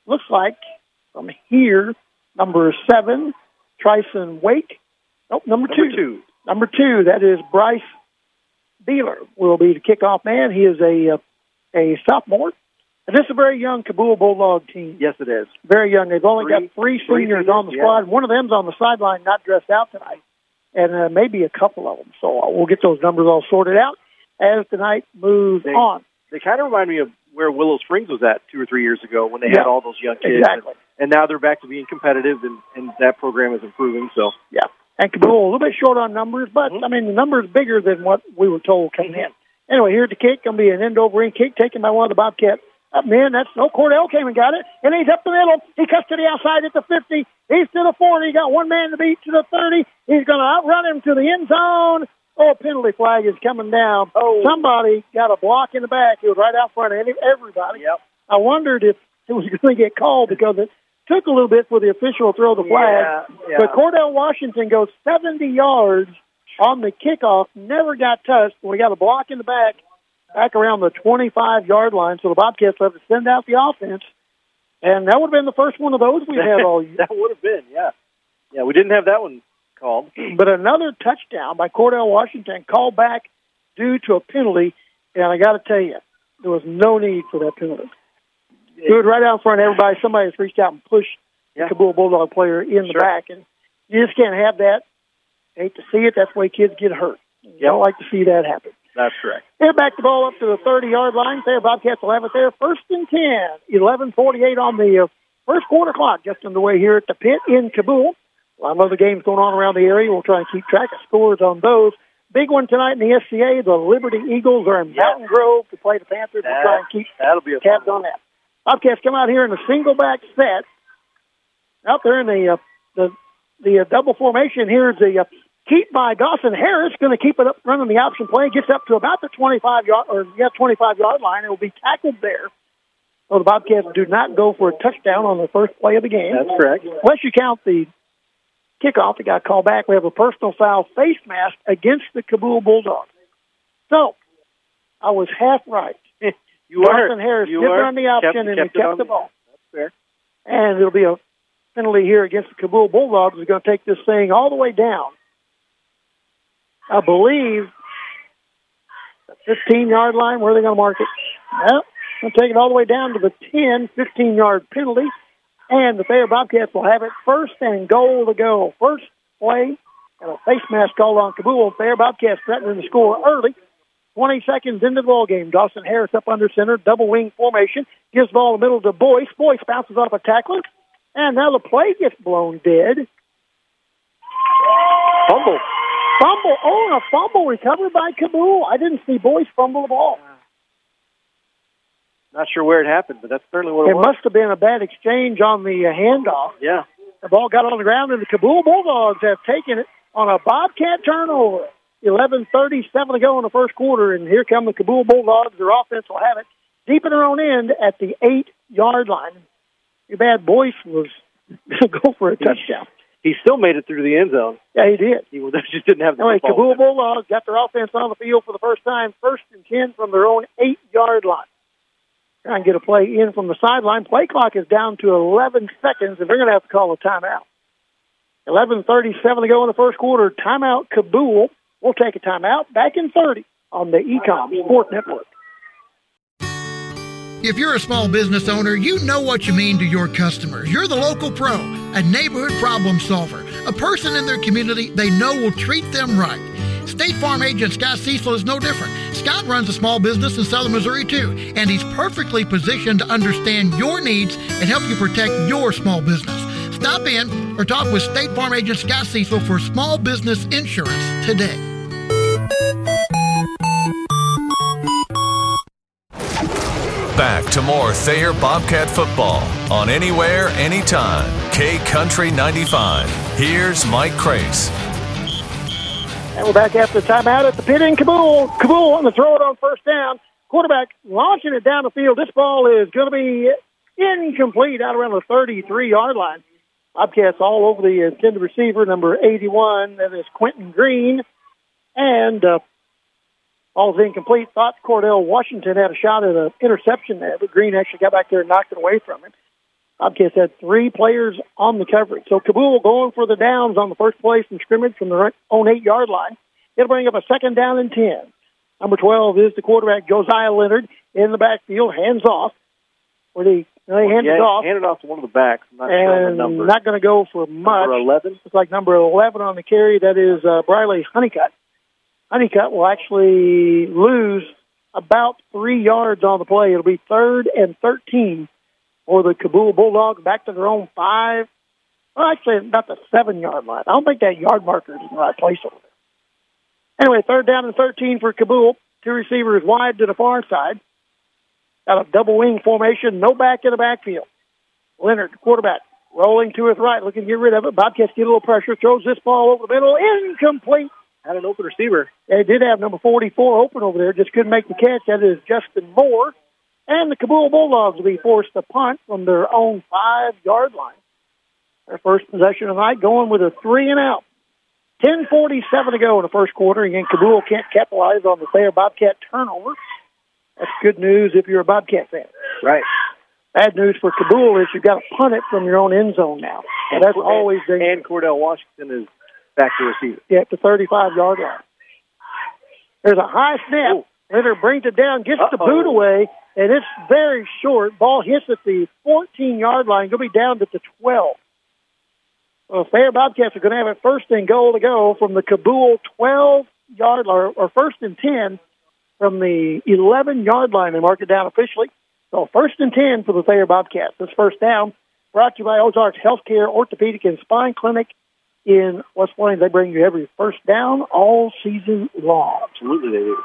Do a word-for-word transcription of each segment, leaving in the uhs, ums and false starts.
looks like from here, number seven, Tryson Wake. Oh, number, number two. two. Number two, that is Bryce Beeler, will be the kickoff man. He is a uh, a sophomore. And this is a very young Cabool Bulldog team. Yes, it is. Very young. They've only Three, got three three seniors seniors, on the squad. yeah. One of them's on the sideline, not dressed out tonight, and uh, maybe a couple of them. So uh, we'll get those numbers all sorted out as the night moves they, on. They kind of remind me of where Willow Springs was at two or three years ago when they Yeah, had all those young kids. Exactly. And, and now they're back to being competitive, and, and that program is improving. So yeah, and Cabool a little bit short on numbers, but mm-hmm. I mean the number is bigger than what we were told coming in. Anyway, here's the kick. Going to be an end-over-end kick taken by one of the Bobcats. Up man, that's no Cordell came and got it, and he's up the middle. He cuts to the outside at the fifty. He's to the forty. He got one man to beat to the thirty. He's going to outrun him to the end zone. Oh, a penalty flag is coming down. Oh. Somebody got a block in the back. It was right out front of everybody. Yep. I wondered if it was going to get called because it took a little bit for the official to throw the flag. Yeah, yeah. But Cordell Washington goes seventy yards on the kickoff, never got touched. We got a block in the back. Back around the twenty-five-yard line, so the Bobcats have to send out the offense. And that would have been the first one of those we've had all year. That would have been, yeah. Yeah, we didn't have that one called. But another touchdown by Cordell Washington called back due to a penalty, and I got to tell you, there was no need for that penalty. It was right out in front of everybody. Somebody has reached out and pushed yeah. the Cabool Bulldog player in the Sure. back, and you just can't have that. Hate to see it. That's the way kids get hurt. You Yep. don't like to see that happen. That's correct. They're back the ball up to the thirty-yard line. There, Bobcats will have it there. First and ten. eleven forty-eight on the uh, first quarter clock, just underway here at the pit in Cabool. A lot of other games going on around the area. We'll try and keep track of scores on those. Big one tonight in the S C A. The Liberty Eagles are in Yep. Mountain Grove to play the Panthers. We'll That, try and keep that'll be a tabs fun on that. Bobcats come out here in a single back set. Out there in the uh, the the uh, double formation. Here's the uh, keep by Dawson Harris, going to keep it up running the option play. Gets up to about the twenty-five yard or yeah twenty-five yard line. It will be tackled there. So the Bobcats do not go for a touchdown on the first play of the game. That's correct. Unless you count the kickoff that got called back. We have a personal foul face mask against the Cabool Bulldogs. So I was half right. You Dawson are. Harris you did are. run the option kept, and kept he kept on the ball. That's fair. And it'll be a penalty here against the Cabool Bulldogs. We're going to take this thing all the way down. I believe the fifteen-yard line. Where are they going to mark it? Well, going to take it all the way down to the ten, fifteen-yard penalty. And the Thayer Bobcats will have it first and goal to go. First play, and a face mask called on Cabool. Thayer Bobcats threatening to score early. twenty seconds into the ball game. Dawson Harris up under center, double wing formation. Gives the ball in the middle to Boyce. Boyce bounces off a tackler. And now the play gets blown dead. Fumble. Fumble. Oh, and a fumble recovered by Cabool. I didn't see Boyce fumble the ball. Not sure where it happened, but that's certainly what it, It was. must have been a bad exchange on the uh, handoff. Yeah. The ball got on the ground, and the Cabool Bulldogs have taken it on a Bobcat turnover. eleven thirty-seven to go in the first quarter, and here come the Cabool Bulldogs. Their offense will have it deep in their own end at the eight-yard line. Too bad Boyce was going to go for a touchdown. He still made it through the end zone. Yeah, he did. He just didn't have the Anyway, football. Cabool Bulldogs got their offense on the field for the first time, first and ten from their own eight-yard line. Try and get a play in from the sideline. Play clock is down to eleven seconds, and they're going to have to call a timeout. eleven thirty-seven to go in the first quarter. Timeout, Cabool. We'll take a timeout. Back in thirty on the E COM Sport Network. If you're a small business owner, you know what you mean to your customers. You're the local pro, a neighborhood problem solver, a person in their community they know will treat them right. State Farm agent Scott Cecil is no different. Scott runs a small business in southern Missouri, too, and he's perfectly positioned to understand your needs and help you protect your small business. Stop in or talk with State Farm agent Scott Cecil for small business insurance today. Back to more Thayer Bobcat football on Anywhere, Anytime. K Country ninety-five. Here's Mike Crace. And we're back after the timeout at the pit in Cabool. Cabool on the throw it on first down. Quarterback launching it down the field. This ball is going to be incomplete out around the thirty-three-yard line. Bobcats all over the intended receiver, number eighty-one. That is Quentin Green. And uh, ball's incomplete. Thought Cordell Washington had a shot at an interception there, but Green actually got back there and knocked it away from him. Bobcats had three players on the coverage. So Cabool going for the downs on the first play from scrimmage from their own eight-yard line. It'll bring up a second down and ten. Number twelve is the quarterback, Josiah Leonard, in the backfield, hands off. Where they, they hand yeah, it off. hand it off to one of the backs. I'm not and sure the number. Not going to go for much. Number eleven? It's like number eleven on the carry. That is uh, Briley Honeycutt. Honeycutt will actually lose about three yards on the play. It'll be third and thirteen for the Cabool Bulldogs, back to their own five. Well, actually, about the seven-yard line. I don't think that yard marker is in the right place over there. Anyway, third down and thirteen for Cabool. Two receivers wide to the far side. Got a double wing formation, no back in the backfield. Leonard, quarterback, rolling to his right, looking to get rid of it. Bobcats get a little pressure, throws this ball over the middle, incomplete. Had an open receiver. They did have number forty-four open over there, just couldn't make the catch. That is Justin Moore. And the Cabool Bulldogs will be forced to punt from their own five-yard line. Their first possession of the night going with a three and out. ten forty-seven to go in the first quarter. Again, Cabool can't capitalize on the Thayer Bobcat turnover. That's good news if you're a Bobcat fan. Right. Bad news for Cabool is you've got to punt it from your own end zone now. And that's and, always dangerous. And Cordell Washington is back to receive it. Yeah, at the thirty-five-yard line. There's a high snap. Ooh. Leonard brings it down, gets Uh-oh. the boot away, and it's very short. Ball hits at the fourteen-yard line. Going to be down to the twelve. Well, Thayer Bobcats are going to have it first and goal to go from the Cabool twelve-yard line, or first and ten from the eleven-yard line. They mark it down officially. So first and ten for the Thayer Bobcats. This first down brought to you by Ozarks Healthcare, Orthopedic, and Spine Clinic in West Plains. They bring you every first down all season long. Absolutely they do.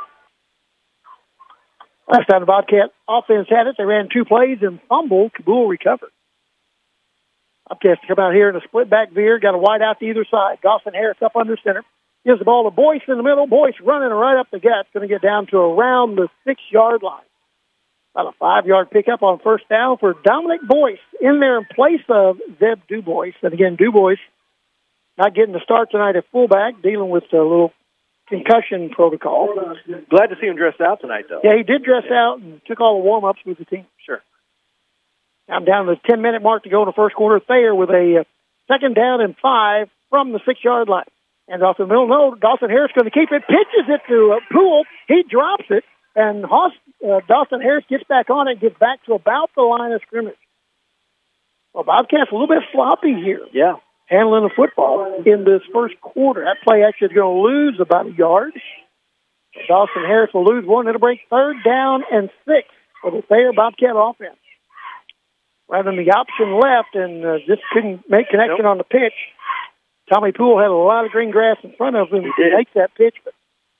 Last time the Bobcat offense had it, they ran two plays and fumbled. Cabool recovered. Bobcats come out here in a split back veer, got a wide out to either side. Dawson Harris up under center. Gives the ball to Boyce in the middle. Boyce running right up the gut. Going to get down to around the six-yard line. About a five-yard pickup on first down for Dominic Boyce in there in place of Zeb Dubois. And again, Dubois not getting the start tonight at fullback, dealing with a little concussion protocol. Glad to see him dressed out tonight, though. Yeah, he did dress out and took all the warm-ups with the team. Sure. I'm down to the ten-minute mark to go in the first quarter. Thayer with a uh, second down and five from the six-yard line. And off the middle, no, Dawson Harris going to keep it, pitches it to uh, Poole. He drops it, and Haas, uh, Dawson Harris gets back on it, gets back to about the line of scrimmage. Well, Bobcats a little bit sloppy here. Yeah. Handling the football in this first quarter. That play actually is going to lose about a yard. Dawson Harris will lose one. It'll break third down and six for the Thayer Bobcat offense. Rather than the option left and uh, just couldn't make connection nope. on the pitch. Tommy Poole had a lot of green grass in front of him to make that pitch, but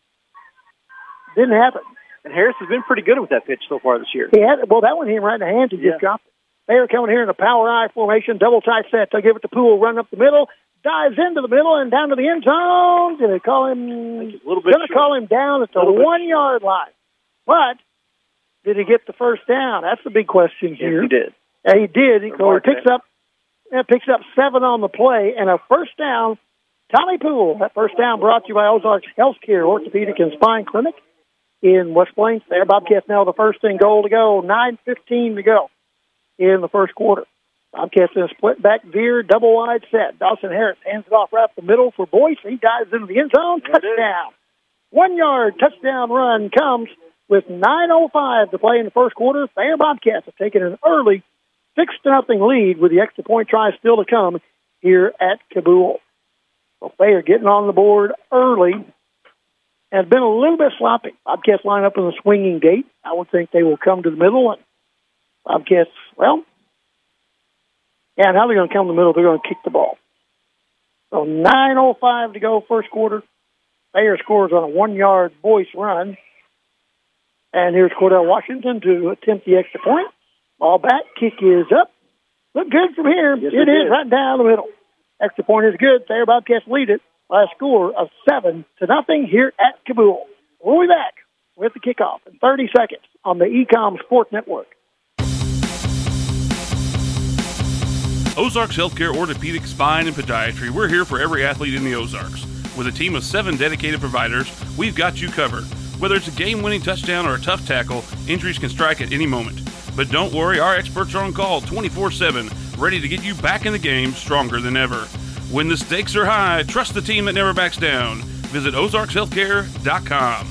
it didn't happen. And Harris has been pretty good with that pitch so far this year. He had well, that one hit him right in the hands. He yeah. just dropped it. They're coming here in a power I formation, double tight set. They'll give it to Poole, run up the middle, dives into the middle and down to the end zone. Did they call him? A little bit. Going to call him down at the one-yard line. But did he get the first down? That's the big question here. Yes, he did. Yeah, he did. He, so he picks up, yeah, picks up seven on the play and a first down. Tommy Poole. That first down brought to you by Ozarks Healthcare, Orthopedic, and Spine Clinic in West Plains. There, Bobcats now the first and goal to go. nine fifteen to go in the first quarter. Bobcats in a split back veer, double wide set. Dawson Harris hands it off right up the middle for Boyce. He dives into the end zone. Touchdown. One yard touchdown run comes with nine oh five to play in the first quarter. Thayer Bobcats have taken an early six to nothing lead with the extra point try still to come here at Cabool. So Thayer getting on the board early has been a little bit sloppy. Bobcats line up in the swinging gate. I would think they will come to the middle. And Bobcats, well, yeah, now they're going to come to the middle. They're going to kick the ball. So nine oh five to go first quarter. Thayer scores on a one-yard Boyce run. And here's Cordell Washington to attempt the extra point. Ball back, kick is up. Look good from here. Yes, it, it is is. right down the middle. Extra point is good. Thayer Bobcats lead it by a score of seven to nothing here at Cabool. We'll be back with the kickoff in thirty seconds on the Ecom Sports Network. Ozarks Healthcare, Orthopedic, Spine, and Podiatry. We're here for every athlete in the Ozarks. With a team of seven dedicated providers, we've got you covered. Whether it's a game-winning touchdown or a tough tackle, injuries can strike at any moment. But don't worry, our experts are on call twenty-four seven, ready to get you back in the game stronger than ever. When the stakes are high, trust the team that never backs down. Visit ozarks healthcare dot com.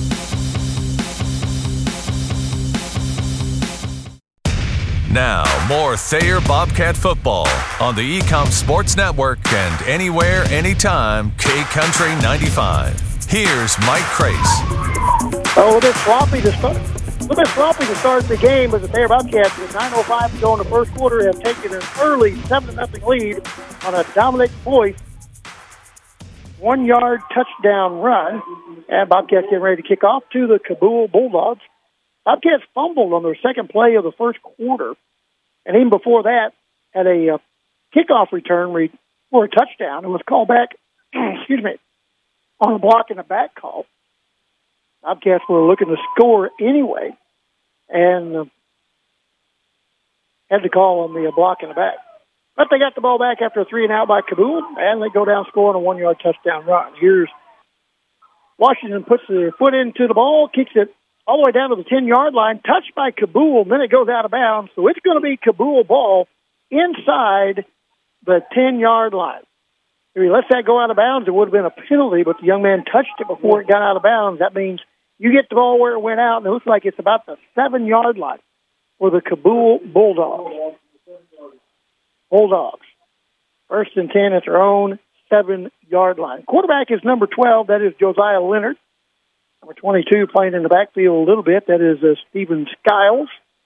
Now, more Thayer Bobcat football on the Ecom Sports Network and anywhere, anytime, K Country ninety-five. Here's Mike Crace. Oh, a little bit sloppy to start. A little bit sloppy to start the game, but the Thayer Bobcats with nine oh five to go in the first quarter have taken an early seven to nothing lead on a Dominic Boyce one-yard touchdown run. And Bobcats getting ready to kick off to the Cabool Bulldogs. Bobcats fumbled on their second play of the first quarter, and even before that, had a uh, kickoff return re- for a touchdown and was called back, excuse me, on a block and a back call. Bobcats were looking to score anyway, and uh, had to call on the uh, block and a back. But they got the ball back after a three and out by Cabool, and they go down scoring a one-yard touchdown run. Here's Washington puts their foot into the ball, kicks it all the way down to the ten-yard line, touched by Cabool, then it goes out of bounds. So it's going to be Cabool ball inside the ten-yard line. If he lets that go out of bounds, it would have been a penalty, but the young man touched it before it got out of bounds. That means you get the ball where it went out, and it looks like it's about the seven-yard line for the Cabool Bulldogs. Bulldogs. First and ten at their own seven-yard line. Quarterback is number twelve. That is Josiah Leonard. Number twenty-two playing in the backfield a little bit. That is uh, Stephen Skiles.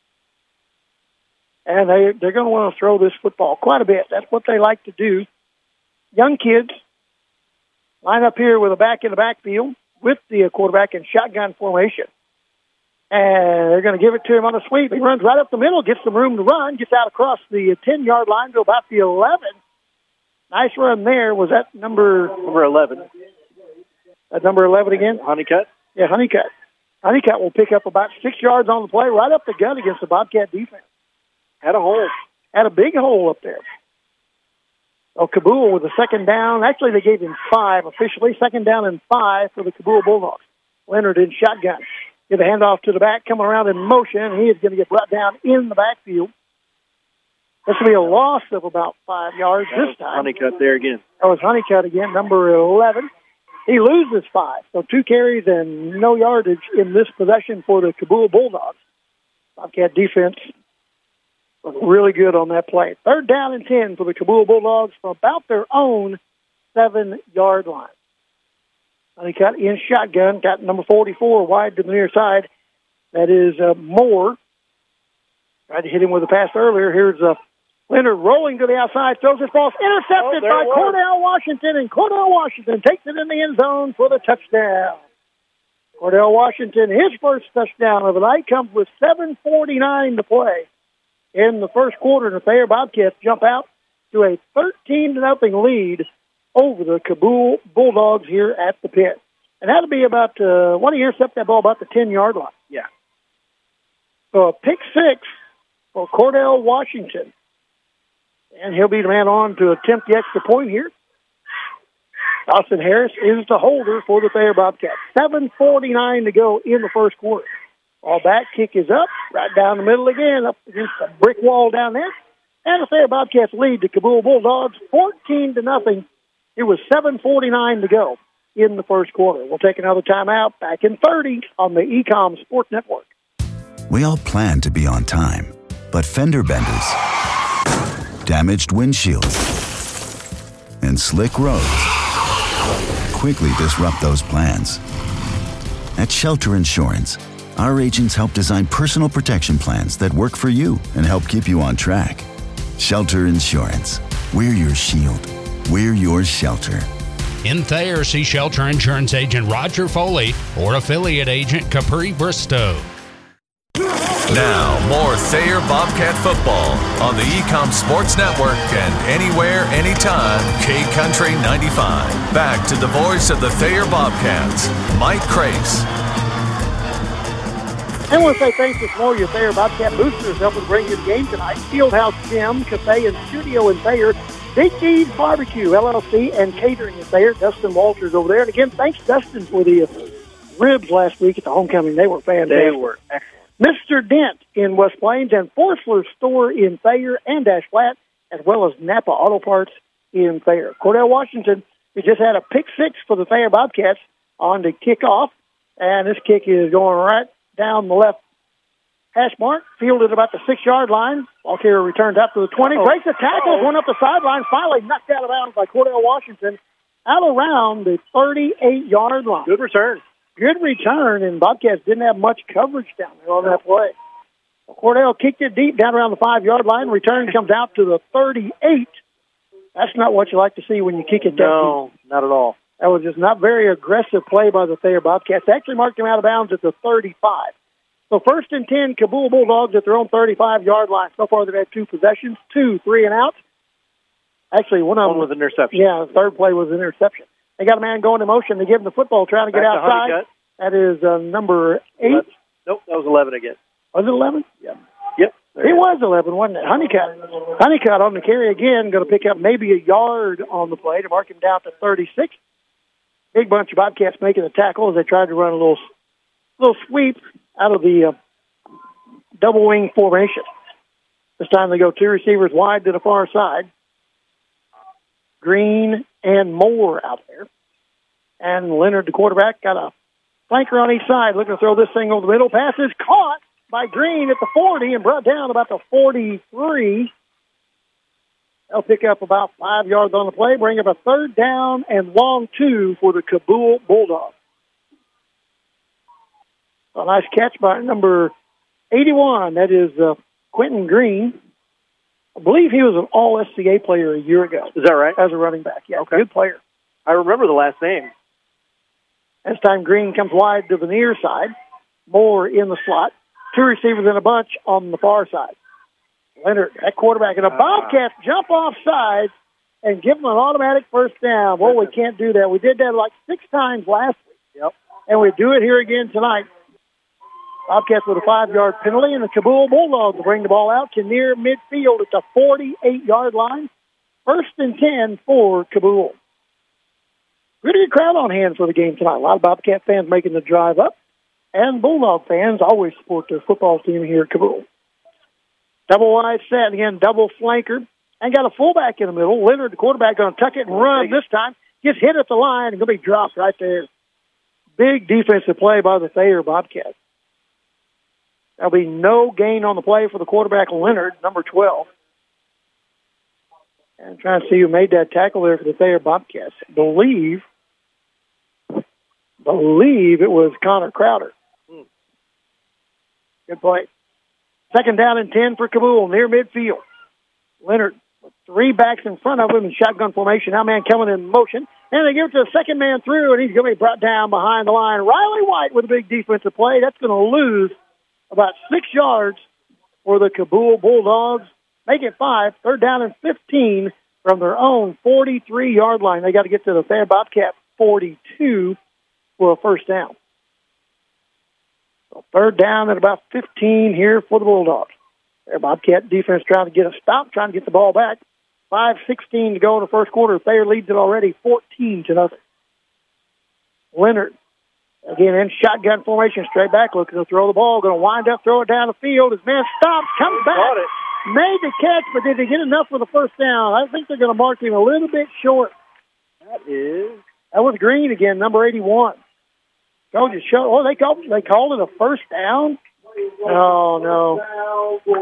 And they, they're going to want to throw this football quite a bit. That's what they like to do. Young kids line up here with a back in the backfield with the quarterback in shotgun formation. And they're going to give it to him on a sweep. He runs right up the middle, gets some room to run, gets out across the ten-yard line to about the eleven. Nice run there. Was that number... Number eleven. That number eleven again? Honeycutt. Yeah, Honeycutt. Honeycutt will pick up about six yards on the play, right up the gut against the Bobcat defense. Had a hole. Had a big hole up there. Oh, Cabool with a second down. Actually, they gave him five officially. Second down and five for the Cabool Bulldogs. Leonard in shotgun. Give a handoff to the back, coming around in motion. He is going to get brought down in the backfield. This will be a loss of about five yards that this time. Honeycutt there again. That was Honeycutt again, number eleven. He loses five, so two carries and no yardage in this possession for the Cabool Bulldogs. Bobcat defense was really good on that play. Third down and ten for the Cabool Bulldogs from about their own seven-yard line. Honeycutt in shotgun, got number forty-four wide to the near side. That is uh, Moore. Tried to hit him with a pass earlier. Here's uh, Leonard rolling to the outside, throws his ball, intercepted oh, by was. Cordell Washington, and Cordell Washington takes it in the end zone for the touchdown. Cordell Washington, his first touchdown of the night, comes with seven forty-nine to play in the first quarter, and the Thayer Bobcats jump out to a thirteen to nothing lead over the Cabool Bulldogs here at the pit. And that'll be about, uh, why don't you intercept that ball about the ten-yard line? Yeah. So a pick six for Cordell Washington. And he'll be the man on to attempt the extra point here. Dawson Harris is the holder for the Thayer Bobcats. seven forty-nine to go in the first quarter. Ball back, kick is up, right down the middle again, up against the brick wall down there. And the Thayer Bobcats lead the Cabool Bulldogs fourteen to nothing. It was seven forty-nine to go in the first quarter. We'll take another timeout. Back in thirty on the Ecom Sports Network. We all plan to be on time, but fender benders, damaged windshields, and slick roads quickly disrupt those plans. At Shelter Insurance, our agents help design personal protection plans that work for you and help keep you on track. Shelter Insurance. We're your shield. We're your shelter. In Thayer, see Shelter Insurance agent Roger Foley or affiliate agent Capri Bristow. Now, more Thayer Bobcat football on the Ecom Sports Network and anywhere, anytime, K Country ninety-five. Back to the voice of the Thayer Bobcats, Mike Crace. I want to say thanks this morning to Thayer Bobcat Boosters helping bring you the game tonight. Fieldhouse Gym, Cafe and Studio in Thayer. Big D's Barbecue, L L C, and Catering in Thayer. Dustin Walters over there. And again, thanks, Dustin, for the ribs last week at the homecoming. They were fantastic. They were excellent. Mister Dent in West Plains, and Forstler's Store in Thayer and Dash Flat, as well as Napa Auto Parts in Thayer. Cordell Washington, we just had a pick six for the Thayer Bobcats on the kickoff, and this kick is going right down the left hash mark, fielded about the six-yard line. Ball carrier returns out to the twenty, breaks the tackle, going up the sideline, finally knocked out of bounds by Cordell Washington out around the thirty-eight-yard line. Good return. Good return, and Bobcats didn't have much coverage down there on that play. Cordell kicked it deep down around the five-yard line. Return comes out to the thirty-eight. That's not what you like to see when you kick it down. No, not at all. That was just not very aggressive play by the Thayer Bobcats. They actually marked him out of bounds at the thirty-five. So first and ten, Cabool Bulldogs at their own thirty-five-yard line. So far they've had two possessions, two three and out. Actually, one of them was an interception. Yeah, the third play was an interception. They got a man going in motion. They give him the football, trying to Back get to outside. Honeycutt. That is uh, number eight. eleven. Nope, that was eleven again. Was it eleven? Yeah. Yep. It was eleven, wasn't it? Honeycutt. Honeycutt on the carry again, going to pick up maybe a yard on the play to mark him down to thirty-six. Big bunch of Bobcats making the tackle as they tried to run a little, little sweep out of the uh, double wing formation. This time they go two receivers wide to the far side. Green and Moore out there. And Leonard, the quarterback, got a flanker on each side, looking to throw this thing over the middle. Pass is caught by Green at the forty and brought down about the forty-three. They'll pick up about five yards on the play, bring up a third down and long two for the Cabool Bulldogs. A nice catch by number eighty-one. That is uh, Quentin Green. I believe he was an All-S C A player a year ago. Is that right? As a running back. Yeah, okay. Good player. I remember the last name. This time Green comes wide to the near side. Moore in the slot. Two receivers in a bunch on the far side. Leonard, that quarterback, and the Bobcats jump off sides and give them an automatic first down. Well, we can't do that. We did that like six times last week. Yep. And we do it here again tonight. Bobcats with a five-yard penalty, and the Cabool Bulldogs bring the ball out to near midfield at the forty-eight-yard line. First and ten for Cabool. Pretty good crowd on hand for the game tonight. A lot of Bobcat fans making the drive up, and Bulldog fans always support their football team here at Cabool. Double wide set, again, double flanker, and got a fullback in the middle. Leonard, the quarterback, going to tuck it and run this time. Gets hit at the line and going to be dropped right there. Big defensive play by the Thayer Bobcats. There'll be no gain on the play for the quarterback, Leonard, number twelve. And trying to see who made that tackle there for the Thayer Bobcats. I believe, believe it was Connor Crowder. Hmm. Good play. Second down and ten for Cabool, near midfield. Leonard, with three backs in front of him in shotgun formation. Now man coming in motion. And they give it to the second man through, and he's going to be brought down behind the line. Riley White with a big defensive play. That's going to lose about six yards for the Cabool Bulldogs. Make it five. Third down and fifteen from their own forty-three-yard line. They got to get to the Thayer Bobcat forty-two for a first down. So third down at about fifteen here for the Bulldogs. Thayer Bobcat defense trying to get a stop, trying to get the ball back. five sixteen to go in the first quarter. Thayer leads it already fourteen to nothing. Leonard, again in shotgun formation, straight back, looking to throw the ball. Going to wind up, throw it down the field. His man stops, comes back, made the catch, but did he get enough for the first down? I think they're going to mark him a little bit short. That is that was Green again, number eighty-one. Told you, show. Oh, they called they called it a first down. Oh no.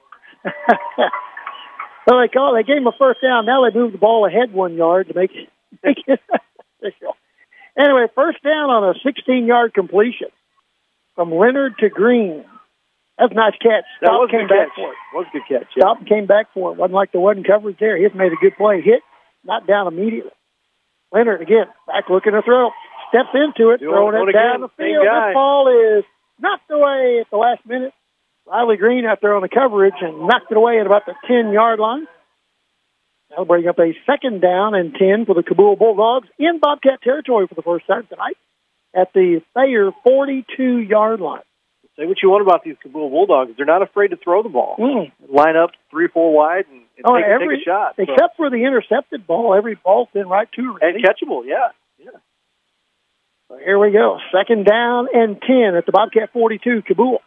So they called. They gave him a first down. Now they moved the ball ahead one yard to make it. Make it anyway, first down on a sixteen-yard completion from Leonard to Green. That's a nice catch. Stop that was came a good back catch. for it. Was a good catch. Yeah. Stop and came back for it. Wasn't like there wasn't coverage there. He just made a good play. Hit, knocked down immediately. Leonard again back looking to throw. Steps into it, Doing, throwing it down again. the field. This ball is knocked away at the last minute. Riley Green out there on the coverage and knocked it away at about the ten-yard line. That'll bring up a second down and ten for the Cabool Bulldogs in Bobcat territory for the first time tonight at the Thayer forty-two-yard line. Say what you want about these Cabool Bulldogs. They're not afraid to throw the ball. Mm. Line up three, four wide and, and oh, take, every, take a shot. Except so. For the intercepted ball, every ball's been right to her. And catchable, yeah. yeah. So here we go. Second down and ten at the Bobcat forty-two. Cabool.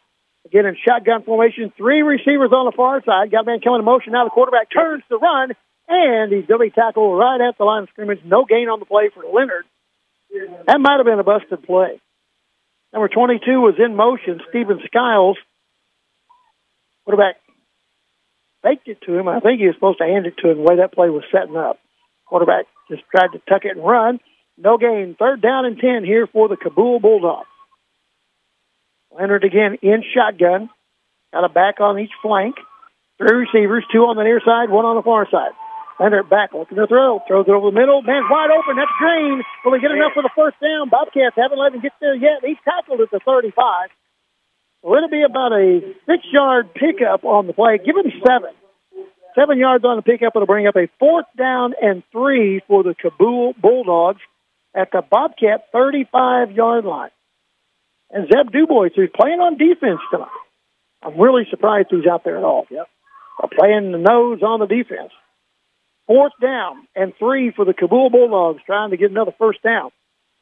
Again in shotgun formation, three receivers on the far side. Got a man coming in motion. Now the quarterback turns to run, and he's going to be tackled right at the line of scrimmage. No gain on the play for Leonard. That might have been a busted play. Number twenty-two was in motion, Stephen Skiles. Quarterback faked it to him. I think he was supposed to hand it to him the way that play was setting up. Quarterback just tried to tuck it and run. No gain. Third down and ten here for the Cabool Bulldogs. Leonard again in shotgun. Got a back on each flank. Three receivers, two on the near side, one on the far side. Leonard back, looking to throw. Throws it over the middle. Man's wide open. That's Green. Will he get enough for the first down? Bobcats haven't let him get there yet. He's tackled at the thirty-five. So it'll be about a six-yard pickup on the play. Give him seven. Seven yards on the pickup. It'll bring up a fourth down and three for the Cabool Bulldogs at the Bobcat thirty-five-yard line. And Zeb Dubois, who's playing on defense tonight. I'm really surprised he's out there at all. Yep. Playing the nose on the defense. Fourth down and three for the Cabool Bulldogs, trying to get another first down.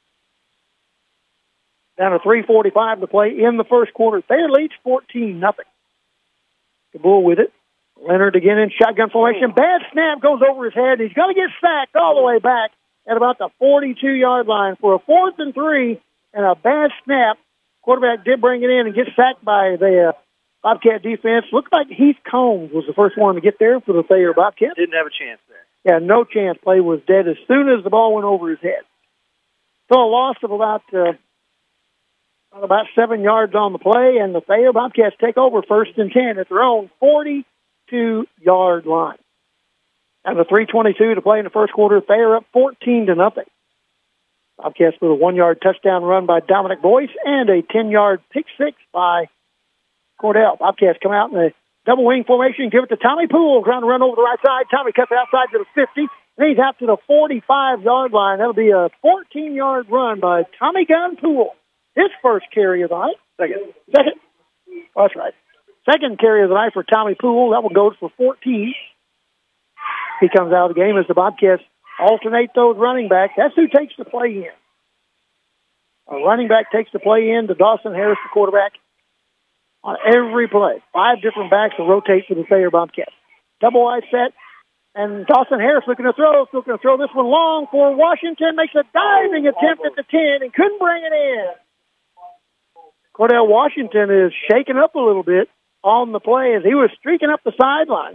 Down to three forty-five to play in the first quarter. They lead fourteen nothing. Cabool with it. Leonard again in shotgun formation. Bad snap goes over his head. He's going to get sacked all the way back at about the forty-two-yard line for a fourth and three and a bad snap. Quarterback did bring it in and get sacked by the uh, Bobcat defense. Looked like Heath Combs was the first one to get there for the Thayer Bobcats. Didn't have a chance there. Yeah, no chance. Play was dead as soon as the ball went over his head. So a loss of about uh, about seven yards on the play, and the Thayer Bobcats take over first and ten at their own forty-two-yard line. And the three twenty-two to play in the first quarter. Thayer up fourteen to nothing. Bobcats with a one-yard touchdown run by Dominic Boyce and a ten-yard pick six by Cordell. Bobcats come out in a double wing formation, give it to Tommy Poole, trying to run over the right side. Tommy cuts it outside to the fifty, and he's out to the forty-five-yard line. That'll be a fourteen-yard run by Tommy Gunn Poole. His first carry of the night. Second. Second. Oh, that's right. Second carry of the night for Tommy Poole. That one goes for fourteen. He comes out of the game as the Bobcats alternate those running backs. That's who takes the play in. A running back takes the play in to Dawson Harris, the quarterback, on every play. Five different backs will rotate for the Thayer Bobcats. Double wide set, and Dawson Harris looking to throw, looking to throw this one long for Washington, makes a diving attempt at the ten and couldn't bring it in. Cordell Washington is shaking up a little bit on the play as he was streaking up the sideline.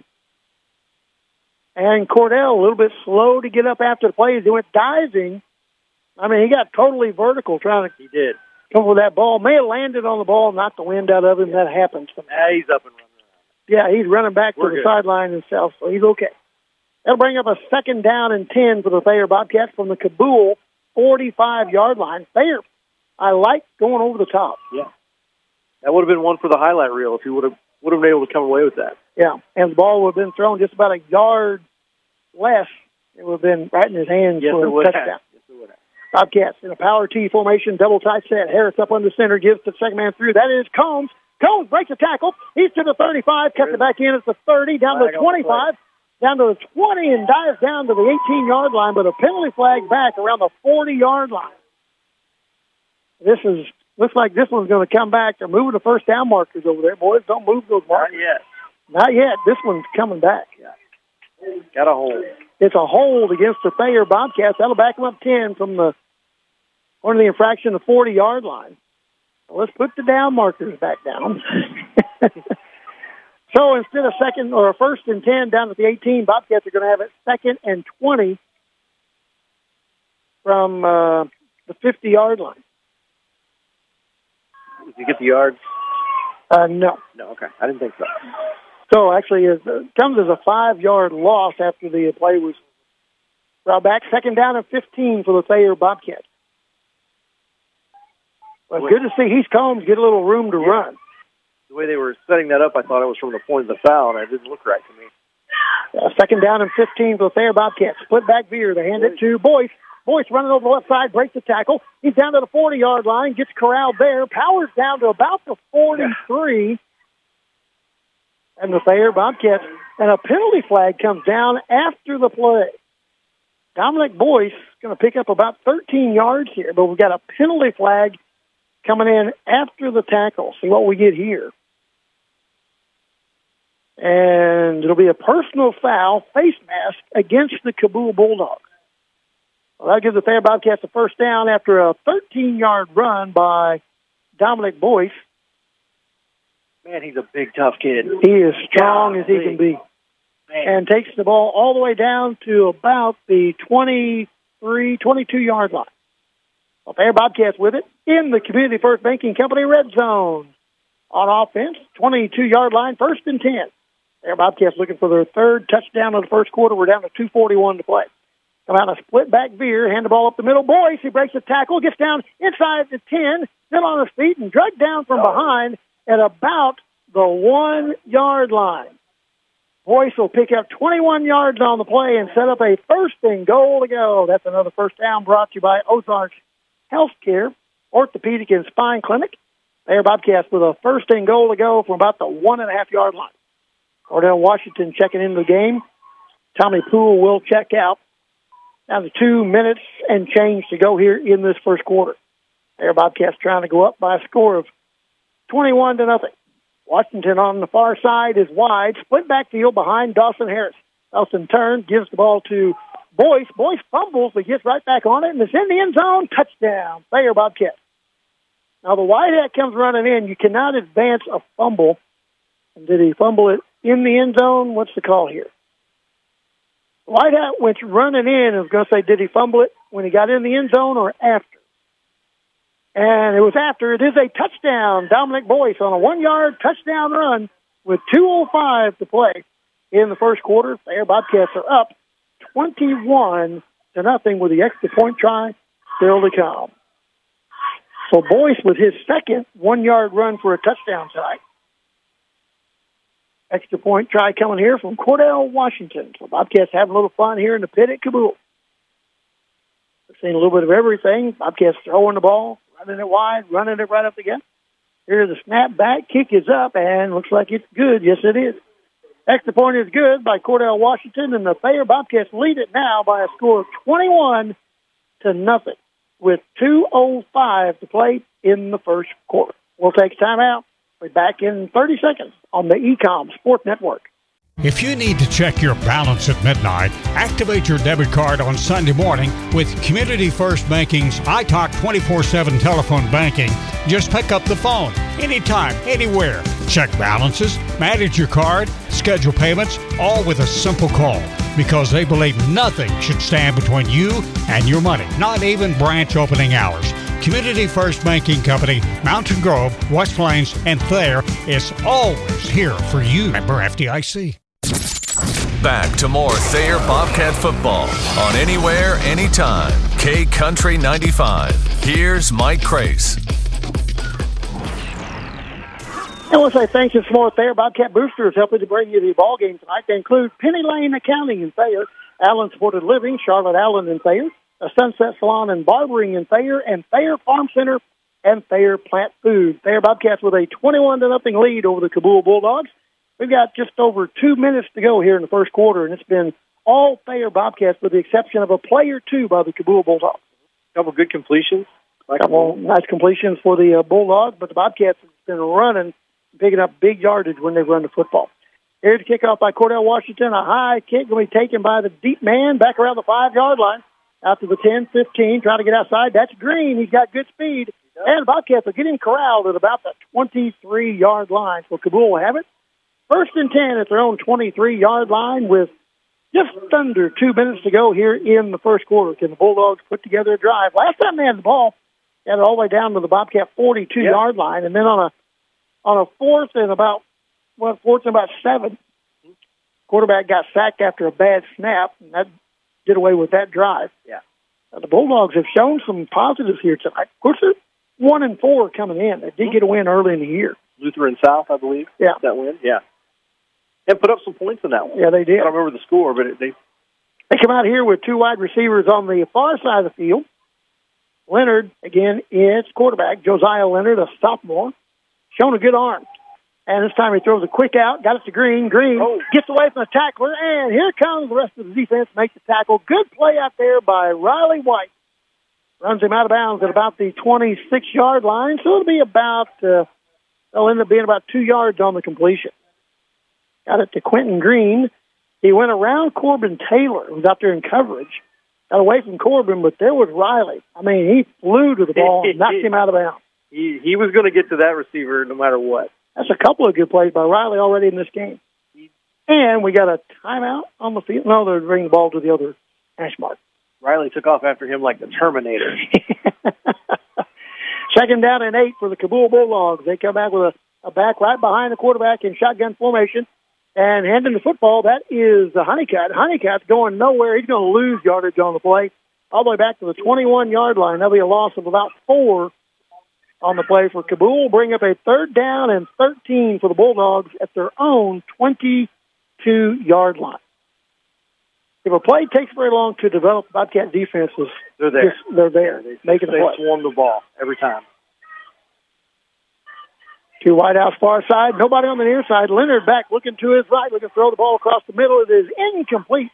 And Cordell a little bit slow to get up after the play as he went diving. I mean, he got totally vertical trying to He did. come for that ball. May have landed on the ball, knocked the wind out of him. That happens. Now he's up and running around. Yeah, he's running back We're to the good. sideline himself, so he's okay. That'll bring up a second down and ten for the Thayer Bobcats from the Cabool forty-five-yard line. Thayer, I like going over the top. Yeah. That would have been one for the highlight reel if he would have would have been able to come away with that. Yeah, and the ball would have been thrown just about a yard less. It would have been right in his hands Yes, for it a would touchdown. have. Yes, it would have. Bobcats in a power T formation, double tight set. Harris up on the center, gives the second man through. That is Combs. Combs breaks a tackle. He's to the thirty-five, cuts it back in at the thirty, down to the twenty-five, down to the twenty, and dives down to the eighteen-yard line, but a penalty flag back around the forty-yard line. This is looks like this one's going to come back. They're moving the first down markers over there. Boys, don't move those Not markers. yet. Not yet. This one's coming back. Got a hold. It's a hold against the Thayer Bobcats. That'll back them up ten from the one of the infraction, the forty-yard line. So let's put the down markers back down. So instead of second or first and ten down at the eighteen, Bobcats are going to have it second and twenty from uh, the fifty-yard line. Did you get the yards? Uh, no. No, okay. I didn't think so. So actually, it comes as a five-yard loss after the play was brought back. Second down and fifteen for the Thayer Bobcats. But good to see Heath Combs get a little room to Yeah. run. The way they were setting that up, I thought it was from the point of the foul, and it didn't look right to me. Uh, second down and fifteen for the Thayer Bobcats. Split back veer. They hand it to Boyce. Boyce running over the left side, breaks the tackle. He's down to the forty-yard line, gets corralled there, powers down to about the forty-three. And the Thayer Bobcats, and a penalty flag comes down after the play. Dominic Boyce is going to pick up about thirteen yards here, but we've got a penalty flag coming in after the tackle. See what we get here. And it'll be a personal foul, face mask, against the Cabool Bulldogs. Well, that'll give the Thayer Bobcats a first down after a thirteen-yard run by Dominic Boyce. Man, he's a big, tough kid. He is strong God, as he big. can be. Man. And takes the ball all the way down to about the twenty-three, twenty-two-yard line. Well, Thayer Bobcats with it in the Community First Banking Company red zone. On offense, twenty-two-yard line, first and ten. Thayer Bobcats looking for their third touchdown of the first quarter. We're down to two forty-one to play. Come out a split-back veer, hand the ball up the middle. Boyce, he breaks the tackle, gets down inside the ten, then on his feet and dragged down from behind at about the one-yard line. Boyce will pick up twenty-one yards on the play and set up a first and goal to go. That's another first down brought to you by Ozarks Healthcare, Orthopedic and Spine Clinic. Thayer Bobcats with a first and goal to go from about the one-and-a-half-yard line. Cordell Washington checking into the game. Tommy Poole will check out. Now the two minutes and change to go here in this first quarter. Thayer Bobcats trying to go up by a score of twenty-one to nothing. Washington on the far side is wide. Split backfield behind Dawson Harris. Dawson turns, gives the ball to Boyce. Boyce fumbles, but gets right back on it, and it's in the end zone. Touchdown, Thayer Bobcats. Now the wide hat comes running in. You cannot advance a fumble. And did he fumble it in the end zone? What's the call here? Wide hat went running in. I was going to say, did he fumble it when he got in the end zone or after? And it was after. It is a touchdown. Dominic Boyce on a one-yard touchdown run with two oh five to play in the first quarter. Thayer Bobcats are up twenty-one to nothing with the extra point try still to come. So Boyce with his second one-yard run for a touchdown tonight. Extra point try coming here from Cordell Washington. So Bobcats having a little fun here in the pit at Cabool. We've seen a little bit of everything. Bobcats throwing the ball, running it wide, running it right up again. Here's the snap back. Kick is up, and looks like it's good. Yes, it is. Extra point is good by Cordell Washington, and the Thayer Bobcats lead it now by a score of twenty-one to nothing with two oh five to play in the first quarter. We'll take time out. We'll be back in thirty seconds on the E Com Sport Network. If you need to check your balance at midnight, activate your debit card on Sunday morning with Community First Banking's iTalk twenty-four seven telephone banking. Just pick up the phone anytime, anywhere. Check balances, manage your card, schedule payments, all with a simple call. Because they believe nothing should stand between you and your money, not even branch opening hours. Community First Banking Company, Mountain Grove, West Plains, and Thayer is always here for you. Member F D I C. Back to more Thayer Bobcat football on Anywhere, Anytime. K Country ninety-five. Here's Mike Crace. I want to say thanks to some more Thayer Bobcat boosters helping to bring you the ball game tonight. They include Penny Lane Accounting in Thayer, Allen Supported Living, Charlotte Allen in Thayer, a Sunset Salon and Barbering in Thayer, and Thayer Farm Center and Thayer Plant Food. Thayer Bobcats with a twenty-one to nothing lead over the Cabool Bulldogs. We've got just over two minutes to go here in the first quarter, and it's been all Thayer Bobcats with the exception of a play or two by the Cabool Bulldogs. A couple good completions. A couple nice completions for the uh, Bulldogs, but the Bobcats have been running, picking up big yardage when they run the football. Here's the kickoff by Cordell Washington. A high kick going to be taken by the deep man back around the five-yard line. Out to the ten, fifteen, trying to get outside. That's Green. He's got good speed. And the Bobcats are getting corralled at about the twenty-three-yard line. So Cabool will have it. First and ten at their own twenty-three-yard line with just under two minutes to go here in the first quarter. Can the Bulldogs put together a drive? Last time they had the ball, they had it all the way down to the Bobcat forty-two-yard yep. line. And then on a on a fourth and about, well, fourth and about seven, quarterback got sacked after a bad snap, and that did away with that drive. Yeah. Uh, the Bulldogs have shown some positives here tonight. Of course, they're one and four coming in. They did get a win early in the year. Lutheran South, I believe. Yeah. That win, yeah. And put up some points in that one. Yeah, they did. I don't remember the score, but it, they... They come out here with two wide receivers on the far side of the field. Leonard, again, is quarterback. Josiah Leonard, a sophomore, shown a good arm. And this time he throws a quick out, got it to Green. Green oh. gets away from the tackler, and here comes the rest of the defense to make the tackle. Good play out there by Riley White. Runs him out of bounds at about the twenty-six-yard line, so it'll be about, uh, they'll end up being about two yards on the completion. got it to Quentin Green. He went around Corbin Taylor, who was out there in coverage, got away from Corbin, but there was Riley. I mean, he flew to the ball and knocked him out of bounds. He, he was going to get to that receiver no matter what. That's a couple of good plays by Riley already in this game. And we got a timeout on the field. No, they're bringing the ball to the other hash mark. Riley took off after him like the Terminator. Second down and eight for the Cabool Bulldogs. They come back with a, a back right behind the quarterback in shotgun formation. And handing the football, that is the Honeycutt. Honeycutt's going nowhere. He's going to lose yardage on the play all the way back to the twenty-one-yard line. That'll be a loss of about four on the play for Cabool. Bring up a third down and thirteen for the Bulldogs at their own twenty-two-yard line. If a play takes very long to develop, Bobcat defenses, they're there. Just, they're there, they, making they the play. swarm the ball every time. Two wideouts far side. Nobody on the near side. Leonard back looking to his right, looking to throw the ball across the middle. It is incomplete.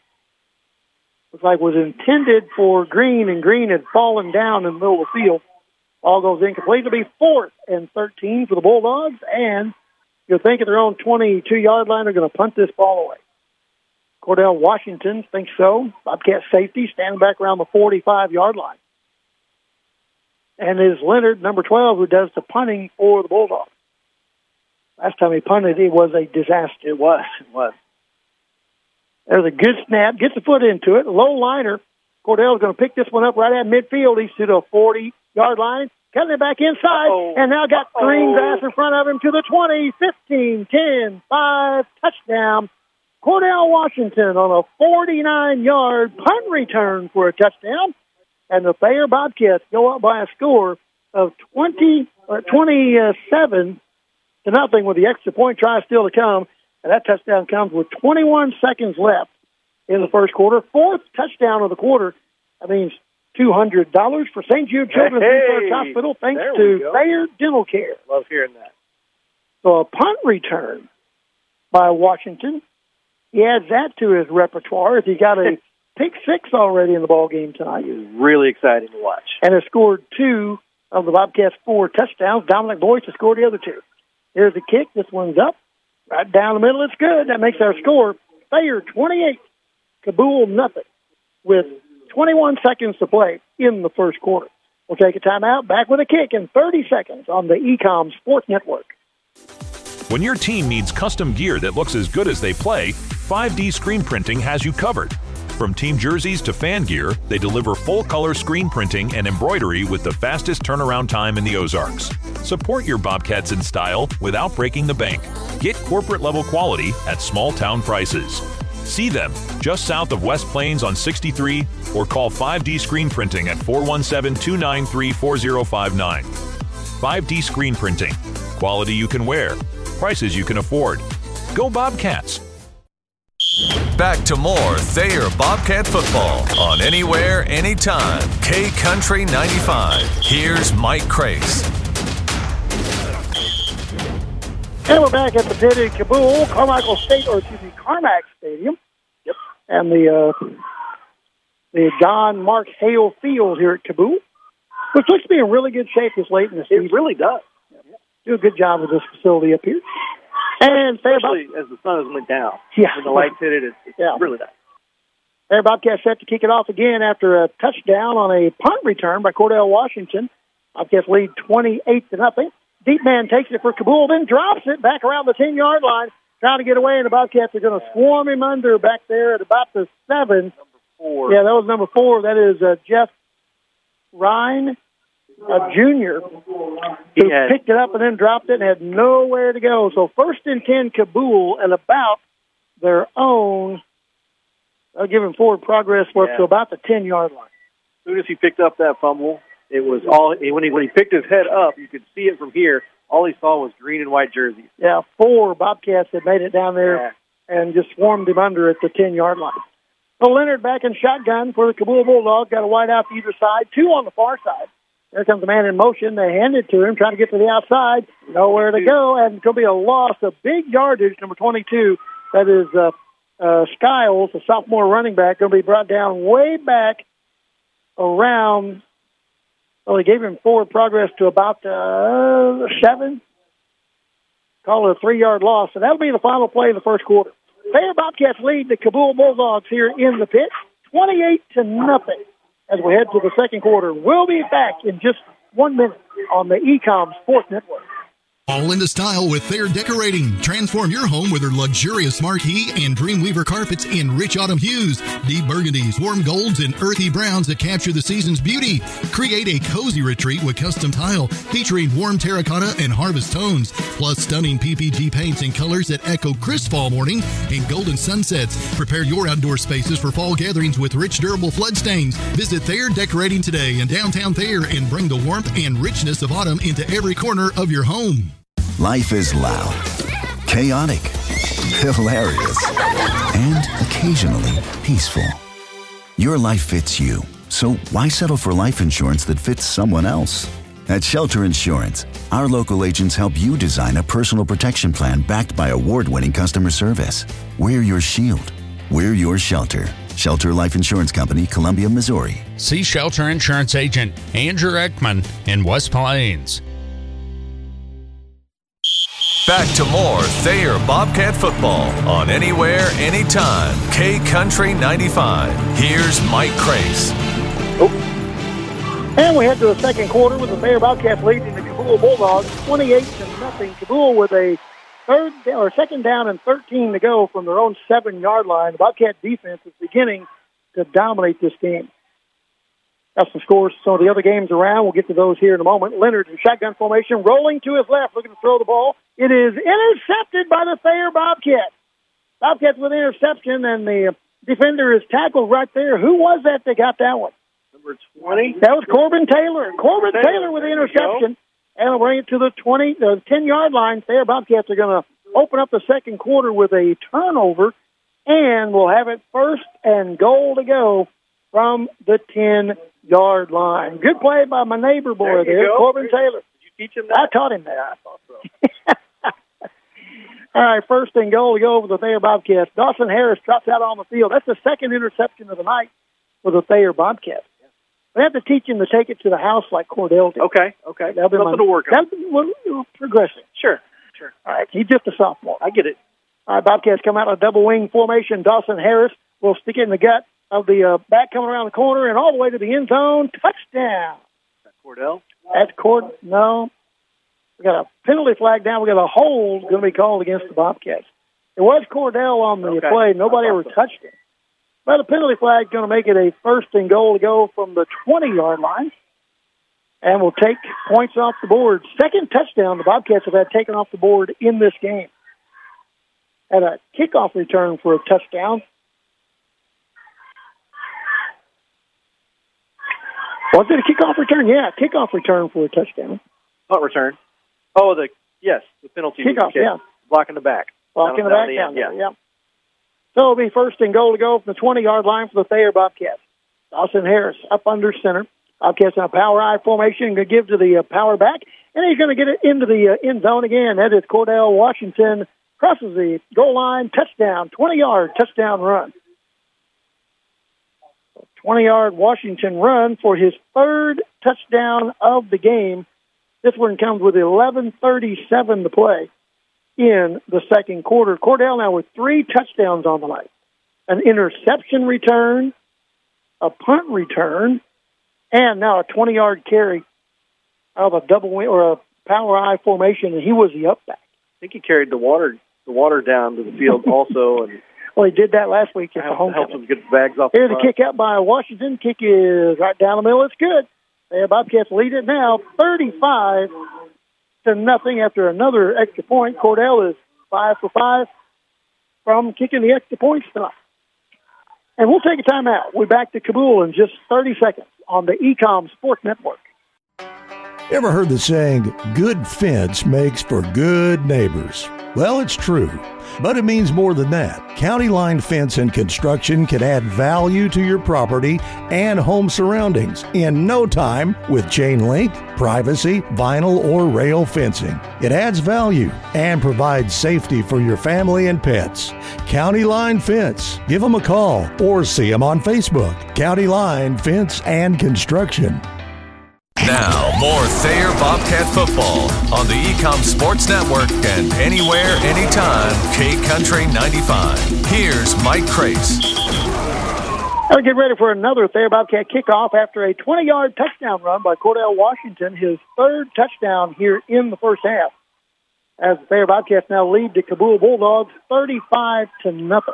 Looks like it was intended for Green, and Green had fallen down in the middle of the field. Ball goes incomplete. It'll be fourth and thirteen for the Bulldogs, and you'll think at their own twenty-two-yard line they're going to punt this ball away. Cordell Washington thinks so. Bobcat safety standing back around the forty-five-yard line. And it is Leonard, number twelve, who does the punting for the Bulldogs. Last time he punted, it was a disaster. It was. It was. There's a good snap. Gets the foot into it. Low liner. Cordell's going to pick this one up right at midfield. He's to the forty-yard line. Cutting it back inside. Uh-oh. And now got Uh-oh. green grass in front of him to the twenty, fifteen, ten, five, touchdown. Cordell Washington on a forty-nine-yard punt return for a touchdown. And the Thayer Bobcats go up by a score of twenty, or twenty-seven to nothing with the extra point try still to come. And that touchdown comes with twenty-one seconds left in the first quarter. Fourth touchdown of the quarter. That means two hundred dollars for Saint Jude Children's hey, Research Hospital, thanks to Thayer Dental Care. Love hearing that. So a punt return by Washington. He adds that to his repertoire. He got a pick six already in the ball game tonight. It was really exciting to watch. And has scored two of the Bobcats' four touchdowns. Dominic Boyce has scored the other two. Here's the kick. This one's up. Right down the middle. It's good. That makes our score Thayer twenty-eight, Cabool nothing, with twenty-one seconds to play in the first quarter. We'll take a timeout. Back with a kick in thirty seconds on the E COM Sports Network. When your team needs custom gear that looks as good as they play, five D Screen Printing has you covered. From team jerseys to fan gear, they deliver full-color screen printing and embroidery with the fastest turnaround time in the Ozarks. Support your Bobcats in style without breaking the bank. Get corporate-level quality at small-town prices. See them just south of West Plains on sixty-three or call five D Screen Printing at four one seven, two nine three, four zero five nine. five D Screen Printing. Quality you can wear. Prices you can afford. Go Bobcats! Back to more Thayer Bobcat football on Anywhere, Anytime. K Country ninety-five. Here's Mike Crace. And we're back at the pit in Cabool, Carmichael State, or excuse me, Carmack Stadium. Yep. And the uh, the John Mark Hale Field here at Cabool, which looks to be in really good shape this late in the season. It really does. Do a good job with this facility up here. And especially as the sun has went down. Yeah. When the lights hit it, it's, it's yeah. really nice. Thayer Bobcats set to kick it off again after a touchdown on a punt return by Cordell Washington. Bobcats lead twenty-eight to nothing. Deep man takes it for Cabool, then drops it back around the ten-yard line, trying to get away, and the Bobcats are going to swarm him under back there at about the seven. Number four. Yeah, that was number four. That is uh, Jeff Ryan, a junior, who had, picked it up and then dropped it and had nowhere to go. So first and ten, Cabool, and about their own, I'll give him forward progress work yeah. to about the ten-yard line. As soon as he picked up that fumble, it was all when he when he picked his head up, you could see it from here. All he saw was green and white jerseys. Yeah, four Bobcats had made it down there yeah. and just swarmed him under at the ten-yard line. So Leonard back in shotgun for the Cabool Bulldogs, got a wide out to either side, two on the far side. There comes the man in motion. They hand it to him, trying to get to the outside. Nowhere to go, and it's going to be a loss of big yardage, number twenty-two. That is uh, uh, Skiles, the sophomore running back, going to be brought down way back around. Well, he gave him forward progress to about uh, seven. call it a three-yard loss, and that'll be the final play of the first quarter. Thayer Bobcats lead the Cabool Bulldogs here in the pit, twenty-eight to nothing as we head to the second quarter. We'll be back in just one minute on the E C O M Sports Network. All into style with Thayer Decorating. Transform your home with their luxurious marquee and Dreamweaver carpets in rich autumn hues, deep burgundies, warm golds, and earthy browns that capture the season's beauty. Create a cozy retreat with custom tile featuring warm terracotta and harvest tones, plus stunning P P G paints and colors that echo crisp fall morning and golden sunsets. Prepare your outdoor spaces for fall gatherings with rich, durable flood stains. Visit Thayer Decorating today in downtown Thayer and bring the warmth and richness of autumn into every corner of your home. Life is loud, chaotic, hilarious, and occasionally peaceful. Your life fits you, so why settle for life insurance that fits someone else? At Shelter Insurance, our local agents help you design a personal protection plan backed by award-winning customer service. We're your shield. We're your shelter. Shelter Life Insurance Company, Columbia, Missouri. See Shelter Insurance Agent Andrew Ekman in West Plains. Back to more Thayer Bobcat football on Anywhere, Anytime. K Country ninety-five. Here's Mike Crace. Oh. And we head to the second quarter with the Thayer Bobcats leading the Cabool Bulldogs twenty-eight to nothing. Cabool with a third or second down and thirteen to go from their own seven-yard line. The Bobcat defense is beginning to dominate this game. That's the scores. So the other games around, we'll get to those here in a moment. Leonard in shotgun formation, rolling to his left, looking to throw the ball. It is intercepted by the Thayer Bobcats. Bobcats with interception, and the defender is tackled right there. Who was that that got that one? Number twenty. That was Corbin Taylor. Corbin Taylor, Taylor with the interception. And will bring it to the twenty, the ten-yard line. Thayer Bobcats are going to open up the second quarter with a turnover, and we'll have it first and goal to go from the ten-yard line. Good play by my neighbor boy there, there Corbin Taylor. Did you teach him that? I taught him that. Yeah, I thought so. All right, first and goal to go over the Thayer Bobcats. Dawson Harris drops out on the field. That's the second interception of the night for the Thayer Bobcats. We have to teach him to take it to the house like Cordell did. Okay, okay. That'll be Something my, to work on. That'll be well, progressing. Sure, sure. All right, he's just a sophomore. I get it. All right, Bobcats come out in a double wing formation. Dawson Harris will stick it in the gut of the uh, back coming around the corner and all the way to the end zone. Touchdown. Is that Cordell? That's Cord. No. We got a penalty flag down. We got a hold going to be called against the Bobcats. It was Cordell on the okay. play. Nobody ever touched it. But the penalty flag is going to make it a first and goal to go from the twenty-yard line. And we'll take points off the board. Second touchdown the Bobcats have had taken off the board in this game. Had a kickoff return for a touchdown. Was it a kickoff return? Yeah, kickoff return for a touchdown. Punt return. Oh, the yes, the penalty. Kickoff, yeah. Blocking the back. Blocking the back the down end, there, yeah. yeah. So it'll be first and goal to go from the twenty-yard line for the Thayer Bobcats. Dawson Harris up under center. Bobcats in a power I formation, going to give to the uh, power back, and he's going to get it into the uh, end zone again. That is Cordell Washington. Crosses the goal line, touchdown, twenty-yard touchdown run. twenty-yard Washington run for his third touchdown of the game. This one comes with eleven thirty-seven to play in the second quarter. Cordell now with three touchdowns on the night. An interception return, a punt return, and now a twenty-yard carry out of a double wing or a power I formation, and he was the up back. I think he carried the water the water down to the field also. And well, he did that last week at the home. Helped him get the bags off. Here's the a kick out by Washington. Kick is right down the middle. It's good. The Bobcats lead it now, thirty-five to nothing after another extra point. Cordell is five for five from kicking the extra points tonight. And we'll take a timeout. We're back to Cabool in just thirty seconds on the E C O M Sports Network. Ever heard the saying, good fence makes for good neighbors? Well, it's true, but it means more than that. County Line Fence and Construction can add value to your property and home surroundings in no time with chain link, privacy, vinyl, or rail fencing. It adds value and provides safety for your family and pets. County Line Fence. Give them a call or see them on Facebook. County Line Fence and Construction. Now, more Thayer Bobcat football on the Ecom Sports Network and anywhere, anytime, K Country ninety-five. Here's Mike Crace. We'll get ready for another Thayer Bobcat kickoff after a twenty-yard touchdown run by Cordell Washington, his third touchdown here in the first half. As the Thayer Bobcats now lead the Cabool Bulldogs thirty-five to nothing.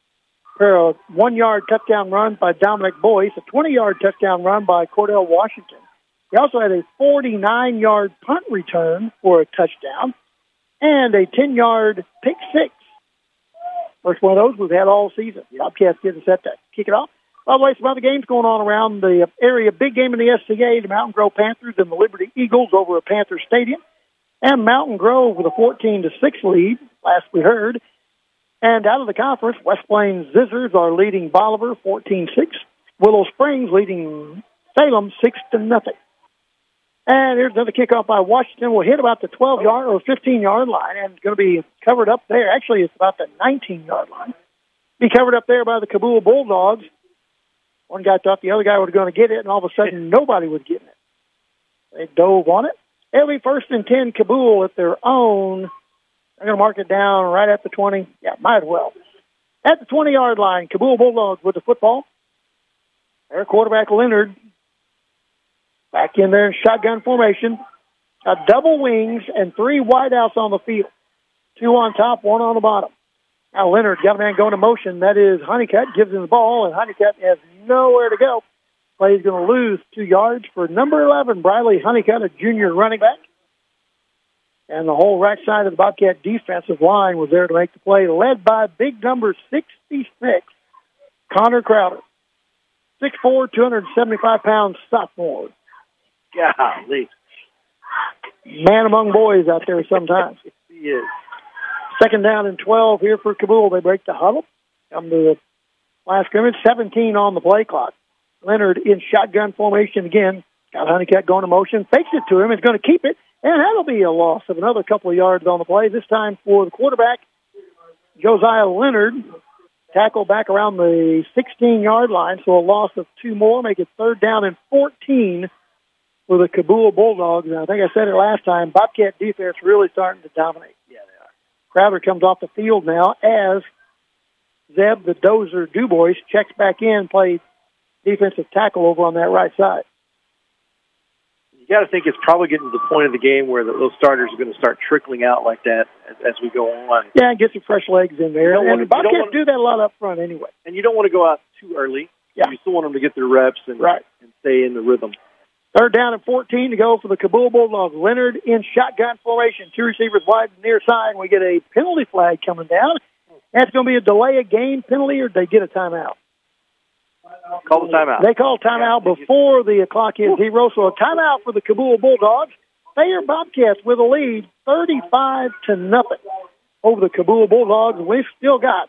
A one-yard touchdown run by Dominic Boyce, a twenty-yard touchdown run by Cordell Washington. He also had a forty-nine-yard punt return for a touchdown and a ten-yard pick six. First one of those we've had all season. The Bobcats get us set to kick it off. By the way, some other games going on around the area. Big game in the S C A, the Mountain Grove Panthers and the Liberty Eagles over at Panther Stadium. And Mountain Grove with a fourteen to six lead, last we heard. And out of the conference, West Plains Zizzers are leading Bolivar fourteen six. Willow Springs leading Salem six to nothing. And here's another kickoff by Washington. Will hit about the twelve-yard or fifteen-yard line, and it's going to be covered up there. Actually, it's about the nineteen-yard line. Be covered up there by the Cabool Bulldogs. One guy thought the other guy was going to get it, and all of a sudden nobody was getting it. They dove on it. It'll be first and ten Cabool at their own. They're going to mark it down right at the twenty. Yeah, might as well. At the twenty-yard line, Cabool Bulldogs with the football. Their quarterback, Leonard, back in there in shotgun formation. Got double wings and three wideouts on the field. Two on top, one on the bottom. Now Leonard got a man going to motion. That is Honeycutt, gives him the ball, and Honeycutt has nowhere to go. Play's going to lose two yards for number eleven, Briley Honeycutt, a junior running back. And the whole right side of the Bobcat defensive line was there to make the play, led by big number sixty-six, Connor Crowder. six foot four, two hundred seventy-five pound sophomore. Golly. Man among boys out there sometimes. He is. Second down and twelve here for Cabool. They break the huddle. Come to the last scrimmage, seventeen on the play clock. Leonard in shotgun formation again. Got Honeycutt going to motion. Fakes it to him. Is going to keep it. And that'll be a loss of another couple of yards on the play. This time for the quarterback, Josiah Leonard. Tackle back around the sixteen-yard line, so a loss of two more. Make it third down and fourteen for the Cabool Bulldogs. And I think I said it last time, Bobcat defense really starting to dominate. Yeah, they are. Crowder comes off the field now as Zeb, the Dozer Dubois, checks back in, plays defensive tackle over on that right side. You got to think it's probably getting to the point of the game where the, those starters are going to start trickling out like that as, as we go on. Yeah, get some fresh legs in there. And wanna, Bobcats wanna, do that a lot up front anyway. And you don't want to go out too early. Yeah. You still want them to get their reps and, right. and stay in the rhythm. Third down and fourteen to go for the Cabool Bulldogs. Leonard in shotgun formation. Two receivers wide and near side. We get a penalty flag coming down. That's going to be a delay of game penalty, or did they get a timeout? Call the timeout. They call timeout before the clock hits zero, so a timeout for the Cabool Bulldogs. Thayer Bobcats with a lead, thirty-five to nothing over the Cabool Bulldogs. We've still got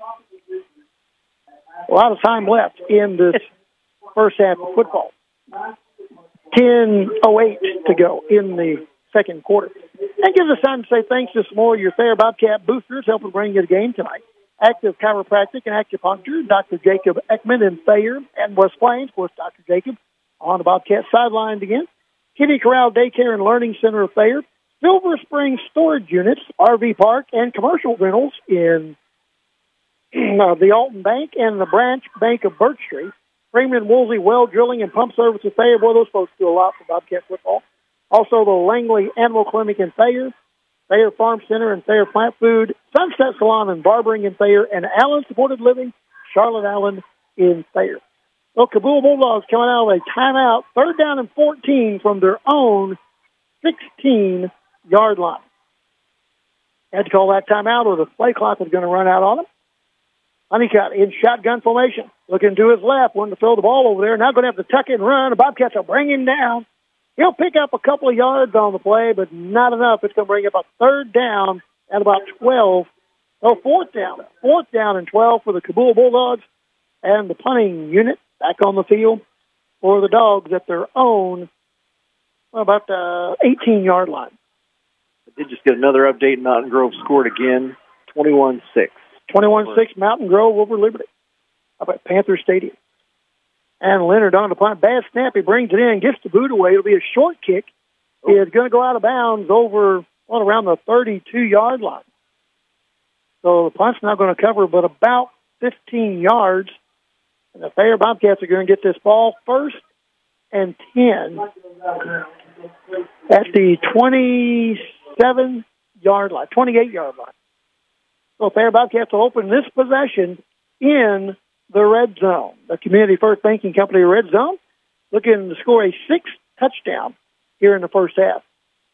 a lot of time left in this first half of football. ten oh eight to go in the second quarter. That gives us time to say thanks to some more of your Thayer Bobcat boosters helping bring you the game tonight. Active Chiropractic and Acupuncture, Doctor Jacob Ekman in Thayer and West Plains. Of course, Doctor Jacob on the Bobcat sidelines again. Kitty Corral Daycare and Learning Center of Thayer. Silver Spring Storage Units, R V Park, and commercial rentals in uh, the Alton Bank and the Branch Bank of Birch Street. Freeman Woolsey Well Drilling and Pump Service of Thayer. Boy, those folks do a lot for Bobcat football. Also, the Langley Animal Clinic in Thayer. Thayer Farm Center and Thayer Plant Food, Sunset Salon and Barbering in Thayer, and Allen Supported Living, Charlotte Allen in Thayer. Well, Cabool Bulldogs coming out of a timeout, third down and fourteen from their own sixteen-yard line. Had to call that timeout or the play clock was going to run out on them. Honeycutt in shotgun formation, looking to his left, wanting to throw the ball over there. Now going to have to tuck it and run. The Bobcats will bring him down. He'll pick up a couple of yards on the play, but not enough. It's going to bring up a third down at about twelve. Oh, fourth down. Fourth down and twelve for the Cabool Bulldogs. And the punting unit back on the field for the Dogs at their own, well, about the eighteen-yard line. I did just get another update. Mountain Grove scored again, twenty-one six. twenty-one six Mountain Grove over Liberty up at Panther Stadium. And Leonard on the punt. Bad snap. He brings it in, gets the boot away. It'll be a short kick. It's going to go out of bounds over, well, around the thirty-two-yard line. So the punt's not going to cover but about fifteen yards. And the Thayer Bobcats are going to get this ball first and ten at the twenty-seven-yard line, twenty-eight-yard line. So Thayer Bobcats will open this possession in the red zone. The Community First Banking Company red zone looking to score a sixth touchdown here in the first half.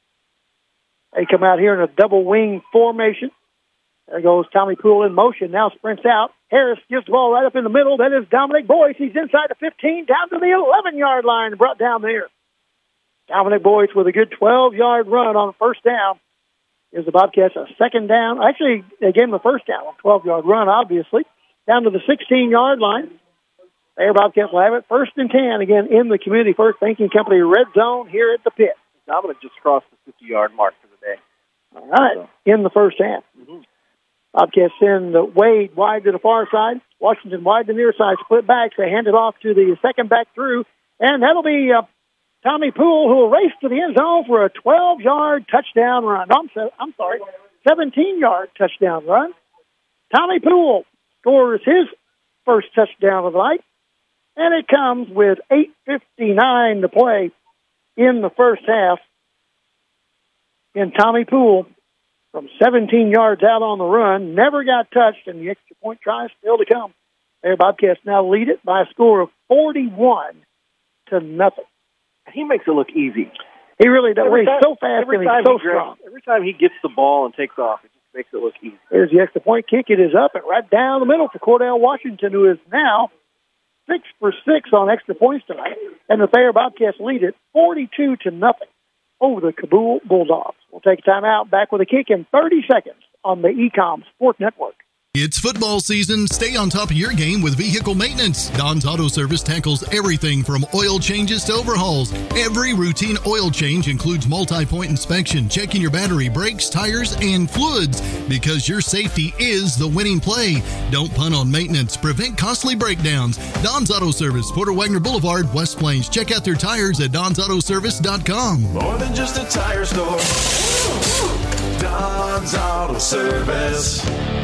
They come out here in a double wing formation. There goes Tommy Poole in motion. Now sprints out. Harris gives the ball right up in the middle. That is Dominic Boyce. He's inside the fifteen, down to the eleven-yard line, brought down there. Dominic Boyce with a good twelve-yard run on first down. Gives the Bobcats a second down. Actually, they gave him the first down, a twelve-yard run, obviously. Down to the sixteen-yard line. There, Bobcats will have it. First and ten, again, in the Community First Banking Company red zone here at the pit. Dominic just crossed the fifty-yard mark for the day. All right, so. In the first half. Mm-hmm. Bobcats send Wade wide to the far side. Washington wide to the near side. Split backs. They hand it off to the second back through. And that'll be uh, Tommy Poole, who will race to the end zone for a twelve-yard touchdown run. No, I'm, so, I'm sorry, seventeen-yard touchdown run. Tommy Poole scores his first touchdown of the night. And it comes with eight fifty-nine to play in the first half. And Tommy Poole, from seventeen yards out on the run, never got touched, and the extra point try is still to come. There, Bobcats now lead it by a score of forty-one to nothing. He makes it look easy. He really does. He's so fast every and he's time so he strong. Grabs, every time he gets the ball and takes off, it just makes it look easy. There's the extra point kick. It is up and right down the middle for Cordell Washington, who is now six for six on extra points tonight. And the Thayer Bobcats lead it forty-two to nothing over the Cabool Bulldogs. We'll take a timeout, back with a kick in thirty seconds on the E COM Sport Network. It's football season. Stay on top of your game with vehicle maintenance. Don's Auto Service tackles everything from oil changes to overhauls. Every routine oil change includes multi-point inspection, checking your battery, brakes, tires, and fluids, because your safety is the winning play. Don't punt on maintenance. Prevent costly breakdowns. Don's Auto Service, Porter Wagner Boulevard, West Plains. Check out their tires at dons auto service dot com. More than just a tire store. Don's Auto Service.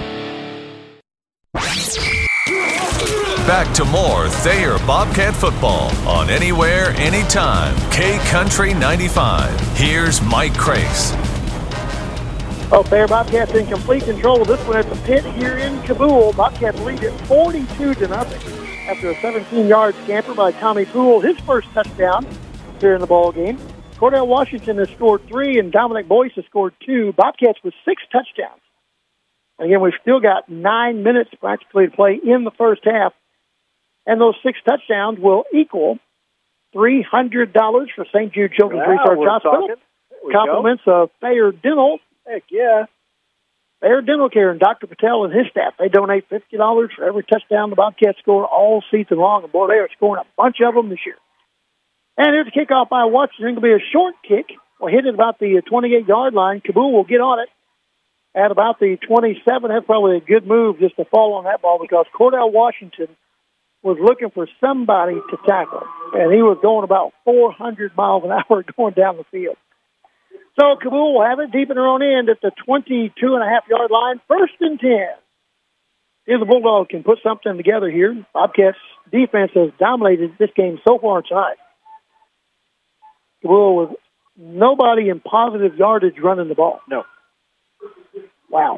Back to more Thayer Bobcat football on Anywhere, Anytime. K Country ninety-five. Here's Mike Crace. Oh, Thayer Bobcats in complete control of this one at the pit here in Cabool. Bobcats lead it forty-two to nothing after a seventeen-yard scamper by Tommy Poole, his first touchdown here in the ball game. Cordell Washington has scored three, and Dominic Boyce has scored two. Bobcats with six touchdowns. Again, we've still got nine minutes practically to play in the first half. And those six touchdowns will equal three hundred dollars for Saint Jude Children's wow, Research Hospital. Compliments of Thayer Dental. Heck yeah. Thayer Dental Care and Doctor Patel and his staff. They donate fifty dollars for every touchdown the Bobcats score all season long. And, boy, they are scoring a bunch of them this year. And here's a kickoff by Washington. It's going to be a short kick. We'll hit it about the twenty-eight-yard line. Cabool will get on it at about the twenty-seven. That's probably a good move just to fall on that ball, because Cordell Washington was looking for somebody to tackle, and he was going about four hundred miles an hour going down the field. So Cabool will have it deep in their own end at the twenty-two and a half yard line, first and ten. If the Bulldogs can put something together here, Bobcats defense has dominated this game so far tonight. Cabool with nobody in positive yardage running the ball. No. Wow.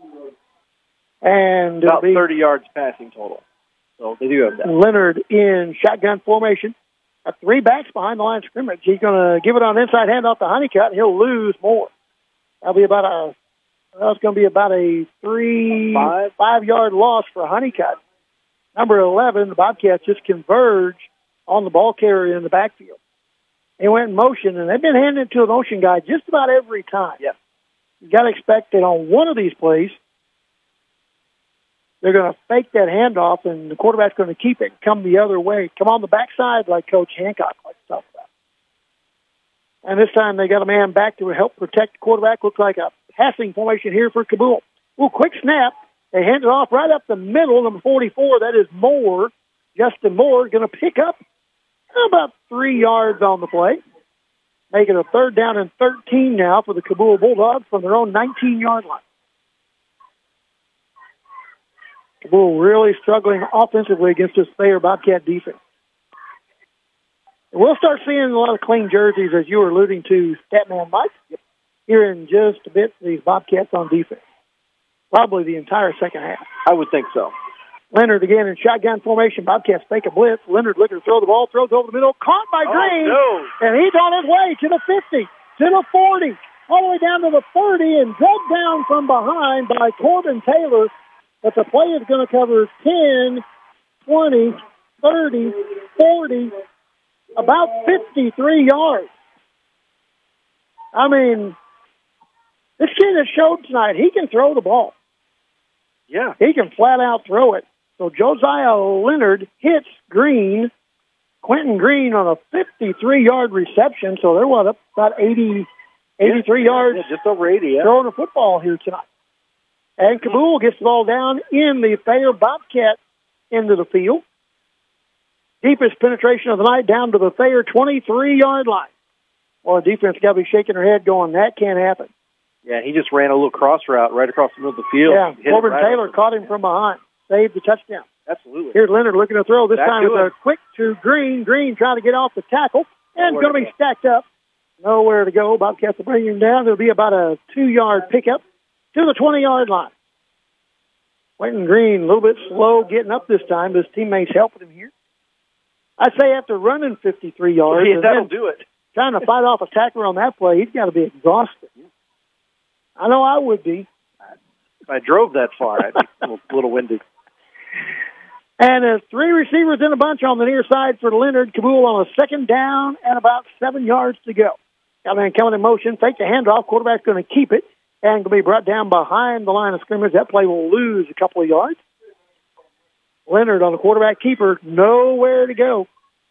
And about thirty yards passing total. So they do have that. Leonard in shotgun formation. Got three backs behind the line of scrimmage. He's going to give it on inside handoff to Honeycutt, and he'll lose more. That'll be about a, well, it's going to be about a three, five, five yard loss for Honeycutt. Number eleven, the Bobcats just converge on the ball carrier in the backfield. They went in motion, and they've been handing it to a motion guy just about every time. Yeah. You got to expect that on one of these plays, they're going to fake that handoff, and the quarterback's going to keep it and come the other way. Come on the backside like Coach Hancock likes to talk about. And this time they got a man back to help protect the quarterback. Looks like a passing formation here for Cabool. Well, quick snap. They hand it off right up the middle, number forty-four. That is Moore. Justin Moore going to pick up about three yards on the play, making a third down and thirteen now for the Cabool Bulldogs from their own nineteen-yard line. Cabool really struggling offensively against this Thayer Bobcat defense. We'll start seeing a lot of clean jerseys, as you were alluding to, Statman Mike, here in just a bit, these Bobcats on defense. Probably the entire second half. I would think so. Leonard again in shotgun formation. Bobcats fake a blitz. Leonard looking to throw the ball, throws over the middle, caught by Green, oh, no. and he's on his way to the fifty, to the forty, all the way down to the thirty, and dragged down from behind by Corbin Taylor. But the play is going to cover ten, twenty, thirty, forty, about fifty-three yards. I mean, this kid has showed tonight he can throw the ball. Yeah. He can flat out throw it. So Josiah Leonard hits Green, Quentin Green on a fifty-three-yard reception. So they're, what, up about eighty, eighty-three yeah, yards. Yeah, just over eighty, yeah. Throwing the football here tonight. And Cabool gets the ball down in the Thayer Bobcat into the field. Deepest penetration of the night down to the Thayer twenty-three-yard line. Well, the defense got to be shaking their head going, that can't happen. Yeah, he just ran a little cross route right across the middle of the field. Yeah, Corbin right Taylor caught him from behind. Saved the touchdown. Absolutely. Here's Leonard looking to throw. This Back time with a quick to Green. Green trying to get off the tackle. And going to be stacked up. Nowhere to go. Bobcats will bring him down. There'll be about a two-yard pickup to the twenty-yard line. Quentin Green a little bit slow getting up this time. His teammates helping him here. I'd say after running fifty-three yards, yeah, that'll do it. Trying to fight off a tackler on that play, he's got to be exhausted. I know I would be. If I drove that far, I'd be a little winded. And uh, three receivers in a bunch on the near side for Leonard. Cabool on a second down and about seven yards to go. Got man coming in motion, fake the handoff. Quarterback's going to keep it and going to be brought down behind the line of scrimmage. That play will lose a couple of yards. Leonard on the quarterback keeper, nowhere to go.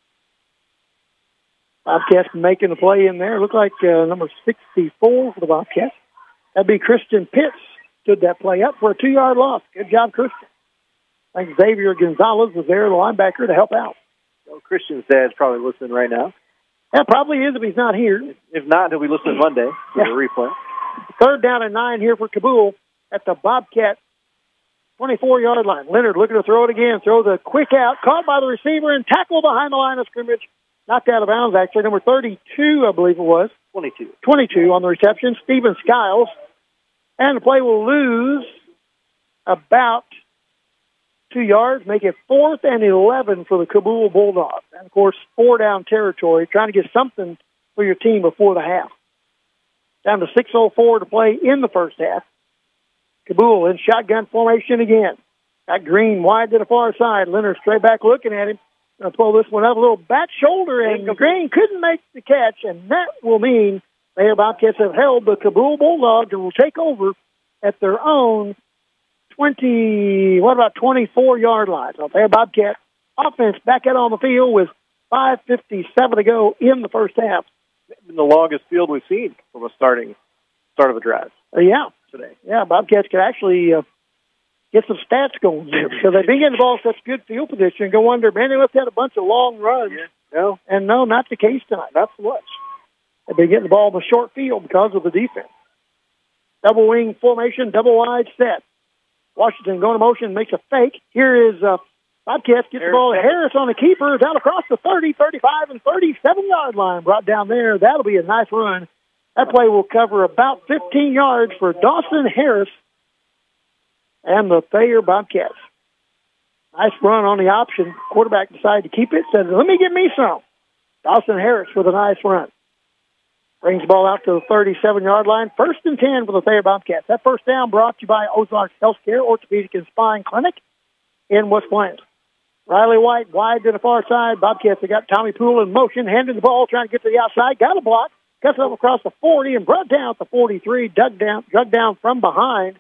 Bobcats making the play in there. Looked like uh, number sixty-four for the Bobcats. That'd be Christian Pitts. Stood that play up for a two-yard loss. Good job, Christian. I think Xavier Gonzalez was there, the linebacker, to help out. Well, Christian's dad's probably listening right now. That probably is if he's not here. If not, he'll be listening Monday for yeah. the replay. Third down and nine here for Cabool at the Bobcat twenty-four-yard line. Leonard looking to throw it again. Throws a quick out. Caught by the receiver and tackled behind the line of scrimmage. Knocked out of bounds, actually. Number thirty-two, I believe it was. twenty-two. twenty-two on the reception. Stephen Skiles. And the play will lose about two yards, make it fourth and eleven for the Cabool Bulldogs. And, of course, four-down territory, trying to get something for your team before the half. Down to six oh four to play in the first half. Cabool in shotgun formation again. Got Green wide to the far side. Leonard straight back looking at him. Going to pull this one up a little back shoulder, and Green couldn't make the catch, and that will mean the Bobcats have held the Cabool Bulldogs and will take over at their own twenty, what about twenty-four-yard line. So the Bobcat offense back out on the field with five fifty-seven to go in the first half. The longest field we've seen from a starting start of a drive. Uh, yeah. Today. Yeah, Bobcats could actually uh, get some stats going here because they've been getting the ball in such good field position and go wonder, man, they must have had a bunch of long runs. Yeah. No. And no, not the case tonight. Not so much. They've been getting the ball in the short field because of the defense. Double wing formation, double wide set. Washington going to motion, makes a fake. Here is uh, Bobcats, gets the ball to Harris on the keeper, down across the thirty, thirty-five, and thirty-seven-yard line. Brought down there. That'll be a nice run. That play will cover about fifteen yards for Dawson Harris and the Thayer Bobcats. Nice run on the option. Quarterback decided to keep it. Said, let me get me some. Dawson Harris with a nice run. Brings the ball out to the thirty-seven-yard line. First and ten for the Thayer Bobcats. That first down brought to you by Ozarks Healthcare Orthopedic and Spine Clinic in West Plains. Riley White wide to the far side. Bobcats have got Tommy Poole in motion, handing the ball, trying to get to the outside. Got a block. Cuts up across the forty and brought down at the forty-three. Dug down, dug down from behind.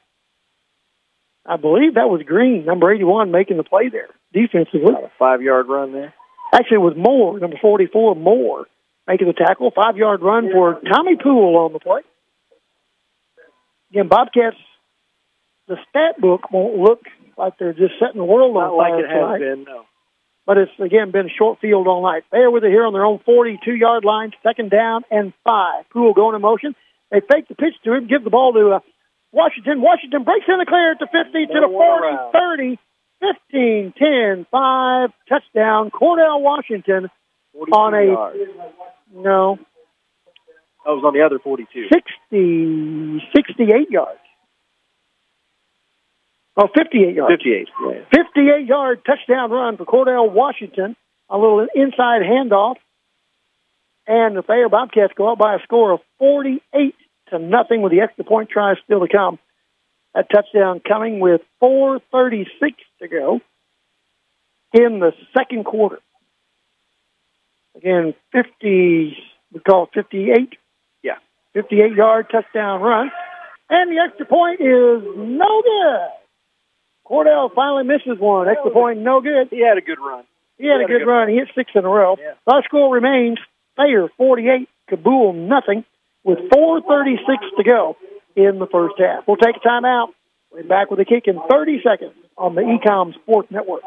I believe that was Green, number eighty-one, making the play there. Defensively. A five-yard run there. Actually, it was Moore, number forty-four, Moore, making the tackle. Five-yard run for Tommy Poole on the play. Again, Bobcats, the stat book won't look like they're just setting the world on Not fire like it tonight. has been, no. but it's, again, been short field all night. Thayer with it here on their own forty-two-yard line, second down and five. Poole going in motion. They fake the pitch to him, give the ball to uh, Washington. Washington breaks in the clear at the fifty, to the forty, thirty, fifteen, ten, five, touchdown. Cordell Washington on a, yards. no. That was on the other forty-two. sixty, sixty-eight yards. Oh, fifty-eight yards. fifty-eight. Yeah. fifty-eight-yard touchdown run for Cordell Washington. A little inside handoff. And the Thayer Bobcats go up by a score of forty-eight to nothing with the extra point try still to come. That touchdown coming with four thirty-six to go in the second quarter. Again, fifty, we call it fifty-eight. Yeah. fifty-eight-yard touchdown run. And the extra point is no good. Cordell finally misses one. Extra point, no good. He had a good run. He had, he had a, good a good run. run. He hit six in a row. Yeah. Our score remains Thayer forty-eight, Cabool nothing, with four thirty-six to go in the first half. We'll take a timeout. We're back with a kick in thirty seconds on the Ecom Sports Network.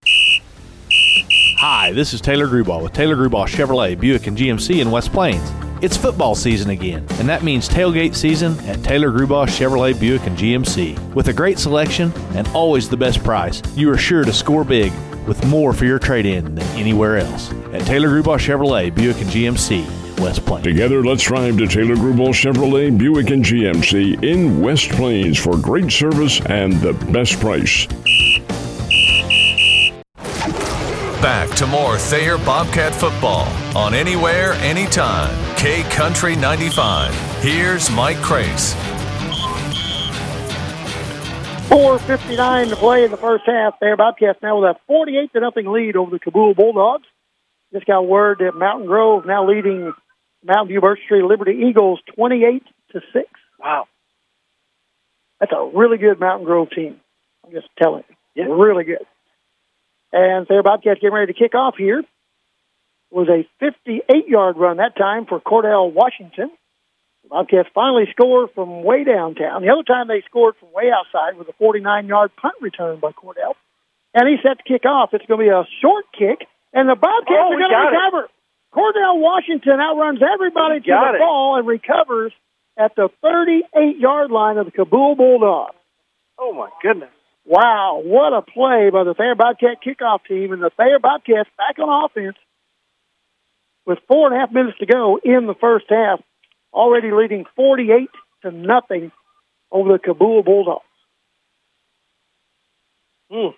Hi, this is Taylor Grubauer with Taylor Grubauer Chevrolet, Buick, and G M C in West Plains. It's football season again, and that means tailgate season at Taylor Grubauer Chevrolet, Buick, and G M C. With a great selection and always the best price, you are sure to score big with more for your trade-in than anywhere else. At Taylor Grubauer Chevrolet, Buick, and G M C, West Plains. Together, let's drive to Taylor Grubauer Chevrolet, Buick, and G M C in West Plains for great service and the best price. Back to more Thayer Bobcat football on Anywhere, Anytime. K Country ninety-five. Here's Mike Crace. four fifty-nine to play in the first half. Thayer Bobcats now with a forty-eight to nothing lead over the Cabool Bulldogs. Just got word that Mountain Grove now leading Mountain View Birch Tree Liberty Eagles twenty-eight to six. Wow. That's a really good Mountain Grove team. I'm just telling you. Yeah. Really good. And Thayer Bobcats getting ready to kick off here. It was a fifty-eight-yard run that time for Cordell Washington. The Bobcats finally scored from way downtown. The other time they scored from way outside was a forty-nine-yard punt return by Cordell. And he's set to kick off. It's going to be a short kick, and the Bobcats oh, are going to recover. It. Cordell Washington outruns everybody to the it. ball and recovers at the thirty-eight-yard line of the Cabool Bulldogs. Oh, my goodness. Wow, what a play by the Thayer Bobcat kickoff team, and the Thayer Bobcats back on offense with four and a half minutes to go in the first half, already leading forty-eight to nothing over the Cabool Bulldogs. Mm.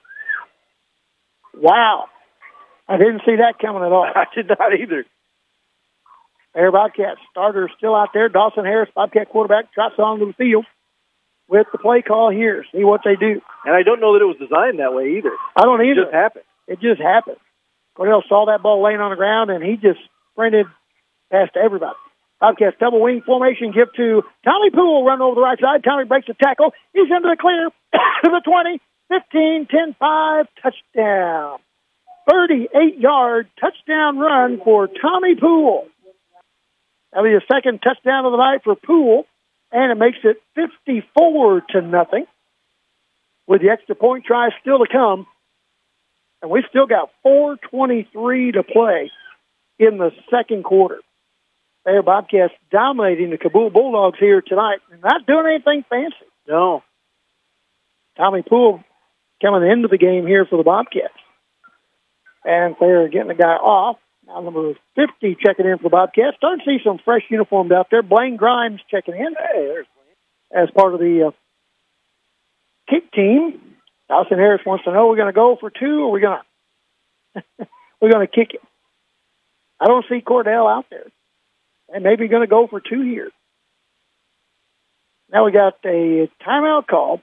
Wow, I didn't see that coming at all. I did not either. Thayer Bobcat starter still out there. Dawson Harris, Bobcat quarterback, trots onto the field with the play call here. See what they do. And I don't know that it was designed that way either. I don't either. It just happened. It just happened. Cordell saw that ball laying on the ground, and he just sprinted past everybody. Bobcats double wing formation, give to Tommy Poole, run over the right side. Tommy breaks the tackle. He's into the clear to the twenty, fifteen, ten, five, touchdown. thirty-eight-yard touchdown run for Tommy Poole. That'll be the second touchdown of the night for Poole. And it makes it fifty-four to nothing with the extra point try still to come. And we've still got four twenty-three to play in the second quarter. Thayer Bobcats dominating the Cabool Bulldogs here tonight and not doing anything fancy. No. Tommy Poole coming into the game here for the Bobcats. And Thayer getting the guy off. Now number fifty checking in for the Bobcats. Starting to see some fresh uniforms out there. Blaine Grimes checking in. Hey, there's Blaine. As part of the uh, kick team. Dawson Harris wants to know, we're going to go for two or we're going to we're going to kick it. I don't see Cordell out there. And maybe going to go for two here. Now we got a timeout call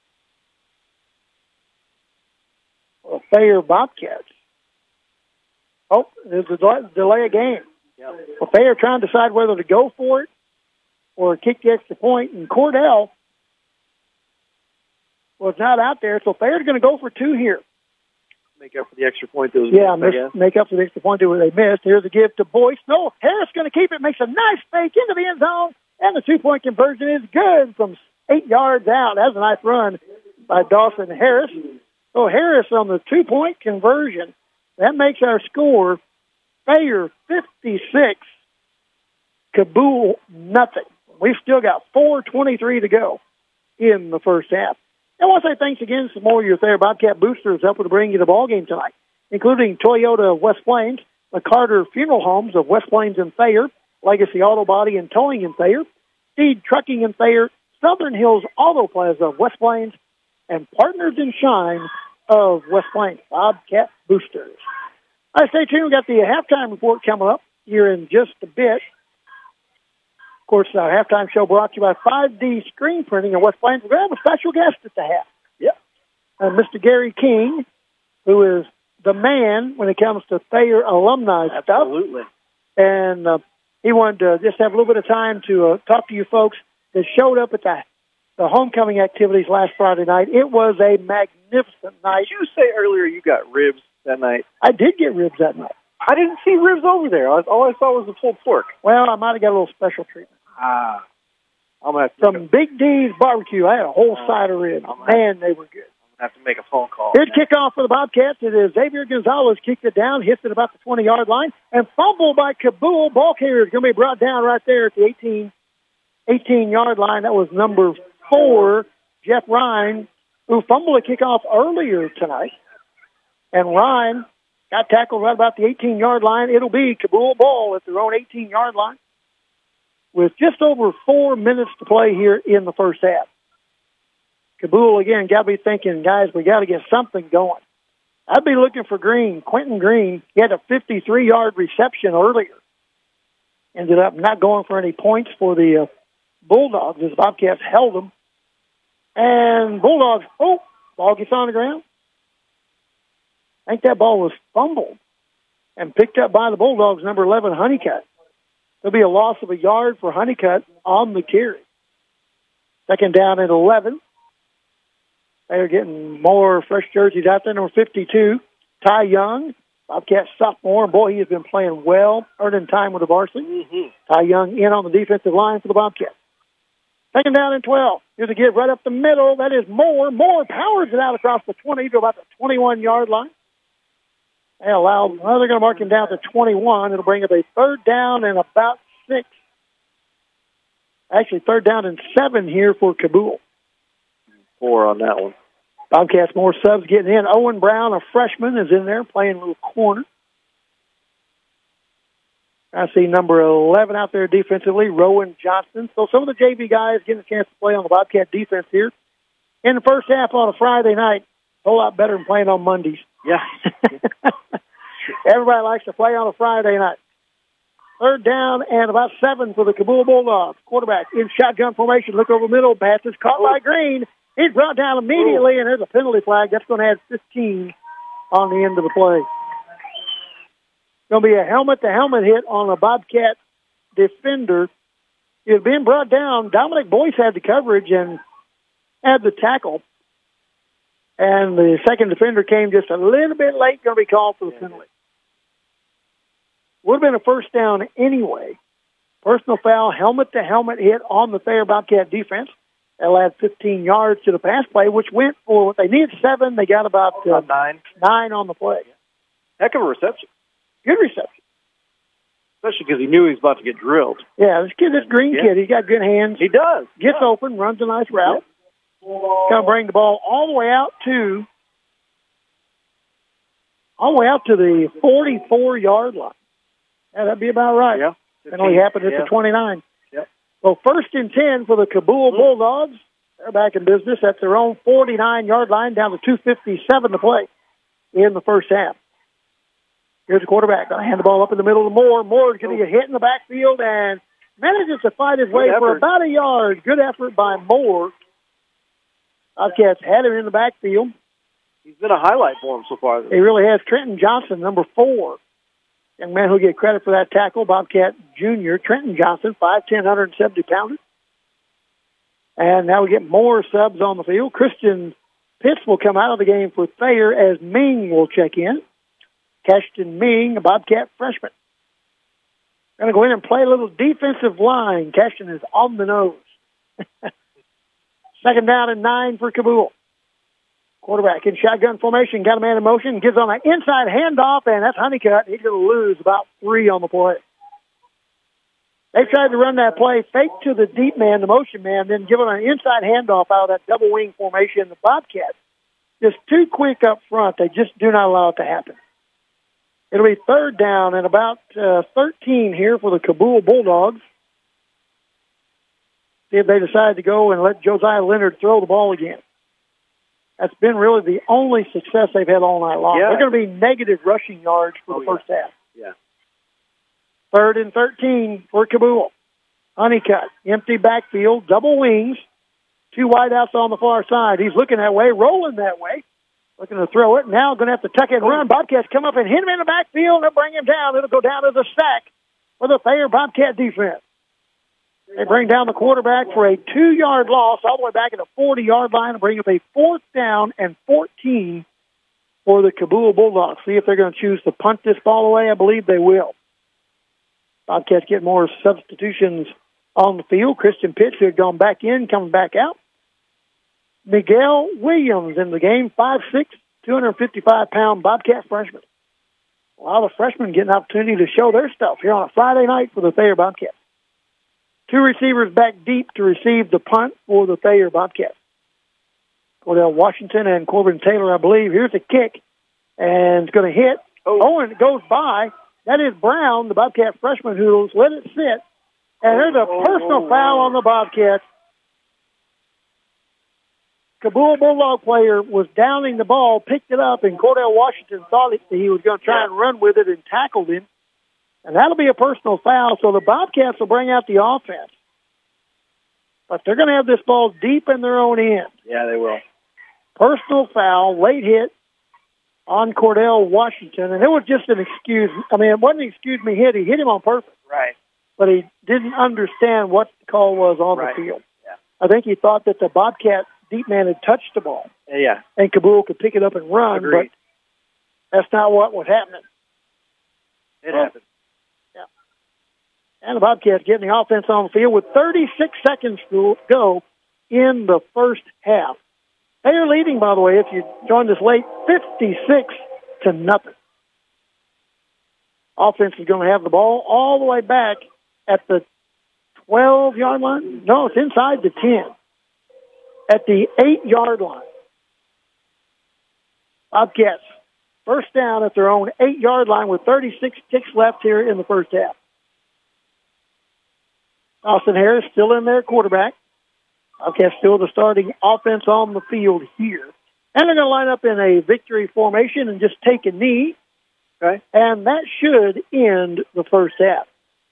for the Thayer Bobcats. Oh, there's a delay, delay a game. Yep. Well, Thayer trying to decide whether to go for it or kick the extra point, and Cordell was not out there, so Thayer's going to go for two here. Make up for the extra point that was yeah, missed, miss, make up for the extra point that they missed. Here's a give to Boyce. No, Harris going to keep it, makes a nice fake into the end zone, and the two-point conversion is good from eight yards out. That's a nice run by Dawson Harris. So Harris on the two-point conversion That makes our score Thayer fifty-six, Cabool nothing. We've still got four twenty-three to go in the first half. I want to say thanks again to more of your Thayer Bobcat boosters helping to bring you the ball game tonight, including Toyota of West Plains, the Carter Funeral Homes of West Plains and Thayer, Legacy Auto Body and Towing in Thayer, Steed Trucking in Thayer, Southern Hills Auto Plaza of West Plains, and Partners in Shine of West Plains, Bobcat boosters. All right, stay tuned. We've got the halftime report coming up here in just a bit. Of course, our halftime show brought to you by five D Screen Printing of West Plains. We're going to have a special guest at the half. Yep. Uh, Mister Gary King, who is the man when it comes to Thayer alumni stuff. Absolutely. And uh, he wanted to just have a little bit of time to uh, talk to you folks that showed up at the, the homecoming activities last Friday night. It was a magnificent night. Did you say earlier you got ribs that night? I did get ribs that night. I didn't see ribs over there. All I saw was the pulled pork. Well, I might have got a little special treatment. Ah. I'm gonna have to From Big D's Barbecue, I had a whole Oh, side of ribs. I'm Man, they were good. I'm gonna have to make a phone call. Good kickoff for the Bobcats. It is Xavier Gonzalez kicked it down, hits it about the twenty-yard line, and fumbled by Cabool. Ball carrier is going to be brought down right there at the eighteen, eighteen-yard line. That was number four, Jeff Ryan, who fumbled a kickoff earlier tonight. And Ryan got tackled right about the eighteen-yard line. It'll be Cabool ball at their own eighteen-yard line with just over four minutes to play here in the first half. Cabool, again, got to be thinking, guys, we got to get something going. I'd be looking for Green. Quentin Green, he had a fifty-three-yard reception earlier. Ended up not going for any points for the uh, Bulldogs as Bobcats held them. And Bulldogs, oh, ball gets on the ground. I think that ball was fumbled and picked up by the Bulldogs, number eleven, Honeycutt. There'll be a loss of a yard for Honeycutt on the carry. Second down at eleven. They're getting more fresh jerseys out there. Number fifty-two, Ty Young, Bobcat sophomore. Boy, he has been playing well, earning time with the varsity. Mm-hmm. Ty Young in on the defensive line for the Bobcats. Second down and twelve. Here's a give right up the middle. That is Moore. Moore powers it out across the twenty to about the twenty-one-yard line. They allow, well, they're going to mark him down to twenty-one. It'll bring up a third down and about six. Actually, third down and seven here for Cabool. Four on that one. Bobcats more subs getting in. Owen Brown, a freshman, is in there playing a little corner. I see number eleven out there defensively, Rowan Johnson. So some of the J V guys getting a chance to play on the Bobcat defense here. In the first half on a Friday night, a whole lot better than playing on Mondays. Yeah. Everybody likes to play on a Friday night. Third down and about seven for the Cabool Bulldogs. Quarterback in shotgun formation. Look over the middle. Pass is caught by Green. He's brought down immediately, and there's a penalty flag. That's going to add fifteen on the end of the play. Going to be a helmet-to-helmet hit on a Bobcat defender. He had been brought down. Dominic Boyce had the coverage and had the tackle. And the second defender came just a little bit late, going to be called for the penalty. Would have been a first down anyway. Personal foul, helmet-to-helmet hit on the Thayer Bobcat defense. That'll add fifteen yards to the pass play, which went for what they needed seven. They got about, uh, about nine. Nine on the play. Heck of a reception. Good reception. Especially because he knew he was about to get drilled. Yeah, this kid, this Green Yeah. kid, he's got good hands. He does. Gets yeah. open, runs a nice route. Going to bring the ball all the way out to, all the way out to the forty-four-yard line. Yeah, that'd be about right. Yeah. It only happened at yeah. the twenty-nine. Yep. So first and ten for the Cabool Bulldogs. They're back in business at their own forty-nine-yard line, down to two fifty-seven to play in the first half. Here's the quarterback. Going to hand the ball up in the middle to Moore. Moore's going to get hit in the backfield and manages to fight his way Good for effort. about a yard. Good effort by Moore. Bobcats had him in the backfield. He's been a highlight for him so far. He really has. Trenton Johnson, number four. Young man who'll get credit for that tackle, Bobcat Junior Trenton Johnson, five ten, one seventy pounder. And now we get more subs on the field. Christian Pitts will come out of the game for Thayer as Ming will check in. Cashton Ming, a Bobcat freshman. Going to go in and play a little defensive line. Cashton is on the nose. Second down and nine for Cabool. Quarterback in shotgun formation, got a man in motion, gives on an inside handoff, and that's Honeycutt. He's going to lose about three on the play. They tried to run that play, fake to the deep man, the motion man, then give it an inside handoff out of that double wing formation. The Bobcats just too quick up front. They just do not allow it to happen. It'll be third down and about uh, thirteen here for the Cabool Bulldogs. See if they decide to go and let Josiah Leonard throw the ball again. That's been really the only success they've had all night long. Yeah. They're going to be negative rushing yards for oh, the first yeah. half. Yeah. Third and thirteen for Cabool. Honeycutt, empty backfield, double wings, two wideouts on the far side. He's looking that way, rolling that way, looking to throw it. Now going to have to tuck it and run. Bobcats come up and hit him in the backfield. They'll bring him down. It'll go down to the sack for the Thayer Bobcat defense. They bring down the quarterback for a two-yard loss all the way back at the forty-yard line and bring up a fourth down and fourteen for the Cabool Bulldogs. See if they're going to choose to punt this ball away. I believe they will. Bobcats get more substitutions on the field. Christian Pitts, who had gone back in, coming back out. Miguel Williams in the game, five six, two hundred fifty-five pound Bobcat freshman. A lot of freshmen getting an opportunity to show their stuff here on a Friday night for the Thayer Bobcats. Two receivers back deep to receive the punt for the Thayer Bobcats. Cordell Washington and Corbin Taylor, I believe. Here's a kick, and it's going to hit. Oh, and it goes by. That is Brown, the Bobcat freshman, who's let it sit. And there's a personal foul on the Bobcats. Cabool Bulldog player was downing the ball, picked it up, and Cordell Washington thought he was going to try and run with it and tackled him. And that'll be a personal foul, so the Bobcats will bring out the offense. But they're going to have this ball deep in their own end. Yeah, they will. Personal foul, late hit on Cordell Washington, and it was just an excuse. I mean, it wasn't an excuse me hit. He hit him on purpose. Right. But he didn't understand what the call was on right. the field. Yeah. I think he thought that the Bobcat deep man had touched the ball. Yeah. And Cabool could pick it up and run, Agreed. but that's not what was happening. It well, happened. Yeah. And the Bobcats getting the offense on the field with thirty-six seconds to go in the first half. They are leading, by the way, if you joined us late, fifty-six to nothing. Offense is going to have the ball all the way back at the twelve-yard line. No, it's inside the ten. At the eight-yard line. Bobcats first down at their own eight-yard line with thirty-six ticks left here in the first half. Austin Harris still in there, quarterback. Bobcats still the starting offense on the field here. And they're going to line up in a victory formation and just take a knee. Okay. And that should end the first half.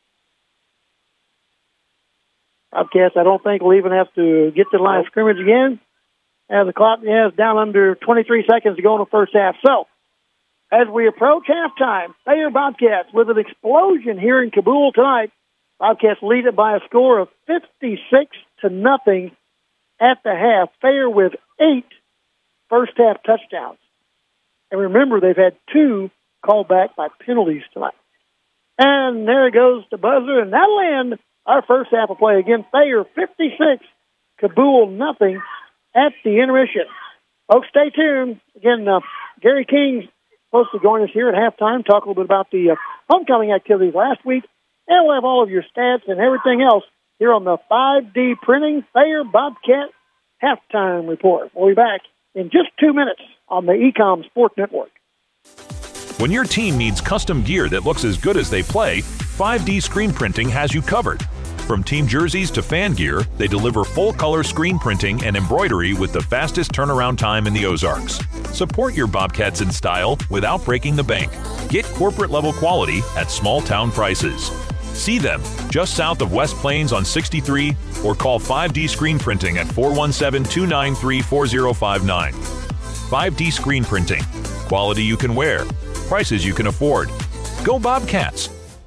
Bobcats, I don't think will even have to get to the line of scrimmage again. And the clock has down under twenty-three seconds to go in the first half. So, as we approach halftime, Thayer Bobcats with an explosion here in Cabool tonight. Bobcats lead it by a score of fifty-six to nothing at the half. Thayer with eight first half touchdowns. And remember, they've had two called back by penalties tonight. And there goes the buzzer, and that'll end our first half of play. Again, Thayer fifty-six, Cabool nothing at the intermission. Folks, stay tuned. Again, uh, Gary King's supposed to join us here at halftime, talk a little bit about the uh, homecoming activities last week, and we'll have all of your stats and everything else here on the five D Printing Thayer Bobcat Halftime Report. We'll be back in just two minutes on the Ecom Sports Network. When your team needs custom gear that looks as good as they play, five D Screen Printing has you covered. From team jerseys to fan gear, they deliver full-color screen printing and embroidery with the fastest turnaround time in the Ozarks. Support your Bobcats in style without breaking the bank. Get corporate-level quality at small-town prices. See them just south of West Plains on sixty-three or call five D Screen Printing at four one seven, two nine three, four zero five nine. five D Screen Printing. Quality you can wear. Prices you can afford. Go Bobcats!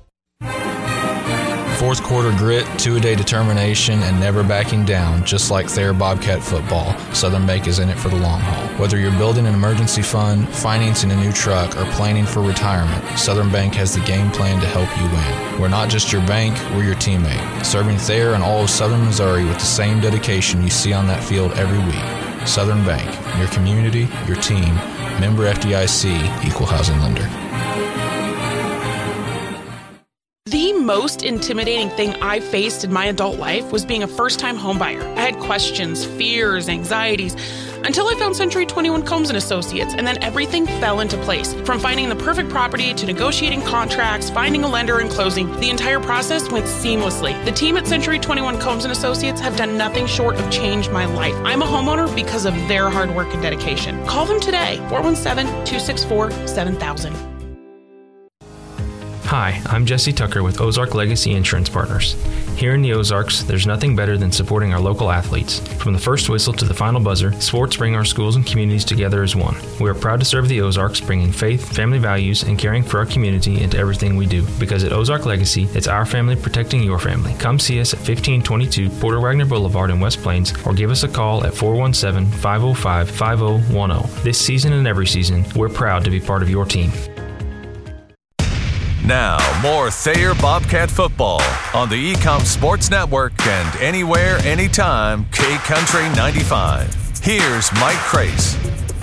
Fourth quarter grit, two-a-day determination, and never backing down. Just like Thayer Bobcat football, Southern Bank is in it for the long haul. Whether you're building an emergency fund, financing a new truck, or planning for retirement, Southern Bank has the game plan to help you win. We're not just your bank, we're your teammate, serving Thayer and all of Southern Missouri with the same dedication you see on that field every week. Southern Bank, your community, your team, member F D I C, equal housing lender. The most intimidating thing I faced in my adult life was being a first-time homebuyer. I had questions, fears, anxieties, until I found Century twenty-one Combs and Associates, and then everything fell into place. From finding the perfect property to negotiating contracts, finding a lender, and closing, the entire process went seamlessly. The team at Century twenty-one Combs and Associates have done nothing short of change my life. I'm a homeowner because of their hard work and dedication. Call them today, four one seven, two six four, seven thousand. Hi, I'm Jesse Tucker with Ozark Legacy Insurance Partners. Here in the Ozarks, there's nothing better than supporting our local athletes. From the first whistle to the final buzzer, sports bring our schools and communities together as one. We are proud to serve the Ozarks, bringing faith, family values, and caring for our community into everything we do. Because at Ozark Legacy, it's our family protecting your family. Come see us at fifteen twenty-two Porter Wagner Boulevard in West Plains, or give us a call at four one seven, five oh five, five oh one oh. This season and every season, we're proud to be part of your team. Now, more Thayer Bobcat football on the Ecom Sports Network and anywhere, anytime, K Country ninety-five. Here's Mike Crace.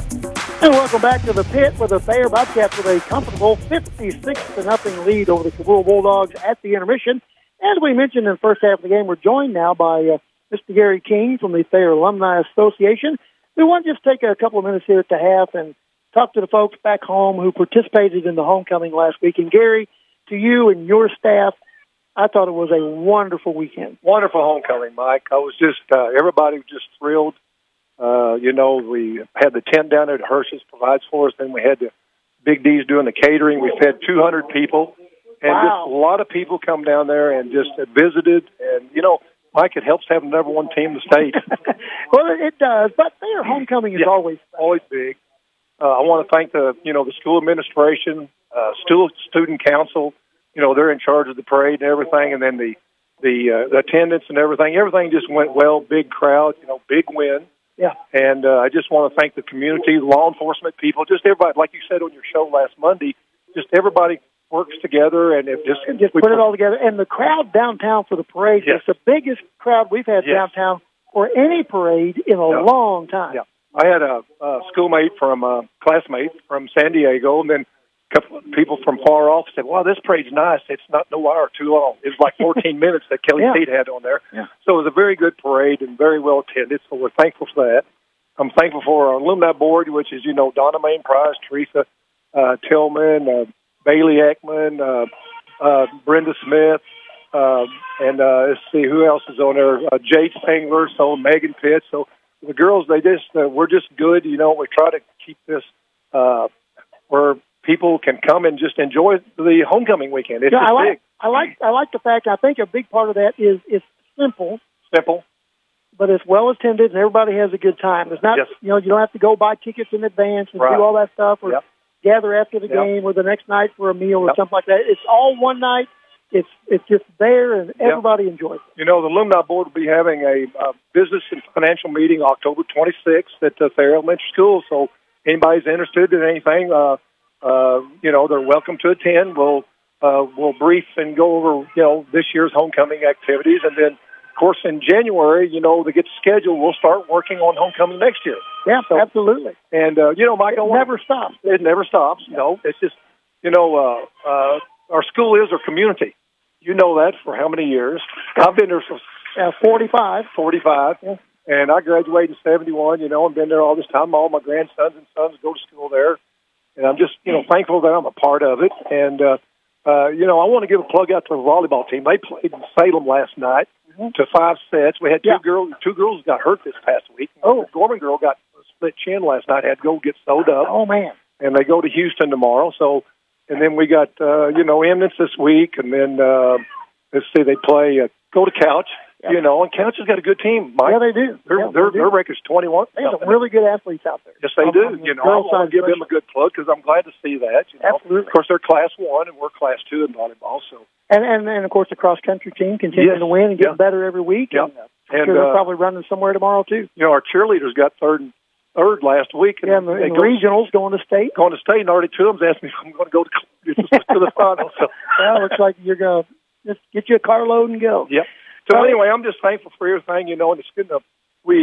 And welcome back to the pit with the Thayer Bobcats with a comfortable fifty-six to nothing lead over the Kabul Bulldogs at the intermission. As we mentioned in the first half of the game, we're joined now by uh, Mister Gary King from the Thayer Alumni Association. We want to just take a couple of minutes here at the half and talk to the folks back home who participated in the homecoming last week. And Gary, to you and your staff, I thought it was a wonderful weekend. Wonderful homecoming, Mike. I was just, uh, everybody was just thrilled. Uh, you know, we had the tent down there that Hershey's provides for us. Then we had the Big D's doing the catering. We fed two hundred people. And wow. just a lot of people come down there and just visited. And, you know, Mike, it helps having the number one team in the state. Well, it does. But their homecoming is yeah, always always big. Uh, I want to thank the, you know, the school administration, uh, still student council. You know, they're in charge of the parade and everything, and then the the, uh, the attendance and everything. Everything just went well. Big crowd, you know, big win. Yeah. And uh, I just want to thank the community, law enforcement people, just everybody. Like you said on your show last Monday, just everybody works together and it just just put it all together. And the crowd downtown for the parade yes. is the biggest crowd we've had yes. downtown for any parade in a yeah. long time. Yeah. I had a, a schoolmate from a classmate from San Diego, and then a couple of people from far off said, "Wow, this parade's nice. It's not no hour too long." It was like fourteen minutes that Kelly yeah. State had on there. Yeah. So it was a very good parade and very well attended. So we're thankful for that. I'm thankful for our alumni board, which is, you know, Donna Main Price, Teresa uh, Tillman, uh, Bailey Ekman, uh, uh, Brenda Smith, uh, and uh, let's see who else is on there. Uh, Jade Spangler, so Megan Pitts. So the girls, they just uh, we're just good. You know, we try to keep this uh, where people can come and just enjoy the homecoming weekend. It's yeah, just I like, big. I like I like the fact. I think a big part of that is it's simple, simple, but it's well attended and everybody has a good time. It's not yes. you know you don't have to go buy tickets in advance and right. do all that stuff or yep. gather after the yep. game or the next night for a meal or yep. something like that. It's all one night. It's it's just there and everybody yep. enjoys it. You know, the alumni board will be having a uh, business and financial meeting October twenty-sixth at the Thayer Elementary School. So anybody's interested in anything, uh, uh, you know, they're welcome to attend. We'll uh, we'll brief and go over, you know, this year's homecoming activities. And then, of course, in January, you know, to get scheduled, we'll start working on homecoming next year. Yeah, so, absolutely. And, uh, you know, Mike, it never stops. It never stops. No, it's just, you know, uh, uh, our school is our community. You know that for how many years? I've been there for uh, forty-five. forty-five. Yeah. And I graduated in seventy-one, you know, and been there all this time. All my grandsons and sons go to school there. And I'm just, you know, thankful that I'm a part of it. And, uh, uh, you know, I want to give a plug out to the volleyball team. They played in Salem last night mm-hmm. to five sets. We had two yeah. girls. Two girls got hurt this past week. Oh. The Gorman girl got a split chin last night, had to go get sewed up. Oh, man. And they go to Houston tomorrow. So, and then we got, uh, you know, Eminence this week. And then, uh, let's see, they play, uh, go to Couch. You know, and Couch has got a good team, Mike. Yeah, they do. Their, yeah, their, they do. their record's twenty-one. They have some really good athletes out there. Yes, they I'm, do. I'm you know, I want to give them a good plug because I'm glad to see that. You know? Absolutely. Of course, they're class one, and we're class two in volleyball. So, and and, and of course, the cross country team continuing yes. to win and getting yeah. better every week. Yeah. And, uh, and I'm sure they're uh, probably running somewhere tomorrow too. You know, our cheerleaders got third and third last week. And yeah, and the, they and the go, regionals going to state. Going to state, and already two of them asked me if I'm going to go to, to the final. So, well, looks like you're going to just get you a carload and go. Yep. So anyway, I'm just thankful for everything, you know, and it's good enough. We, uh,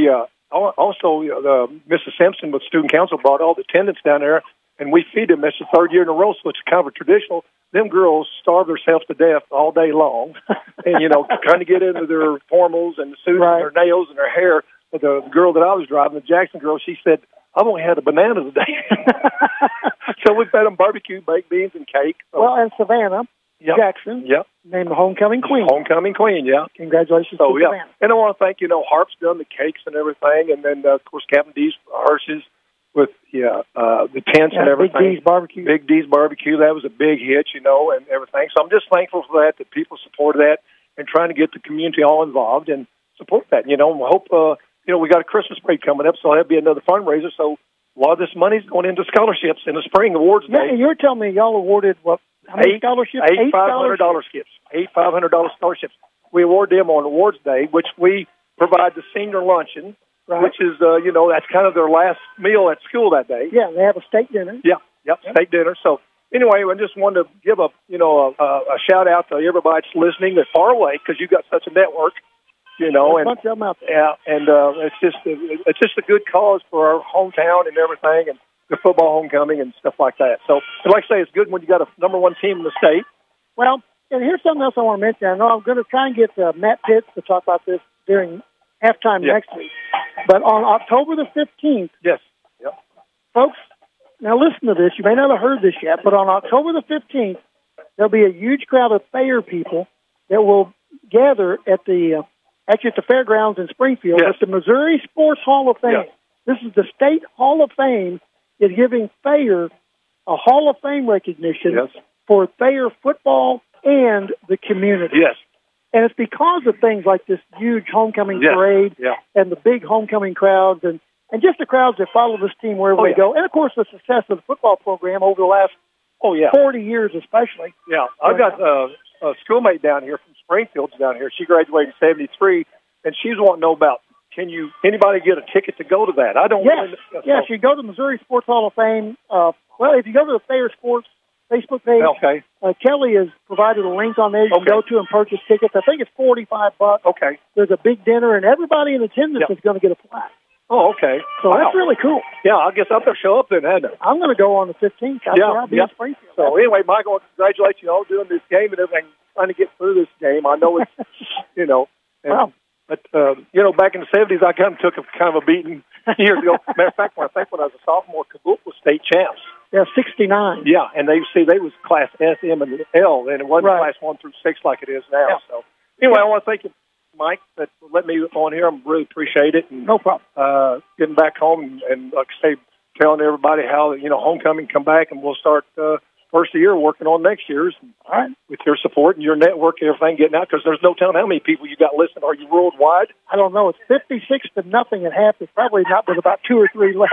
also, uh, Missus Simpson with student council brought all the attendants down there, and we feed them. It's the third year in a row, so it's kind of a traditional. Them girls starve themselves to death all day long, and, you know, trying to get into their formals and the suits right. and their nails and their hair. But the girl that I was driving, the Jackson girl, she said, I've only had a banana today. So we fed them barbecue, baked beans, and cake. So. Well, and Savannah yep. Jackson, yep. named the homecoming queen. Homecoming queen, yeah. Congratulations so, to yeah. Savannah. And I want to thank, you know, Harp's done the cakes and everything, and then, uh, of course, Captain D's Hearses with yeah, uh, the tents yeah, and everything. Big D's Barbecue. Big D's Barbecue. That was a big hit, you know, and everything. So I'm just thankful for that, that people supported that and trying to get the community all involved and support that, you know. And we hope, uh, you know, we got a Christmas break coming up, so that'll be another fundraiser. So a lot of this money's going into scholarships in the spring awards day. Yeah, you're telling me y'all awarded, what, how many eight, scholarships? Eight, eight five hundred dollars scholarships. Eight five hundred dollars scholarships. We award them on awards day, which we provide the senior luncheon, right. which is, uh, you know, that's kind of their last meal at school that day. Yeah, they have a steak dinner. Yeah, yep, yep. steak dinner. So anyway, I just wanted to give a, you know, a, a shout out to everybody that's listening that's far away, because you've got such a network. You know, There's and a bunch of them out there. yeah, and uh, it's just a, it's just a good cause for our hometown and everything, and the football homecoming and stuff like that. So, and like I say, it's good when you got a number one team in the state. Well, and here's something else I want to mention. I know I'm going to try and get uh, Matt Pitts to talk about this during halftime yeah. next week. But on October the fifteenth, yes, yep. folks, now listen to this. You may not have heard this yet, but on October the fifteenth, there'll be a huge crowd of Thayer people that will gather at the uh, actually at the fairgrounds in Springfield yes. at the Missouri Sports Hall of Fame. Yes. This is the State Hall of Fame is giving Thayer a Hall of Fame recognition yes. for Thayer football and the community. Yes. And it's because of things like this huge homecoming yes. parade yeah. and the big homecoming crowds and, and just the crowds that follow this team wherever oh, they yeah. go. And, of course, the success of the football program over the last oh, yeah. forty years especially. Yeah. I've got uh, a schoolmate down here from Springfield's down here. She graduated in seventy-three, and she's wanting to know about, can you anybody get a ticket to go to that? I don't yes. really know. Yes, you go to Missouri Sports Hall of Fame. Uh, well, if you go to the Thayer Sports Facebook page, okay. uh, Kelly has provided a link on there. You okay. can go to and purchase tickets. I think it's forty-five bucks. Okay. There's a big dinner, and everybody in attendance yep. is going to get a plaque. Oh, okay. So wow. that's really cool. Yeah, I guess I'll have to show up then, hadn't I? I'm going to go on the fifteenth. I yeah, I'll be yeah. in Springfield. So anyway, Michael, congratulate you all doing this game and everything, trying to get through this game. I know it's, you know. And, wow. But, uh, you know, back in the seventies, I kind of took a kind of a beating years ago. Matter of fact, when I think when I was a sophomore, Kabup was state champs. Yeah, sixty-nine. Yeah, and they see they was class S, M, and L, and it wasn't right. class one through six like it is now. Yeah. So anyway, I want to thank you, Mike, that let me on here. I really appreciate it. And, no problem. Uh, getting back home and, and like I say, telling everybody how, you know, homecoming come back, and we'll start uh, first of the year working on next year's. All right. With your support and your network and everything getting out, because there's no telling how many people you got listening. Are you worldwide? I don't know. It's fifty-six to nothing at half. It's probably not with about two or three left.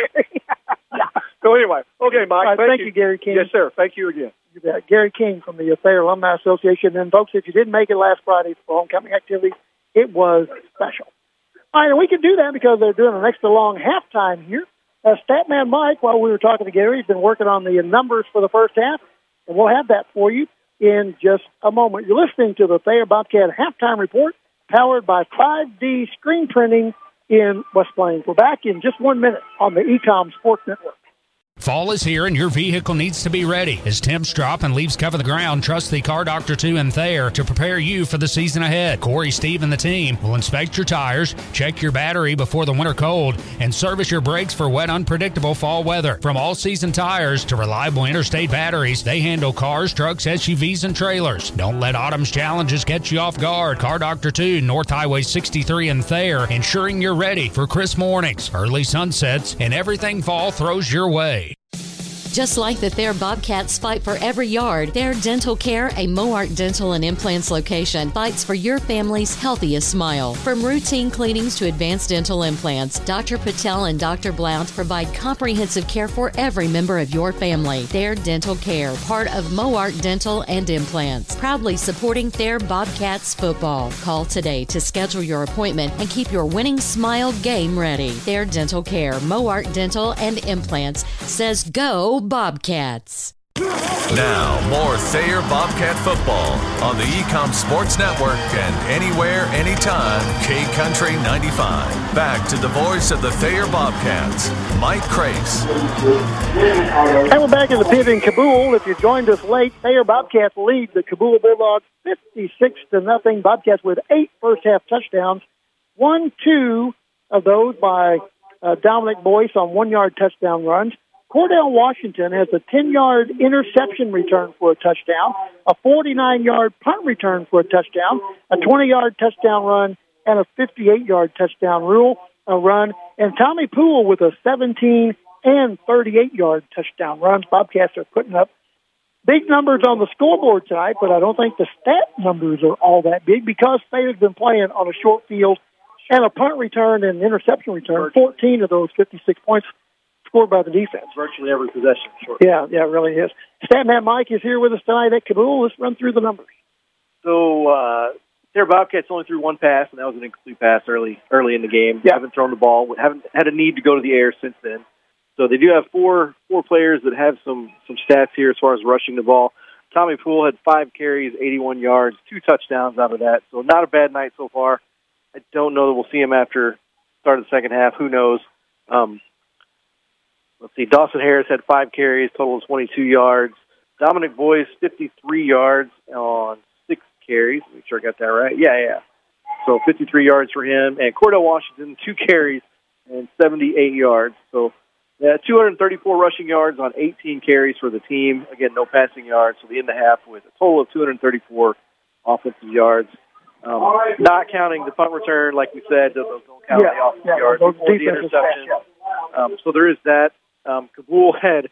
So anyway, okay, Mike. Right, thank, thank you. you, Gary King. Yes, sir. Thank you again. You bet. Gary King from the Thayer Alumni Association. And, folks, if you didn't make it last Friday for homecoming activity, it was special. All right, and we can do that because they're doing an extra long halftime here. Uh, Statman Mike, while we were talking to Gary, he's been working on the numbers for the first half, and we'll have that for you in just a moment. You're listening to the Thayer Bobcat Halftime Report, powered by five D Screen Printing in West Plains. We're back in just one minute on the E COM Sports Network. Fall is here and your vehicle needs to be ready. As temps drop and leaves cover the ground, trust the Car Doctor two in Thayer to prepare you for the season ahead. Corey, Steve, and the team will inspect your tires, check your battery before the winter cold, and service your brakes for wet, unpredictable fall weather. From all-season tires to reliable interstate batteries, they handle cars, trucks, S U Vs, and trailers. Don't let autumn's challenges get you off guard. Car Doctor two, North Highway sixty-three in Thayer, ensuring you're ready for crisp mornings, early sunsets, and everything fall throws your way. Just like the Thayer Bobcats fight for every yard, Thayer Dental Care, a Moark Dental and Implants location, fights for your family's healthiest smile. From routine cleanings to advanced dental implants, Doctor Patel and Doctor Blount provide comprehensive care for every member of your family. Thayer Dental Care, part of Moark Dental and Implants, proudly supporting Thayer Bobcats football. Call today to schedule your appointment and keep your winning smile game ready. Thayer Dental Care, Moark Dental and Implants says go Bobcats. Now, more Thayer Bobcat football on the Ecom Sports Network and anywhere, anytime, K Country ninety-five. Back to the voice of the Thayer Bobcats, Mike Crace. And we're back in the pit in Cabool. If you joined us late, Thayer Bobcats lead the Cabool Bulldogs fifty-six to nothing. Bobcats with eight first-half touchdowns, one, two of those by uh, Dominic Boyce on one-yard touchdown runs. Cordell Washington has a ten-yard interception return for a touchdown, a forty-nine-yard punt return for a touchdown, a twenty-yard touchdown run, and a fifty-eight-yard touchdown rule a run. And Tommy Poole with a seventeen and thirty-eight-yard touchdown runs. Bobcats are putting up big numbers on the scoreboard tonight, but I don't think the stat numbers are all that big because Thayer's been playing on a short field and a punt return and interception return. fourteen of those fifty-six points scored by the defense. Virtually every possession. Short. Yeah, yeah, it really is. Statman Mike is here with us tonight at Cabool. Let's run through the numbers. So, uh, their Bobcats only threw one pass, and that was an incomplete pass early early in the game. Yeah. Haven't thrown the ball. Haven't had a need to go to the air since then. So they do have four four players that have some, some stats here as far as rushing the ball. Tommy Poole had five carries, eighty-one yards, two touchdowns out of that. So not a bad night so far. I don't know that we'll see him after start of the second half. Who knows? Um, let's see. Dawson Harris had five carries, total of twenty-two yards. Dominic Boyce, fifty-three yards on six carries. Make sure I got that right. Yeah, yeah. So fifty-three yards for him. And Cordell Washington, two carries and seventy-eight yards. So yeah, two hundred thirty-four rushing yards on eighteen carries for the team. Again, no passing yards. So the end of the half with a total of two hundred thirty-four offensive yards. Um, not counting the punt return, like we said, those don't count yeah, the offensive yeah, yards before the interception. Um, so there is that. Um, Cabool had,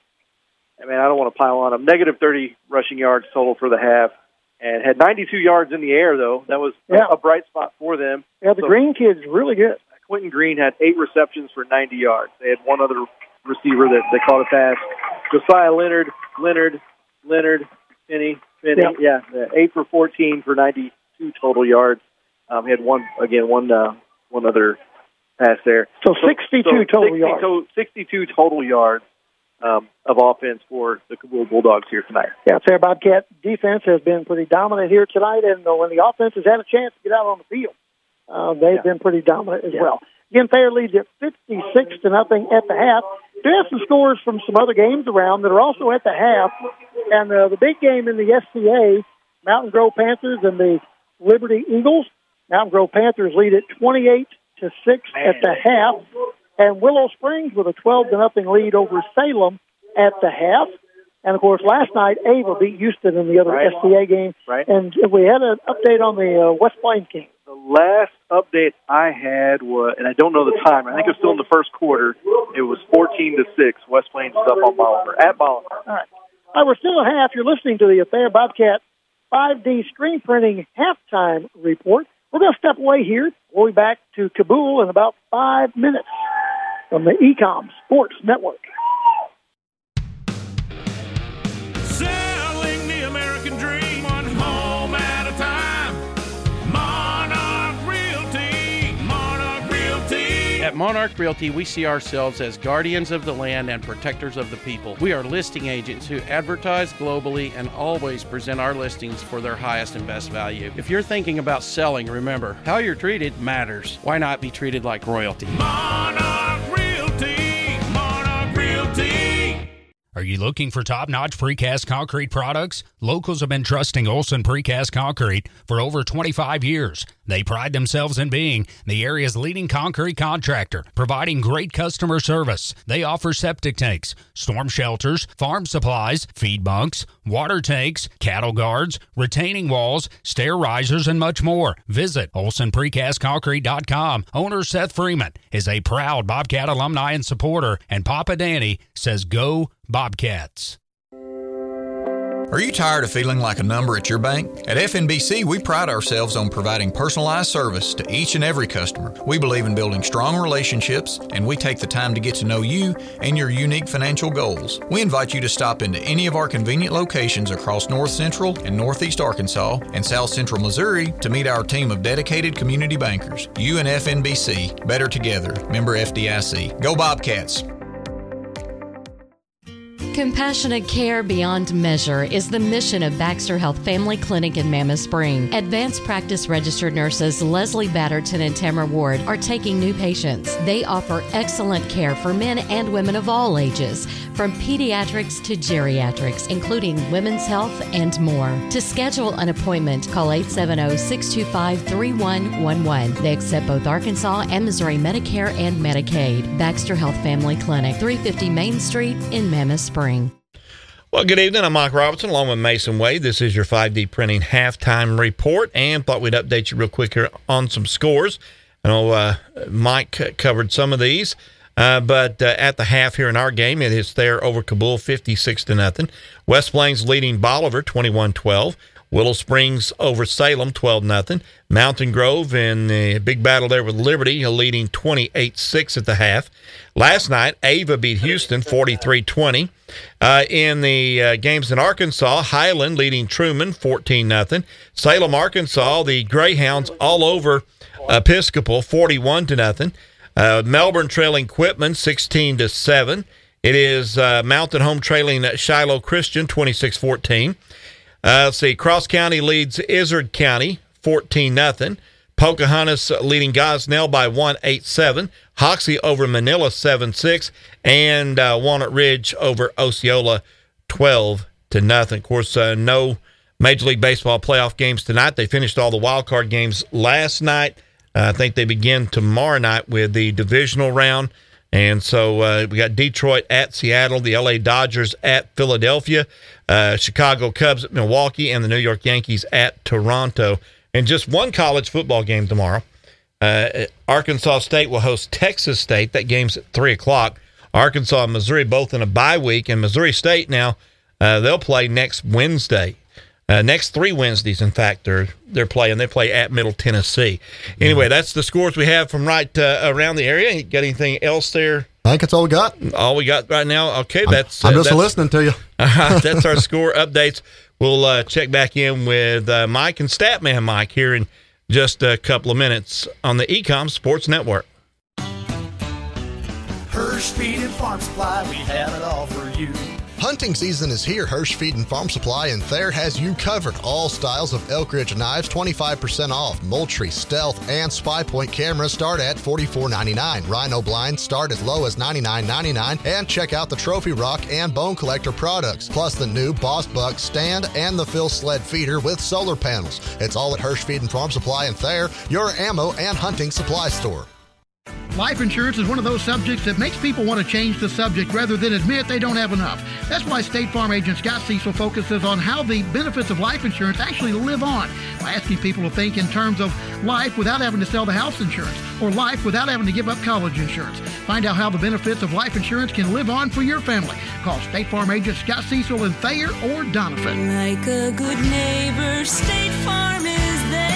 I mean, I don't want to pile on them, negative thirty rushing yards total for the half, and had ninety-two yards in the air, though. That was yeah. a bright spot for them. Yeah, the so, Green kid's really good. Quentin Green had eight receptions for ninety yards. They had one other receiver that they caught a pass. Josiah Leonard, Leonard, Leonard, Finney, Finney, yeah, yeah eight for fourteen for ninety-two total yards. Um, he had one, again, one uh, one other pass there. So sixty-two so, so total sixty yards. To, sixty-two total yards um, of offense for the Cabool Bulldogs here tonight. Yeah, Thayer Bobcat defense has been pretty dominant here tonight, and uh, when the offense has had a chance to get out on the field, uh, they've yeah. been pretty dominant as yeah. well. Again, Thayer leads at fifty-six to nothing at the half. We have some scores from some other games around that are also at the half, and uh, the big game in the S C A, Mountain Grove Panthers and the Liberty Eagles. Mountain Grove Panthers lead at twenty-eight to six at the half, and Willow Springs with a twelve to nothing lead over Salem at the half. And of course, last night Ava beat Houston in the other right. S C A game. Right. And we had an update on the uh, West Plains game. The last update I had was, and I don't know the time. I think it was still in the first quarter. It was fourteen to six. West Plains is up on Bolivar at Bolivar. All right. All right, we're still at half. You're listening to the Thayer Bobcat five D screen printing halftime report. We're going to step away here. We'll be back to Cabool in about five minutes from the Ecom Sports Network. Selling the American dream, one home at a time. Monarch Realty, Monarch Realty. At Monarch Realty, we see ourselves as guardians of the land and protectors of the people. We are listing agents who advertise globally and always present our listings for their highest and best value. If you're thinking about selling, remember, how you're treated matters. Why not be treated like royalty? Monarch Realty, Monarch Realty. Are you looking for top-notch precast concrete products? Locals have been trusting Olson Precast Concrete for over twenty-five years. They pride themselves in being the area's leading concrete contractor, providing great customer service. They offer septic tanks, storm shelters, farm supplies, feed bunks, water tanks, cattle guards, retaining walls, stair risers, and much more. Visit Olson Precast Concrete dot com. Owner Seth Freeman is a proud Bobcat alumni and supporter, and Papa Danny says go Bobcats. Are you tired of feeling like a number at your bank? At F N B C, we pride ourselves on providing personalized service to each and every customer. We believe in building strong relationships, and we take the time to get to know you and your unique financial goals. We invite you to stop into any of our convenient locations across North Central and Northeast Arkansas and South Central Missouri to meet our team of dedicated community bankers. You and F N B C, better together. Member F D I C. Go Bobcats! Compassionate care beyond measure is the mission of Baxter Health Family Clinic in Mammoth Spring. Advanced practice registered nurses Leslie Batterton and Tamara Ward are taking new patients. They offer excellent care for men and women of all ages, from pediatrics to geriatrics, including women's health and more. To schedule an appointment, call eight seven zero, six two five, three one one one. They accept both Arkansas and Missouri Medicare and Medicaid. Baxter Health Family Clinic, three fifty Main Street in Mammoth Spring. Well, good evening. I'm Mike Robertson along with Mason Wade. This is your five D Printing halftime report, and thought we'd update you real quick here on some scores. I know uh, Mike covered some of these, uh, but uh, at the half here in our game, it is Thayer over Cabul fifty-six to nothing. West Plains leading Bolivar twenty-one twelve. Willow Springs over Salem twelve nothing. Mountain Grove in the big battle there with Liberty leading twenty-eight six at the half. Last night, Ava beat Houston forty-three twenty. Uh, in the uh, games in Arkansas, Highland leading Truman fourteen nothing. Salem, Arkansas, the Greyhounds all over Episcopal forty-one to nothing. Uh, Melbourne trailing Quitman sixteen to seven. It is uh, Mountain Home trailing Shiloh Christian twenty-six fourteen. Uh, let's see, Cross County leads Izard County fourteen nothing. Pocahontas leading Gosnell by one eight seven. Hoxie over Manila seven six. And uh, Walnut Ridge over Osceola twelve to nothing. Of course, uh, no Major League Baseball playoff games tonight. They finished all the wild card games last night. Uh, I think they begin tomorrow night with the divisional round. And so uh, we got Detroit at Seattle, the L A Dodgers at Philadelphia, uh, Chicago Cubs at Milwaukee, and the New York Yankees at Toronto. And just one college football game tomorrow. Uh, Arkansas State will host Texas State. That game's at three o'clock. Arkansas and Missouri both in a bye week. And Missouri State now, uh, they'll play next Wednesday. Uh, next three Wednesdays, in fact, they're, they're playing. They play at Middle Tennessee. Anyway, that's the scores we have from right uh, around the area. You got anything else there? I think that's all we got. All we got right now? Okay, that's... I'm, I'm uh, just that's, listening to you. uh, that's our score updates. We'll uh, check back in with uh, Mike and Statman Mike here in just a couple of minutes on the Ecom Sports Network. Hirsch Feed and Farm Supply, we have it all for you. Hunting season is here. Hirsch Feed and Farm Supply in Thayer has you covered. All styles of Elk Ridge knives, twenty-five percent off. Moultrie, Stealth, and Spy Point cameras start at forty-four ninety-nine. Rhino blinds start as low as ninety-nine ninety-nine. And check out the Trophy Rock and Bone Collector products, plus the new Boss Buck stand and the Phil Sled feeder with solar panels. It's all at Hirsch Feed and Farm Supply in Thayer, your ammo and hunting supply store. Life insurance is one of those subjects that makes people want to change the subject rather than admit they don't have enough. That's why State Farm agent Scott Cecil focuses on how the benefits of life insurance actually live on by asking people to think in terms of life without having to sell the house insurance or life without having to give up college insurance. Find out how the benefits of life insurance can live on for your family. Call State Farm agent Scott Cecil in Thayer or Donovan. Like a good neighbor, State Farm is there.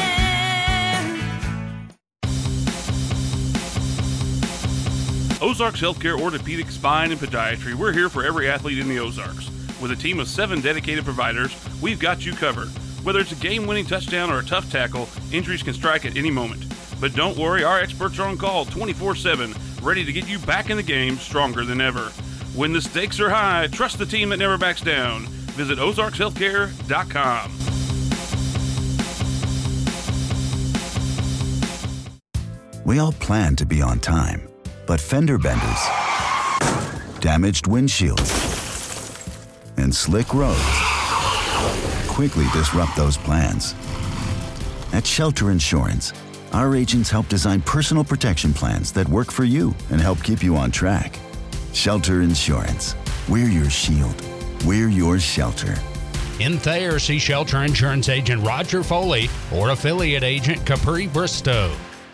Ozarks Healthcare Orthopedic, Spine, and Podiatry. We're here for every athlete in the Ozarks. With a team of seven dedicated providers, we've got you covered. Whether it's a game-winning touchdown or a tough tackle, injuries can strike at any moment. But don't worry, our experts are on call twenty-four seven, ready to get you back in the game stronger than ever. When the stakes are high, trust the team that never backs down. Visit ozarks healthcare dot com. We all plan to be on time. But fender benders, damaged windshields, and slick roads quickly disrupt those plans. At Shelter Insurance, our agents help design personal protection plans that work for you and help keep you on track. Shelter Insurance. We're your shield. We're your shelter. In Thayer, see Shelter Insurance agent Roger Foley or affiliate agent Capri Bristow.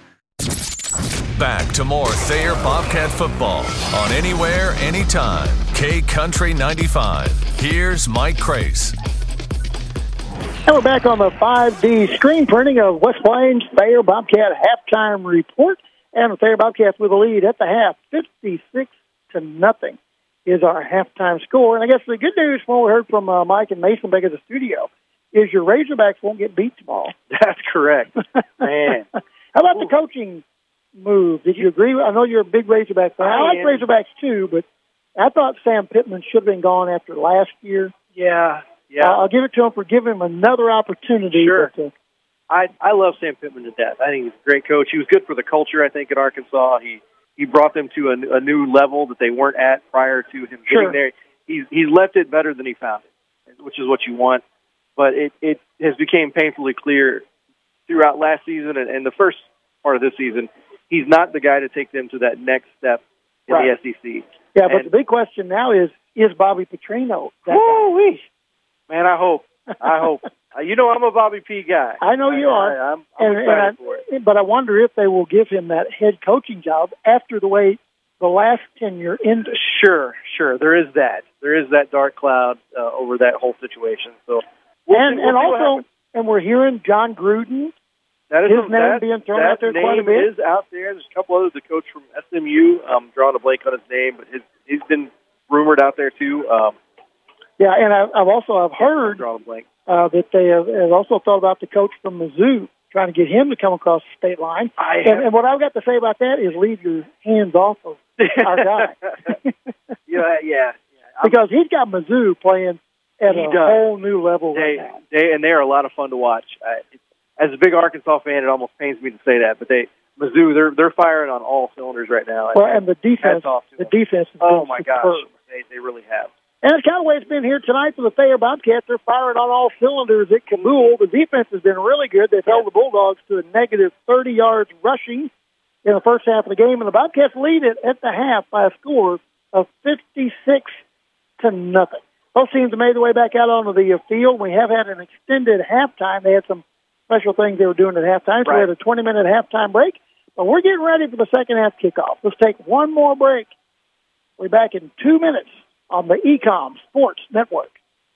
Back to more Thayer Bobcat football on Anywhere, Anytime. K Country ninety-five. Here's Mike Crace. And we're back on the five D screen printing of West Plains Thayer Bobcat halftime report. And the Thayer Bobcats with a lead at the half, fifty-six to nothing is our halftime score. And I guess the good news from what we heard from uh, Mike and Mason back at the studio is your Razorbacks won't get beat tomorrow. That's correct. Man. How about the coaching move? Did you agree? I know you're a big Razorback fan. I, I like Razorbacks too, but I thought Sam Pittman should have been gone after last year. Yeah, yeah. Uh, I'll give it to him for giving him another opportunity. Sure. But, uh, I I love Sam Pittman to death. I think he's a great coach. He was good for the culture, I think, at Arkansas. He he brought them to a, a new level that they weren't at prior to him Sure. getting there. He's he's left it better than he found it, which is what you want. But it, it has become painfully clear throughout last season and, and the first part of this season, he's not the guy to take them to that next step in Right. the S E C. yeah, but And- the big question now is, is Bobby Petrino that Woo-wee. Man, I hope. I hope. Uh, you know I'm a Bobby P guy. I know you I, are. I, I'm, I'm and, excited and for it. I, but I wonder if they will give him that head coaching job after the way the last tenure ended. Sure, sure. There is that. There is that dark cloud uh, over that whole situation. So, we'll and see, we'll and see what also, happens. and we're hearing John Gruden. That is his a, name that, being thrown that out there name quite a bit. is out there. There's a couple others. The coach from S M U, I'm drawing a blank on his name, but his, he's been rumored out there too. Um, Yeah, and I, I've also I've heard drawing a blank. uh, that they have, have also thought about the coach from Mizzou, trying to get him to come across the state line. I and, and what I've got to say about that is leave your hands off of our guy. yeah, yeah. Because he's got Mizzou playing at He a does. whole new level They, right now. they and they are a lot of fun to watch. I, as a big Arkansas fan, it almost pains me to say that, but they Mizzou, they're they're firing on all cylinders right now. Well, and the defense, Hats off to the them. defense is Oh been my superb. gosh, they they really have. And it's kind of the way it's been here tonight for the Thayer Bobcats. They're firing on all cylinders at Cabool. The defense has been really good. They've held the Bulldogs to a negative thirty yards rushing in the first half of the game, and the Bobcats lead it at the half by a score of fifty-six to nothing. Both teams have made their way back out onto the field. We have had an extended halftime. They had some special things they were doing at halftime, so we Right. had a twenty-minute halftime break. But we're getting ready for the second half kickoff. Let's take one more break. We're back in two minutes on the E COM Sports Network.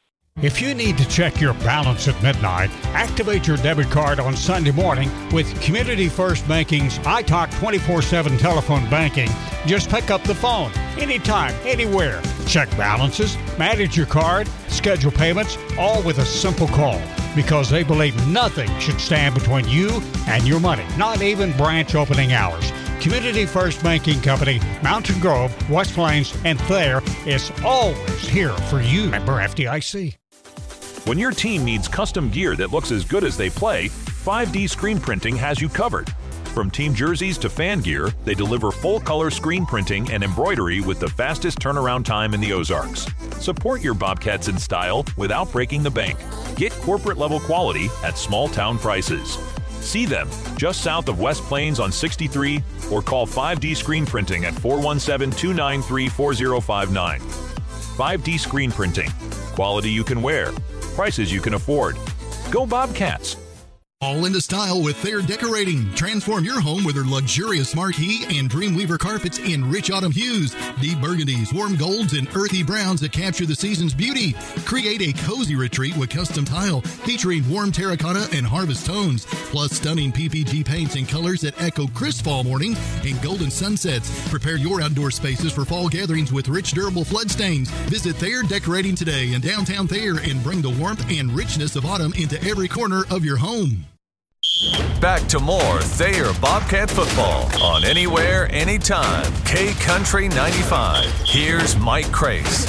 If you need to check your balance at midnight, activate your debit card on Sunday morning with Community First Banking's iTalk twenty-four seven telephone banking. Just pick up the phone anytime, anywhere. Check balances, manage your card, schedule payments, all with a simple call. Because they believe nothing should stand between you and your money, not even branch opening hours. Community First Banking Company, Mountain Grove, West Plains, and Thayer is always here for you. Member F D I C. When your team needs custom gear that looks as good as they play, five D Screen Printing has you covered. From team jerseys to fan gear, they deliver full-color screen printing and embroidery with the fastest turnaround time in the Ozarks. Support your Bobcats in style without breaking the bank. Get corporate-level quality at small-town prices. See them just south of West Plains on sixty-three or call five D Screen Printing at four one seven, two nine three, four zero five nine. five D Screen Printing. Quality you can wear. Prices you can afford. Go Bobcats! All into style with Thayer Decorating. Transform your home with their luxurious marquee and Dreamweaver carpets in rich autumn hues, deep burgundies, warm golds, and earthy browns that capture the season's beauty. Create a cozy retreat with custom tile featuring warm terracotta and harvest tones, plus stunning P P G paints and colors that echo crisp fall morning and golden sunsets. Prepare your outdoor spaces for fall gatherings with rich, durable flood stains. Visit Thayer Decorating today in downtown Thayer and bring the warmth and richness of autumn into every corner of your home. Back to more Thayer Bobcat football on Anywhere, Anytime. K Country ninety-five. Here's Mike Crace.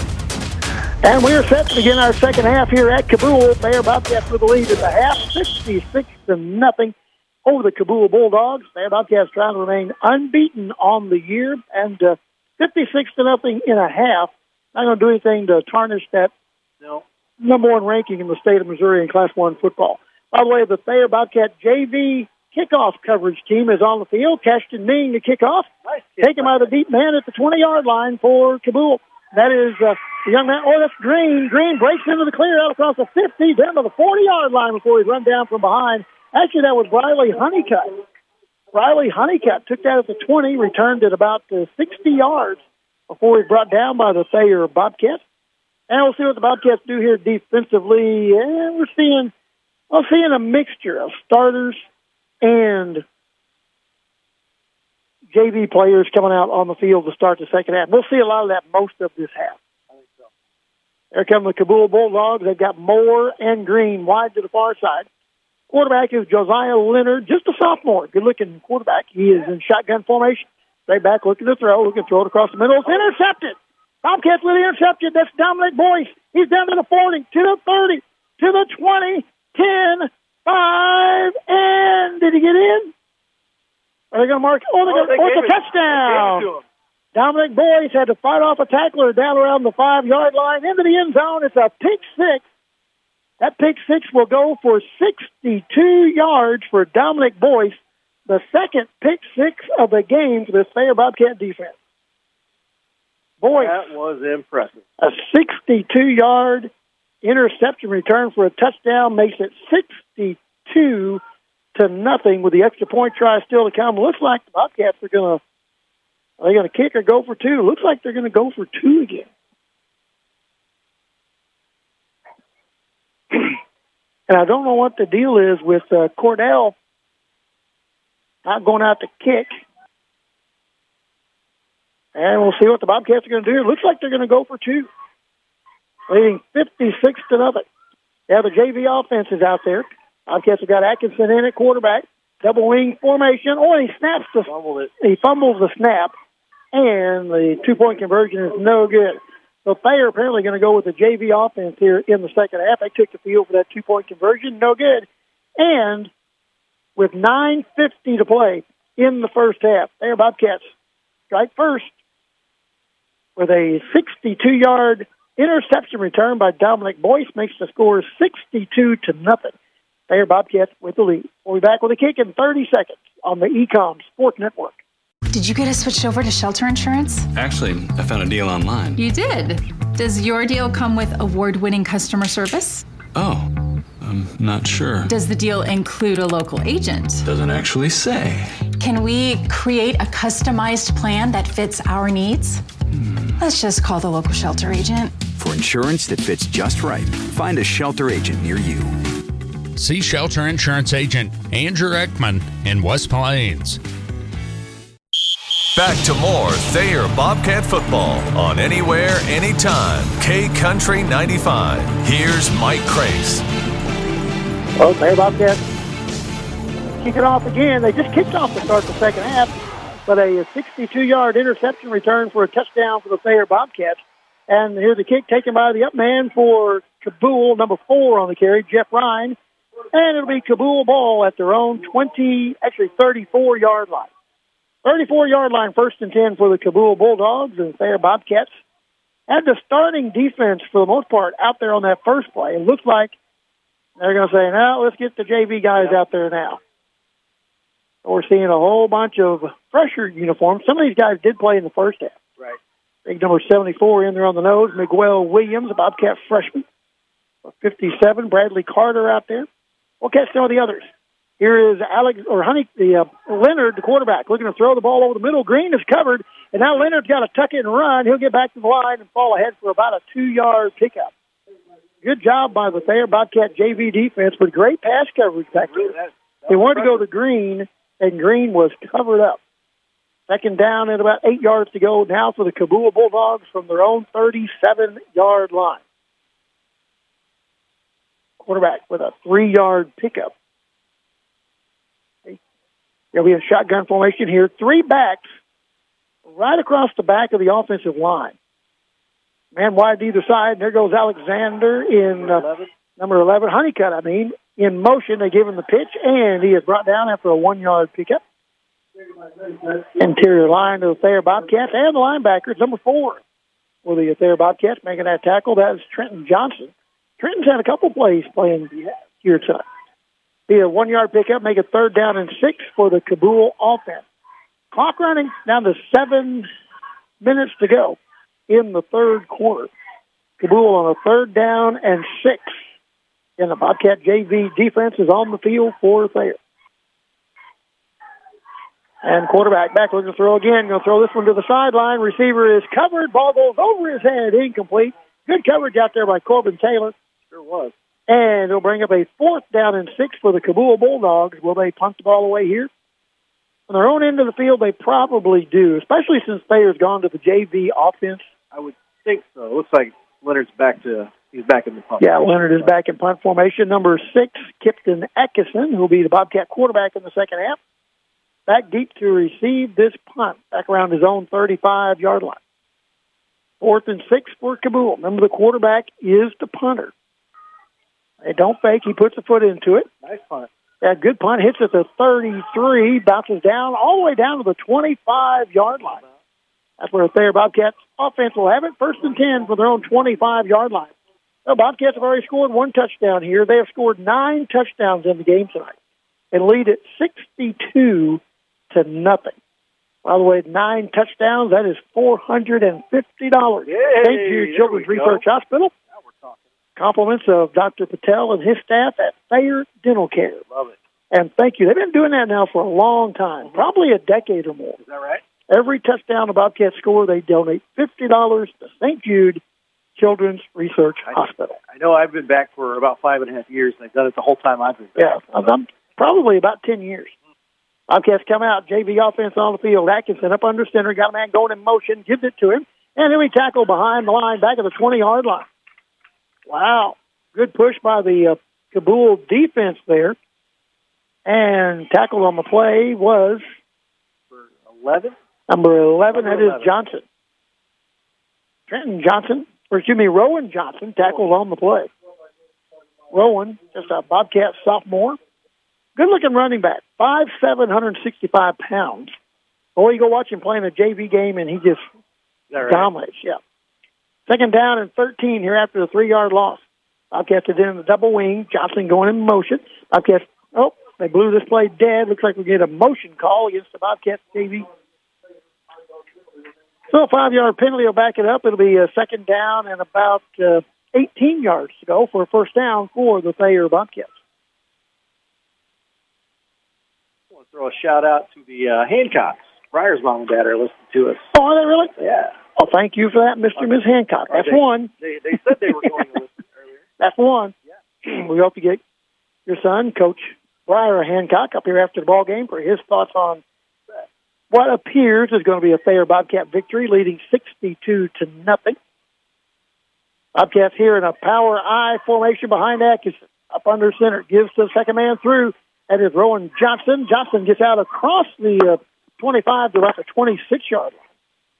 And we are set to begin our second half here at Cabool. Thayer Bobcats with the lead at the half, sixty-six to nothing over the Cabool Bulldogs. Thayer Bobcats trying to remain unbeaten on the year, and uh, fifty-six to nothing in a half. Not going to do anything to tarnish that No. number one ranking in the state of Missouri in Class One football. By the way, the Thayer Bobcat J V kickoff coverage team is on the field. Cashton Ming to kick off. Nice Take him out of the deep man at the twenty-yard line for Cabool. That is uh, the young man. Oh, that's Green. Green breaks into the clear out across the fifty, down to the forty-yard line before he's run down from behind. Actually, that was Riley Honeycutt. Riley Honeycutt took that at the twenty, returned at about uh, sixty yards before he brought down by the Thayer Bobcats. And we'll see what the Bobcats do here defensively. And we're seeing... I'm seeing a mixture of starters and J V players coming out on the field to start the second half. We'll see a lot of that most of this half. There come the Cabool Bulldogs. They've got Moore and Green wide to the far side. Quarterback is Josiah Leonard, just a sophomore. Good-looking quarterback. He is in shotgun formation. Straight back, looking to throw. Looking to throw it across the middle. It's intercepted. Bobcats with the interception. That's Dominic Boyce. He's down to the forty, to the thirty, to the twenty, ten, five, and did he get in? Are they going to mark? Oh, they're Oh, going to they force gave a it- touchdown. they gave it to him. Dominic Boyce had to fight off a tackler down around the five-yard line into the end zone. It's a pick six. That pick six will go for sixty-two yards for Dominic Boyce, the second pick six of the game for the Thayer Bobcat defense. Boyce, That was impressive. a sixty-two-yard interception return for a touchdown makes it sixty-two to nothing with the extra point try still to come. Looks like the Bobcats are going to are they going to kick or go for two? Looks like they're going to go for two again. And I don't know what the deal is with uh, Cordell not going out to kick. And we'll see what the Bobcats are going to do. It looks like they're going to go for two, leading fifty-six to nothing. Yeah, the J V offense is out there. Bobcats have got Atkinson in at quarterback, double wing formation. Oh, and he snaps the Fumbled it. he fumbles the snap, and the two point conversion is no good. So Thayer apparently going to go with the J V offense here in the second half. They took the field for that two point conversion, no good. And with nine fifty to play in the first half, Thayer Bobcats strike first with a sixty-two-yard interception return by Dominic Boyce, makes the score sixty-two to nothing. Thayer Bobcats with the lead. We'll be back with a kick in thirty seconds on the E COM Sports Network. Did you get us switched over to shelter insurance? Actually, I found a deal online. You did. Does your deal come with award-winning customer service? Oh, I'm not sure. Does the deal include a local agent? Doesn't actually say. Can we create a customized plan that fits our needs? Let's just call the local shelter agent. For insurance that fits just right, find a shelter agent near you. See Shelter Insurance Agent Andrew Ekman in West Plains. Back to more Thayer Bobcat football on Anywhere, Anytime. K Country ninety-five. Here's Mike Crace. Well, Thayer Bobcats kick it off again. They just kicked off to start the second half, but a sixty-two-yard interception return for a touchdown for the Thayer Bobcats. And here's the kick taken by the up man for Kaboul, number four on the carry, Jeff Ryan. And it'll be Kaboul ball at their own twenty, actually thirty-four-yard line. thirty-four-yard line, first and ten for the Kaboul Bulldogs and Thayer Bobcats. And the starting defense, for the most part, out there on that first play. It looks like they're going to say, now let's get the J V guys out there now. So we're seeing a whole bunch of fresher uniforms. Some of these guys did play in the first half. Right. Big number seventy-four in there on the nose, Miguel Williams, a Bobcat freshman. fifty-seven, Bradley Carter out there. We'll catch some of the others. Here is Alex or Honey, the uh, Leonard, the quarterback, looking to throw the ball over the middle. Green is covered, and now Leonard's got to tuck it and run. He'll get back to the line and fall ahead for about a two-yard pickup. Good job by the Thayer Bobcat J V defense with great pass coverage back there. They wanted to go to Green, and Green was covered up. Second down at about eight yards to go now for the Kaboul Bulldogs from their own thirty-seven-yard line. Quarterback with a three-yard pickup. There'll be a shotgun formation here. Three backs right across the back of the offensive line. Man wide to either side. And there goes Alexander in uh, number eleven, Honeycutt, I mean, in motion. They give him the pitch, and he is brought down after a one-yard pickup. Interior line of the Thayer Bobcats and the linebackers, number four for the Thayer Bobcats making that tackle. That is Trenton Johnson. Trenton's had a couple plays playing here tonight. Be a one-yard pickup, make it third down and six for the Kaboul offense. Clock running down to seven minutes to go in the third quarter. Kaboul on a third down and six. And the Bobcat J V defense is on the field for Thayer. And quarterback back looking to throw again. Going to throw this one to the sideline. Receiver is covered. Ball goes over his head. Incomplete. Good coverage out there by Corbin Taylor. Sure was. And it'll bring up a fourth down and six for the Kaboul Bulldogs. Will they punt the ball away here? On their own end of the field, they probably do, especially since Thayer's gone to the J V offense. I would think so. It looks like Leonard's back to he's back in the punt. Yeah, Leonard is back in punt formation. Number six, Kipton Atkinson, who will be the Bobcat quarterback in the second half. Back deep to receive this punt, back around his own thirty-five-yard line. Fourth and six for Kabul. Remember, the quarterback is the punter. They don't fake. He puts a foot into it. Nice punt. Yeah, good punt. Hits at the thirty-three, bounces down all the way down to the twenty-five-yard line. That's where the Thayer Bobcats offense will have it. First and ten for their own twenty-five-yard line. The Bobcats have already scored one touchdown here. They have scored nine touchdowns in the game tonight and lead at sixty-two to nothing. By the way, nine touchdowns, that is four hundred fifty dollars. Yay, Thank you, Children's Research go. Hospital. Compliments of Doctor Patel and his staff at Thayer Dental Care. Love it. And thank you. They've been doing that now for a long time, probably a decade or more. Is that right? Every touchdown the Bobcats score, they donate fifty dollars to Saint Jude Children's Research I, Hospital. I know I've been back for about five and a half years, and they've done it the whole time I've been back. Yeah, I'm probably about ten years. Bobcats come out, J V offense on the field. Atkinson up under center, got a man going in motion, gives it to him, and then we tackle behind the line, back at the twenty-yard line. Wow, good push by the uh, Kabul defense there. And tackled on the play was eleven. Number eleven, Number that is eleven. Johnson. Trenton Johnson, or excuse me, Rowan Johnson tackled on the play. Rowan, just a Bobcat sophomore. Good-looking running back, five seven, one hundred sixty-five pounds. Boy, you go watch him playing a J V game, and he just Is that right? dominates, yeah. Second down and thirteen here after the three-yard loss. Bobcats are in the double wing. Johnson going in motion. Bobcats, oh, they blew this play dead. Looks like we get a motion call against the Bobcats J V. So a five-yard penalty will back it up. It'll be a second down and about uh, eighteen yards to go for a first down for the Thayer Bobcats. I want to throw a shout-out to the uh, Hancocks. Briar's mom and dad are listening to us. Oh, are they really? Yeah. Oh, thank you for that, Mister and Miz Hancock. That's they, one. They, they said they were going to listen earlier. That's one. Yeah. We hope to get your son, Coach Briar Hancock, up here after the ball game for his thoughts on what appears is going to be a Thayer Bobcat victory, leading sixty-two to nothing. Bobcats here in a power I formation behind Atkinson. Up under center, gives to the second man through. That is Rowan Johnson. Johnson gets out across the uh, twenty-five to about the twenty-six-yard line.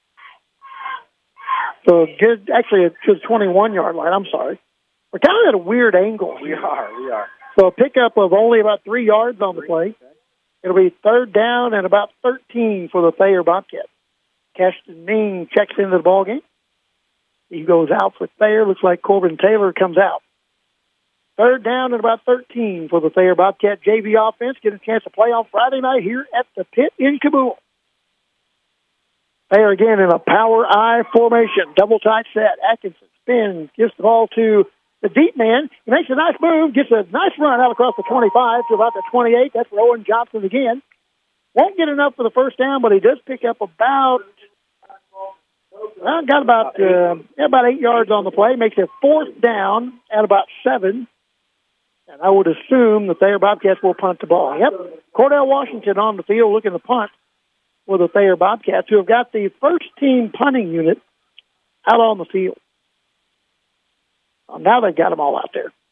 So good, actually, to the twenty-one-yard line. I'm sorry. We're kind of at a weird angle. We are, we are. So a pickup of only about three yards on the play. It'll be third down and about thirteen for the Thayer Bobcats. Cashton Ning checks into the ballgame. He goes out for Thayer. Looks like Corbin Taylor comes out. Third down and about thirteen for the Thayer Bobcat J V offense. Get a chance to play on Friday night here at the Pit in Kabul. Thayer again in a power I formation. Double tight set. Atkinson spins, gives the ball to the deep man. He makes a nice move, gets a nice run out across the twenty-five to about the twenty-eight. That's Rowan Johnson again. Won't get enough for the first down, but he does pick up about, well, got about uh, about eight yards on the play. Makes it fourth down at about seven. And I would assume the Thayer Bobcats will punt the ball. Yep. Cordell Washington on the field looking to punt for the Thayer Bobcats, who have got the first team punting unit out on the field. Well, now they've got them all out there.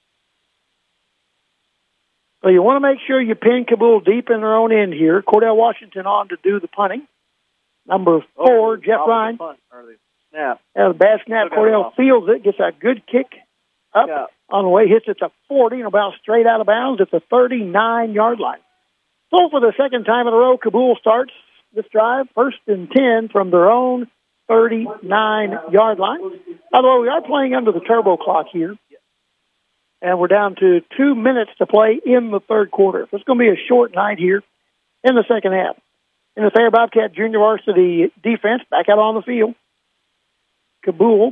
So you want to make sure you pin Kabul deep in their own end here. Cordell Washington on to do the punting. Number four, oh, Jeff Ryan. Punt, early. Snap. Yeah, the bad snap. Cordell fields it, gets a good kick up yeah. on the way, hits it to forty and about straight out of bounds at the thirty-nine-yard line. So for the second time in a row, Kabul starts this drive first and ten from their own thirty-nine-yard line. By the way, we are playing under the turbo clock here, and we're down to two minutes to play in the third quarter. So it's going to be a short night here in the second half. In the Thayer Bobcat junior varsity defense, back out on the field. Kabul.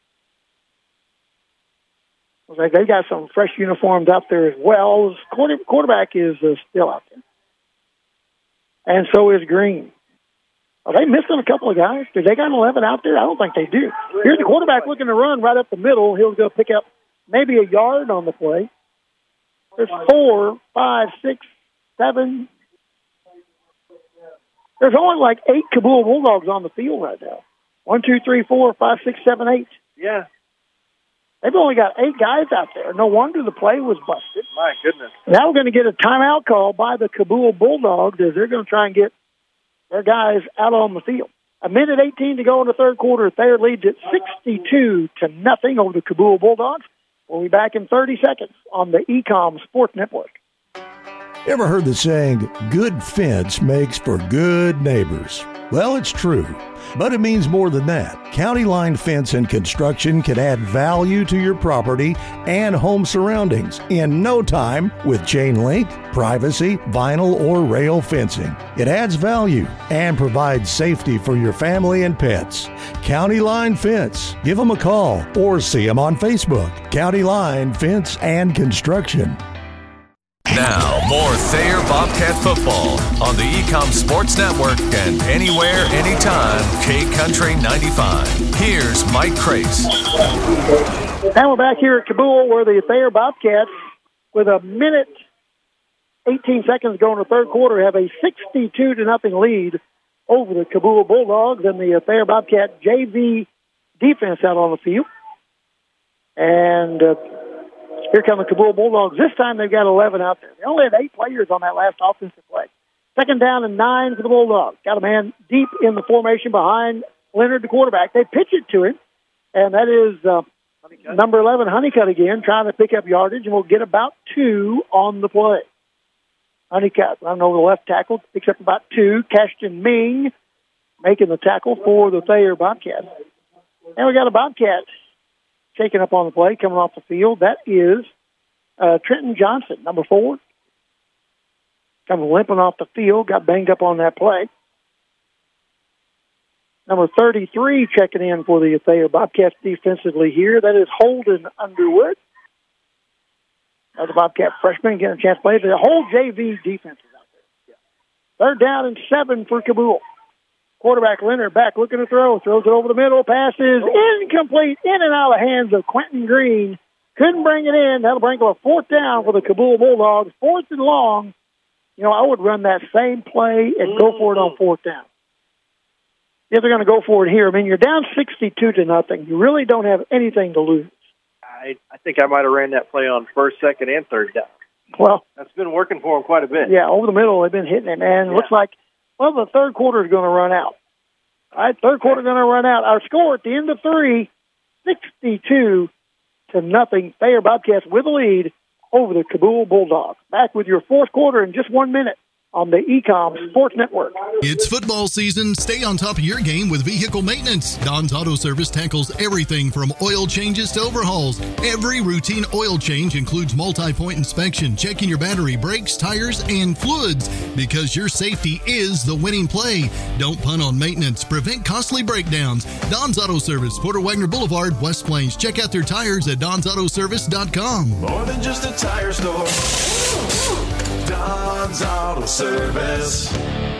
Looks like they've got some fresh uniforms out there as well. Quarter, quarterback is uh, still out there. And so is Green. Are they missing a couple of guys? Do they got eleven out there? I don't think they do. Here's the quarterback looking to run right up the middle. He'll go pick up maybe a yard on the play. There's four, five, six, seven. There's only like eight Kabul Bulldogs on the field right now. One, two, three, four, five, six, seven, eight. Yeah. They've only got eight guys out there. No wonder the play was busted. My goodness. Now we're going to get a timeout call by the Kabul Bulldogs as they're going to try and get their guys out on the field. A minute eighteen to go in the third quarter. Thayer leads at sixty-two to nothing over the Cabool Bulldogs. We'll be back in thirty seconds on the E COM Sports Network. Ever heard the saying, good fence makes for good neighbors? Well, it's true, but it means more than that. County Line Fence and Construction can add value to your property and home surroundings in no time with chain link, privacy, vinyl, or rail fencing. It adds value and provides safety for your family and pets. County Line Fence. Give them a call or see them on Facebook. County Line Fence and Construction. Now, more Thayer Bobcat football on the E COM Sports Network and anywhere, anytime, K Country ninety-five. Here's Mike Crace. And we're back here at Cabool where the Thayer Bobcats, with a minute, eighteen seconds to go in the third quarter, have a sixty-two to nothing lead over the Cabool Bulldogs and the Thayer Bobcat J V defense out on the field. And uh, here come the Cabool Bulldogs. This time they've got eleven out there. They only had eight players on that last offensive play. Second down and nine for the Bulldogs. Got a man deep in the formation behind Leonard, the quarterback. They pitch it to him, and that is uh, number eleven, Honeycutt again, trying to pick up yardage, and we'll get about two on the play. Honeycutt running over the left tackle, picks up about two. Cashton Ming making the tackle for the Thayer Bobcats. And we got a Bobcat shaking up on the play, coming off the field. That is uh, Trenton Johnson, number four. Coming limping off the field, got banged up on that play. Number thirty-three checking in for the Thayer Bobcats defensively here. That is Holden Underwood. Another Bobcat freshman getting a chance to play. The whole J V defense is out there. Third down and seven for Cabool. Quarterback Leonard back looking to throw. Throws it over the middle. Passes incomplete. In and out of the hands of Quentin Green. Couldn't bring it in. That'll bring up a fourth down for the Cabool Bulldogs. Fourth and long. You know, I would run that same play and go for it on fourth down. If they're going to go for it here, I mean, you're down sixty-two to nothing. You really don't have anything to lose. I, I think I might have ran that play on first, second, and third down. Well, that's been working for them quite a bit. Yeah, over the middle, they've been hitting it, and it yeah. looks like, well, the third quarter is going to run out. All right, third quarter going to run out. Our score at the end of three, sixty-two to nothing. Thayer Bobcats with a lead over the Cabool Bulldogs. Back with your fourth quarter in just one minute on the E COM Sports Network. It's football season. Stay on top of your game with vehicle maintenance. Don's Auto Service tackles everything from oil changes to overhauls. Every routine oil change includes multi-point inspection, checking your battery, brakes, tires, and fluids, because your safety is the winning play. Don't punt on maintenance. Prevent costly breakdowns. Don's Auto Service, Porter Wagner Boulevard, West Plains. Check out their tires at dons auto service dot com. More than just a tire store. Don's Auto Service.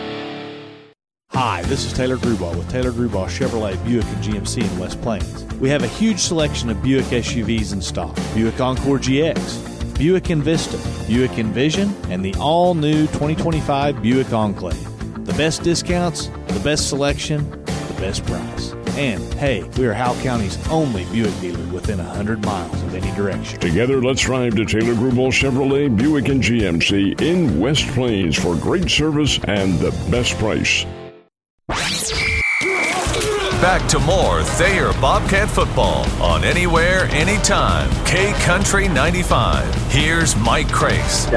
Hi, this is Taylor Grubaugh with Taylor Grubaugh Chevrolet, Buick, and G M C in West Plains. We have a huge selection of Buick S U Vs in stock. Buick Encore G X, Buick Envista, Buick Envision, and the all-new twenty twenty-five Buick Enclave. The best discounts, the best selection, the best price. And, hey, we are Howell County's only Buick dealer within one hundred miles of any direction. Together, let's drive to Taylor Grubaugh Chevrolet, Buick, and G M C in West Plains for great service and the best price. Back to more Thayer Bobcat football on Anywhere, Anytime, K Country ninety-five. Here's Mike Crace.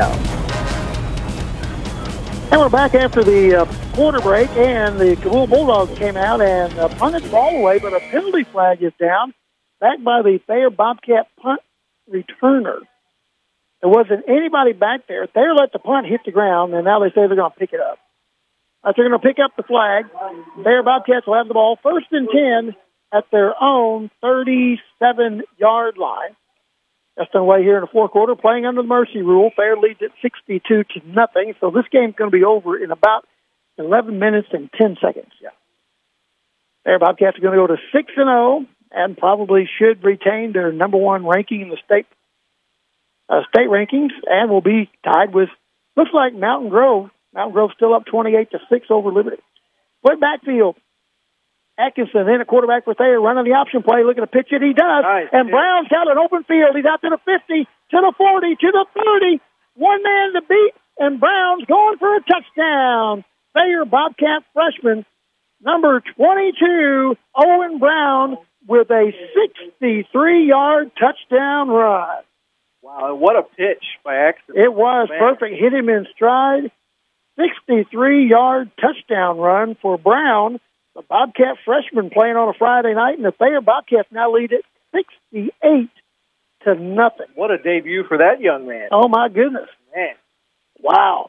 And we're back after the uh, quarter break, and the Cabool Bulldogs came out and uh, punted the ball away, but a penalty flag is down, back by the Thayer Bobcat punt returner. There wasn't anybody back there. Thayer let the punt hit the ground, and now they say they're going to pick it up. Uh, they're going to pick up the flag. Thayer Bobcats will have the ball first and ten at their own thirty-seven-yard line. Just underway here in the fourth quarter, playing under the mercy rule. Thayer leads at sixty-two to nothing, so this game's going to be over in about eleven minutes and ten seconds. Yeah. Thayer Bobcats are going to go to six and oh and probably should retain their number one ranking in the state uh, state rankings, and will be tied with, looks like Mountain Grove. Mountain Grove still up twenty-eight to six over Liberty. Play backfield. Atkinson in a quarterback for Thayer, running the option play, looking to pitch it. He does. Nice. And Brown's got an open field. He's out to the fifty, to the forty, to the thirty. One man to beat, and Brown's going for a touchdown. Thayer Bobcat freshman number twenty-two, Owen Brown, with a sixty-three-yard touchdown run. Wow, what a pitch by accident. It was Man. perfect. Hit him in stride. sixty-three-yard touchdown run for Brown, the Bobcat freshman playing on a Friday night, and the Thayer Bobcats now lead it sixty-eight to nothing. What a debut for that young man. Oh, my goodness. Man. Wow.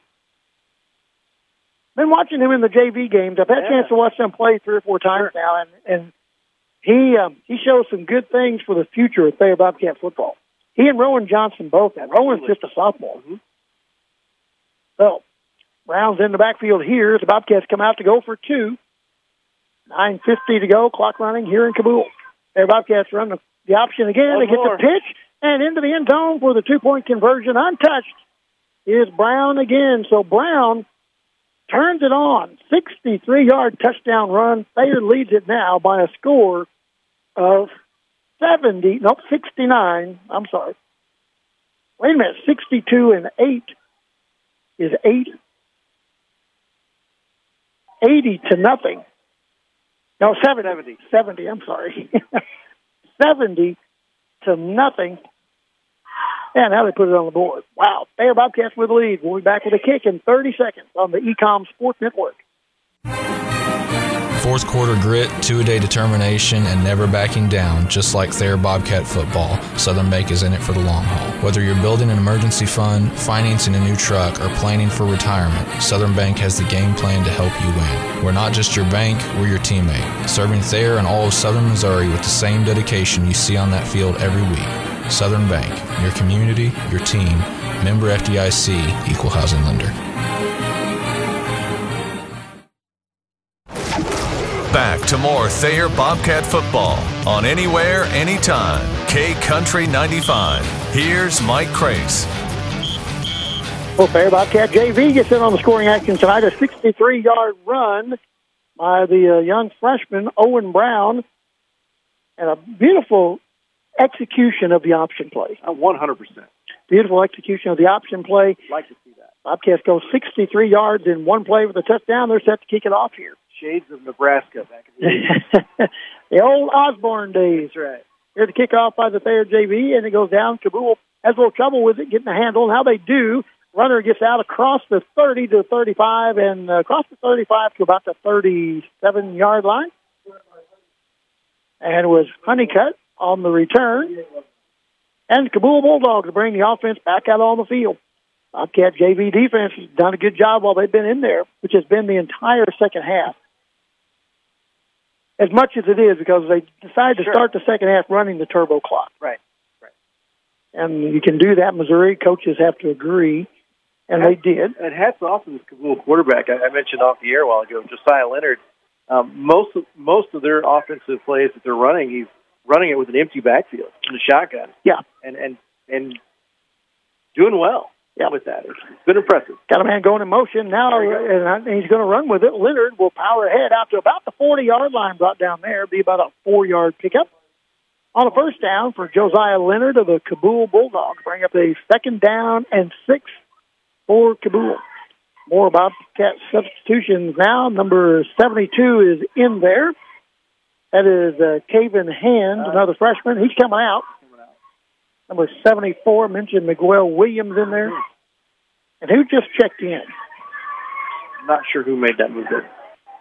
Been watching him in the J V games. I've had Yeah. a chance to watch him play three or four times now, and, and he um, he shows some good things for the future of Thayer Bobcat football. He and Rowan Johnson both have. Rowan's just a sophomore. Mm-hmm. So, Brown's in the backfield here. The Bobcats come out to go for two. nine fifty to go, clock running here in Kabul. Thayer Bobcats run the, the option again. One they get more. the pitch, and into the end zone for the two-point conversion. Untouched is Brown again. So Brown turns it on. sixty-three-yard touchdown run. Thayer leads it now by a score of seventy, nope, sixty-nine. I'm sorry. Wait a minute, sixty-two and eight is eight. eighty to nothing. No, seventy. seventy. seventy, I'm sorry. seventy to nothing. And now they put it on the board. Wow. Thayer Bobcats with the lead. We'll be back with a kick in thirty seconds on the Ecom Sports Network. Fourth quarter grit, two-a-day determination, and never backing down, just like Thayer Bobcat football. Southern Bank is in it for the long haul. Whether you're building an emergency fund, financing a new truck, or planning for retirement, Southern Bank has the game plan to help you win. We're not just your bank, we're your teammate, serving Thayer and all of Southern Missouri with the same dedication you see on that field every week. Southern Bank, your community, your team, member F D I C, equal housing lender. Back to more Thayer Bobcat football on Anywhere, Anytime. K Country ninety-five. Here's Mike Crace. Well, Thayer Bobcat J V gets in on the scoring action tonight. A sixty-three-yard run by the uh, young freshman, Owen Brown, and a beautiful execution of the option play. Uh, one hundred percent. Beautiful execution of the option play. Like to see that. Bobcats go sixty-three yards in one play with a touchdown. They're set to kick it off here. Shades of Nebraska back in the day. The old Osborne days. That's right. Here to kick off by the Thayer J V, and it goes down. Kabul has a little trouble with it, getting the handle. Now they do. Runner gets out across the thirty to thirty-five, and uh, across the thirty-five to about the thirty-seven-yard line. And it was Honeycutt on the return. And Kabul Bulldogs to bring the offense back out on the field. Bobcat J V defense has done a good job while they've been in there, which has been the entire second half. As much as it is, because they decided to Sure. start the second half running the turbo clock. Right. And you can do that. Missouri coaches have to agree, and they did. And hats off to this Kabul quarterback. I, I mentioned off the air a while ago, Josiah Leonard. Um, most of, most of their offensive plays that they're running, he's running it with an empty backfield in the shotgun. Yeah. And and and doing well. Yeah. With that, it's been impressive. Got a man going in motion now, and he's going to run with it. Leonard will power ahead out to about the forty-yard line, brought down there. Be about a four-yard pickup. On a first down for Josiah Leonard of the Kabul Bulldogs. Bring up a second down and six for Kabul. More Bobcat substitutions now. Number seventy-two is in there. That is uh, Caven Hand, another freshman. He's coming out. Number seventy-four, mentioned Miguel Williams in there. And who just checked in? Not sure who made that move there.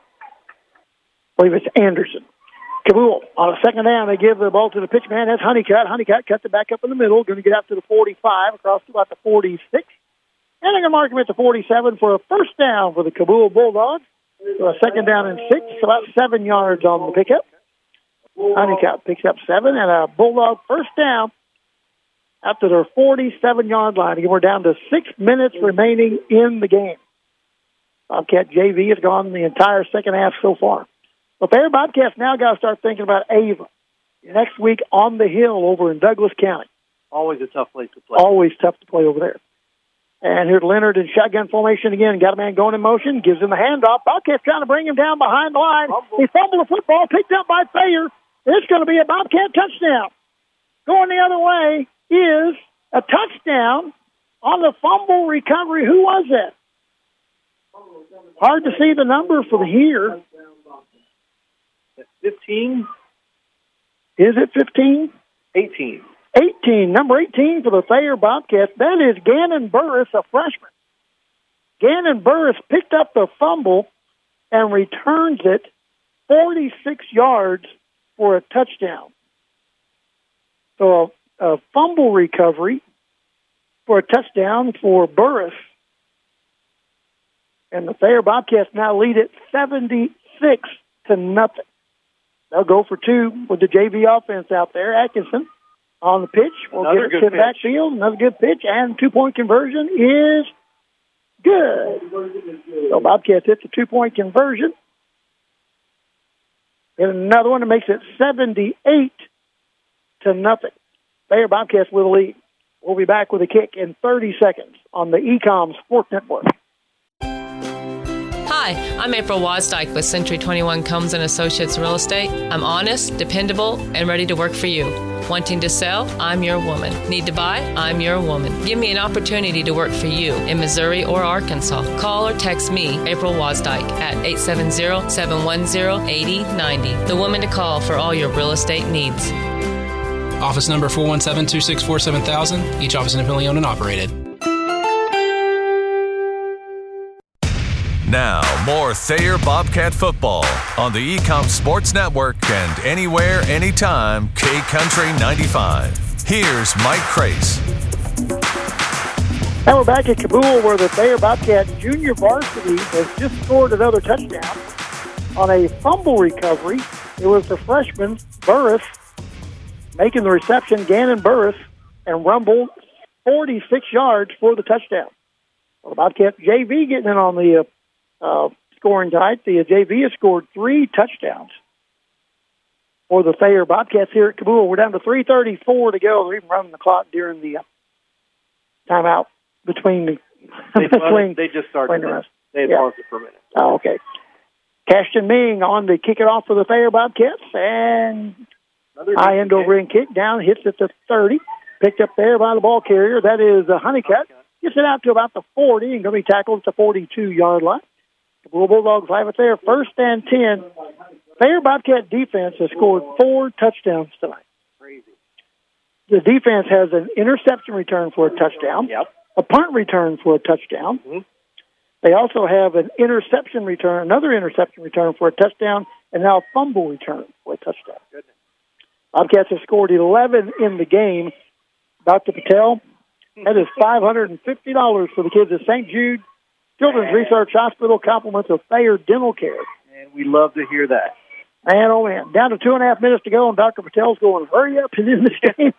I believe it's Anderson. Kabul, on a second down, they give the ball to the pitch man. That's Honeycutt. Honeycutt cuts it back up in the middle. Going to get out to the forty-five, across to about the forty-six. And they're going to mark him at the forty-seven for a first down for the Kabul Bulldogs. So a second down and six, about seven yards on the pickup. Honeycutt picks up seven, and a Bulldog first down out to their forty-seven-yard line. Again, we're down to six minutes remaining in the game. Bobcat J V has gone the entire second half so far. But Thayer Bobcats now got to start thinking about Ava next week on the hill over in Douglas County. Always a tough place to play. Always tough to play over there. And here's Leonard in shotgun formation again. Got a man going in motion. Gives him the handoff. Bobcats trying to bring him down behind the line. He fumbled the football. Picked up by Thayer. It's going to be a Bobcat touchdown. Going the other way is a touchdown on the fumble recovery. Who was that? Hard to see the number from here. fifteen. Is it fifteen? eighteen. eighteen. Number eighteen for the Thayer Bobcats. That is Gannon Burris, a freshman. Gannon Burris picked up the fumble and returns it forty-six yards for a touchdown. So a, a fumble recovery for a touchdown for Burris. And the Thayer Bobcats now lead it seventy-six to nothing. They'll go for two with the J V offense out there. Atkinson on the pitch. We'll Another get it good to the pitch. backfield. Another good pitch. And two-point conversion is good. So Bobcats hit the two-point conversion. And another one that makes it seventy-eight to nothing. Thayer Bobcats with the lead. We'll be back with a kick in thirty seconds on the E COM Sports Network. Hi, I'm April Wozdyke with Century twenty-one Combs and Associates Real Estate. I'm honest, dependable, and ready to work for you. Wanting to sell? I'm your woman. Need to buy? I'm your woman. Give me an opportunity to work for you in Missouri or Arkansas. Call or text me, April Wozdyke, at eight seven zero, seven one zero, eight zero nine zero. The woman to call for all your real estate needs. Office number four one seven, two six four, seven thousand. Each office independently owned and operated. Now, more Thayer Bobcat football on the E COM Sports Network and anywhere, anytime, K Country ninety-five. Here's Mike Crace. Now we're back at Cabool, where the Thayer Bobcat junior varsity has just scored another touchdown on a fumble recovery. It was the freshman, Burris, making the reception, Gannon Burris, and rumbled forty-six yards for the touchdown. Well, the Bobcat J V getting in on the uh, uh, scoring tide. The J V has scored three touchdowns for the Thayer Bobcats here at Cabool. We're down to three thirty-four to go. They're even running the clock during the uh, timeout between the They, between. they just started. between the rest. They had Yeah. paused it for a minute. Oh, okay. Cashton Ming on to kick it off for the Thayer Bobcats, and high end over in kick down, hits at the thirty, picked up there by the ball carrier. That is uh, Honeycutt. Gets it out to about the forty and going to be tackled at the forty-two-yard line. The Blue Bulldogs have it there, first and ten. Thayer Bobcat defense has scored four touchdowns tonight. Crazy. The defense has an interception return for a touchdown, Yep. a punt return for a touchdown. Mm-hmm. They also have an interception return, another interception return for a touchdown, and now a fumble return for a touchdown. Goodness. Bobcats have scored eleven in the game. Doctor Patel, that is five hundred fifty dollars for the kids at Saint Jude Children's Research Hospital, compliments of Thayer Dental Care. And we love to hear that. Man, oh man, down to two and a half minutes to go, and Doctor Patel's going, hurry up and in this game.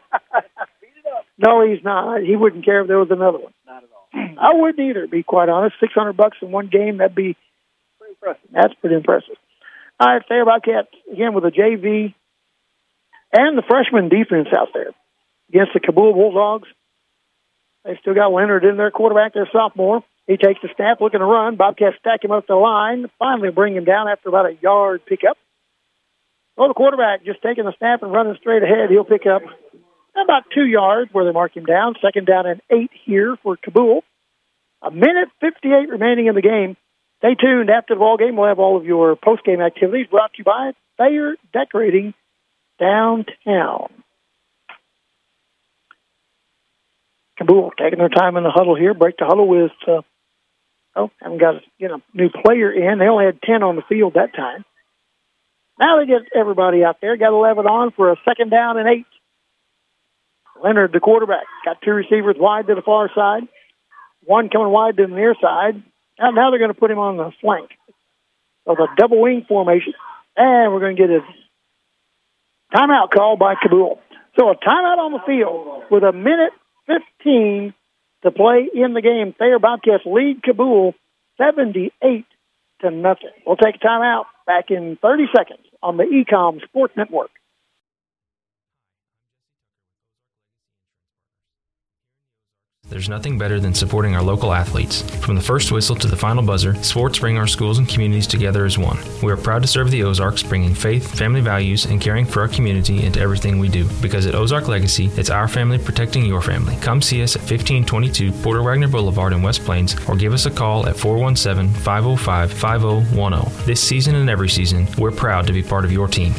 No, he's not. He wouldn't care if there was another one. Not at all. I wouldn't either, to be quite honest. six hundred bucks in one game, that'd be Pretty impressive. That's pretty impressive. All right, Thayer Bobcats, again, with the J V and the freshman defense out there against the Cabool Bulldogs. They've still got Leonard in their quarterback, their sophomore. He takes the snap, looking to run. Bobcats stack him up the line, finally bring him down after about a yard pickup. Well, the quarterback just taking the snap and running straight ahead. He'll pick up about two yards where they mark him down. Second down and eight here for Cabool. A minute fifty-eight remaining in the game. Stay tuned. After the ball game, we'll have all of your post-game activities brought to you by Thayer Decorating downtown. Cabool taking their time in the huddle here. Break the huddle with, uh, oh, haven't got to get a new player in. They only had ten on the field that time. Now they get everybody out there. Got eleven on for a second down and eight. Leonard, the quarterback, got two receivers wide to the far side. One coming wide to the near side. And now they're going to put him on the flank. So the double wing formation. And we're going to get a timeout call by Cabool. So a timeout on the field with a minute fifteen to play in the game. Thayer Bobcats lead Cabool seventy-eight to nothing. We'll take a timeout. Back in thirty seconds on the E COM Sports Network. There's nothing better than supporting our local athletes. From the first whistle to the final buzzer, sports bring our schools and communities together as one. We are proud to serve the Ozarks, bringing faith, family values, and caring for our community into everything we do. Because at Ozark Legacy, it's our family protecting your family. Come see us at fifteen twenty-two Porter Wagner Boulevard in West Plains, or give us a call at four one seven, five oh five, five oh one oh. This season and every season, we're proud to be part of your team.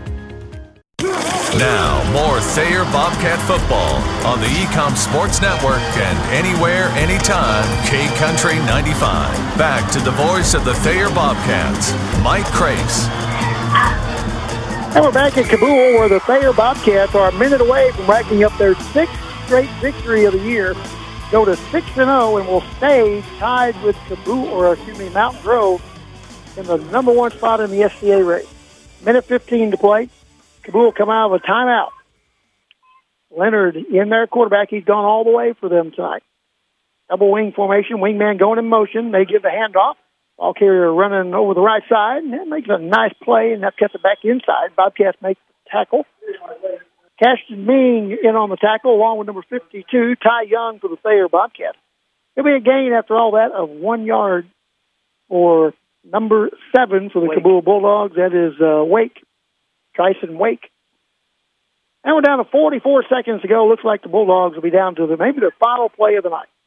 Now, more Thayer Bobcat football on the E-Com Sports Network and anywhere, anytime, K Country ninety-five. Back to the voice of the Thayer Bobcats, Mike Crace. And we're back at Cabool, where the Thayer Bobcats are a minute away from racking up their sixth straight victory of the year. Go to six and oh and will stay tied with Cabool, or excuse me, Mountain Grove, in the number one spot in the S C A race. Minute fifteen to play. Cabool come out of a timeout. Leonard in their quarterback. He's gone all the way for them tonight. Double wing formation. Wingman going in motion. They give the handoff. Ball carrier running over the right side. And that makes a nice play, and that cuts it back inside. Bobcats make the tackle. Cashton Ming in on the tackle, along with number fifty-two, Ty Young for the Thayer Bobcats. It'll be a gain after all that of one yard for number seven for the Wake. Cabool Bulldogs. That is uh, Wake. Tyson Wake. And we're down to forty-four seconds to go. Looks like the Bulldogs will be down to the maybe their final play of the night.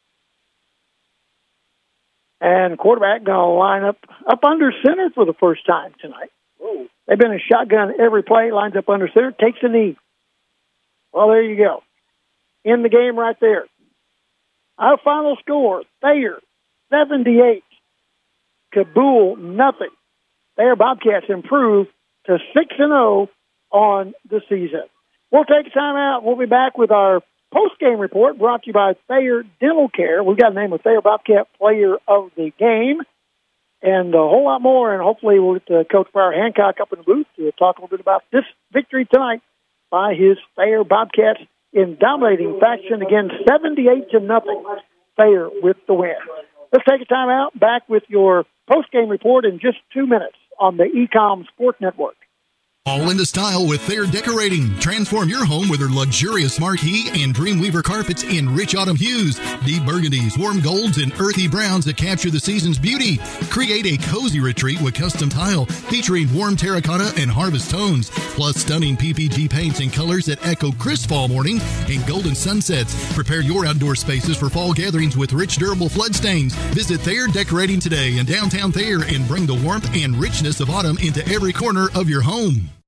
And quarterback going to line up up under center for the first time tonight. Whoa. They've been in shotgun every play. Lines up under center. Takes a knee. Well, there you go. In the game right there. Our final score, Thayer, seventy-eight. Cabool, nothing. Thayer Bobcats improve to six and oh on the season. We'll take a time out. We'll be back with our post-game report brought to you by Thayer Dental Care. We've got the name of Thayer Bobcat Player of the Game and a whole lot more, and hopefully we'll get uh, Coach Briar Hancock up in the booth to talk a little bit about this victory tonight by his Thayer Bobcats in dominating fashion. Again, seventy-eight to nothing. Thayer with the win. Let's take a time out. Back with your post-game report in just two minutes on the E-Com Sports Network. All into style with Thayer Decorating. Transform your home with their luxurious marquee and Dreamweaver carpets in rich autumn hues, deep burgundies, warm golds, and earthy browns that capture the season's beauty. Create a cozy retreat with custom tile featuring warm terracotta and harvest tones, plus stunning P P G paints and colors that echo crisp fall morning and golden sunsets. Prepare your outdoor spaces for fall gatherings with rich, durable flood stains. Visit Thayer Decorating today in downtown Thayer and bring the warmth and richness of autumn into every corner of your home.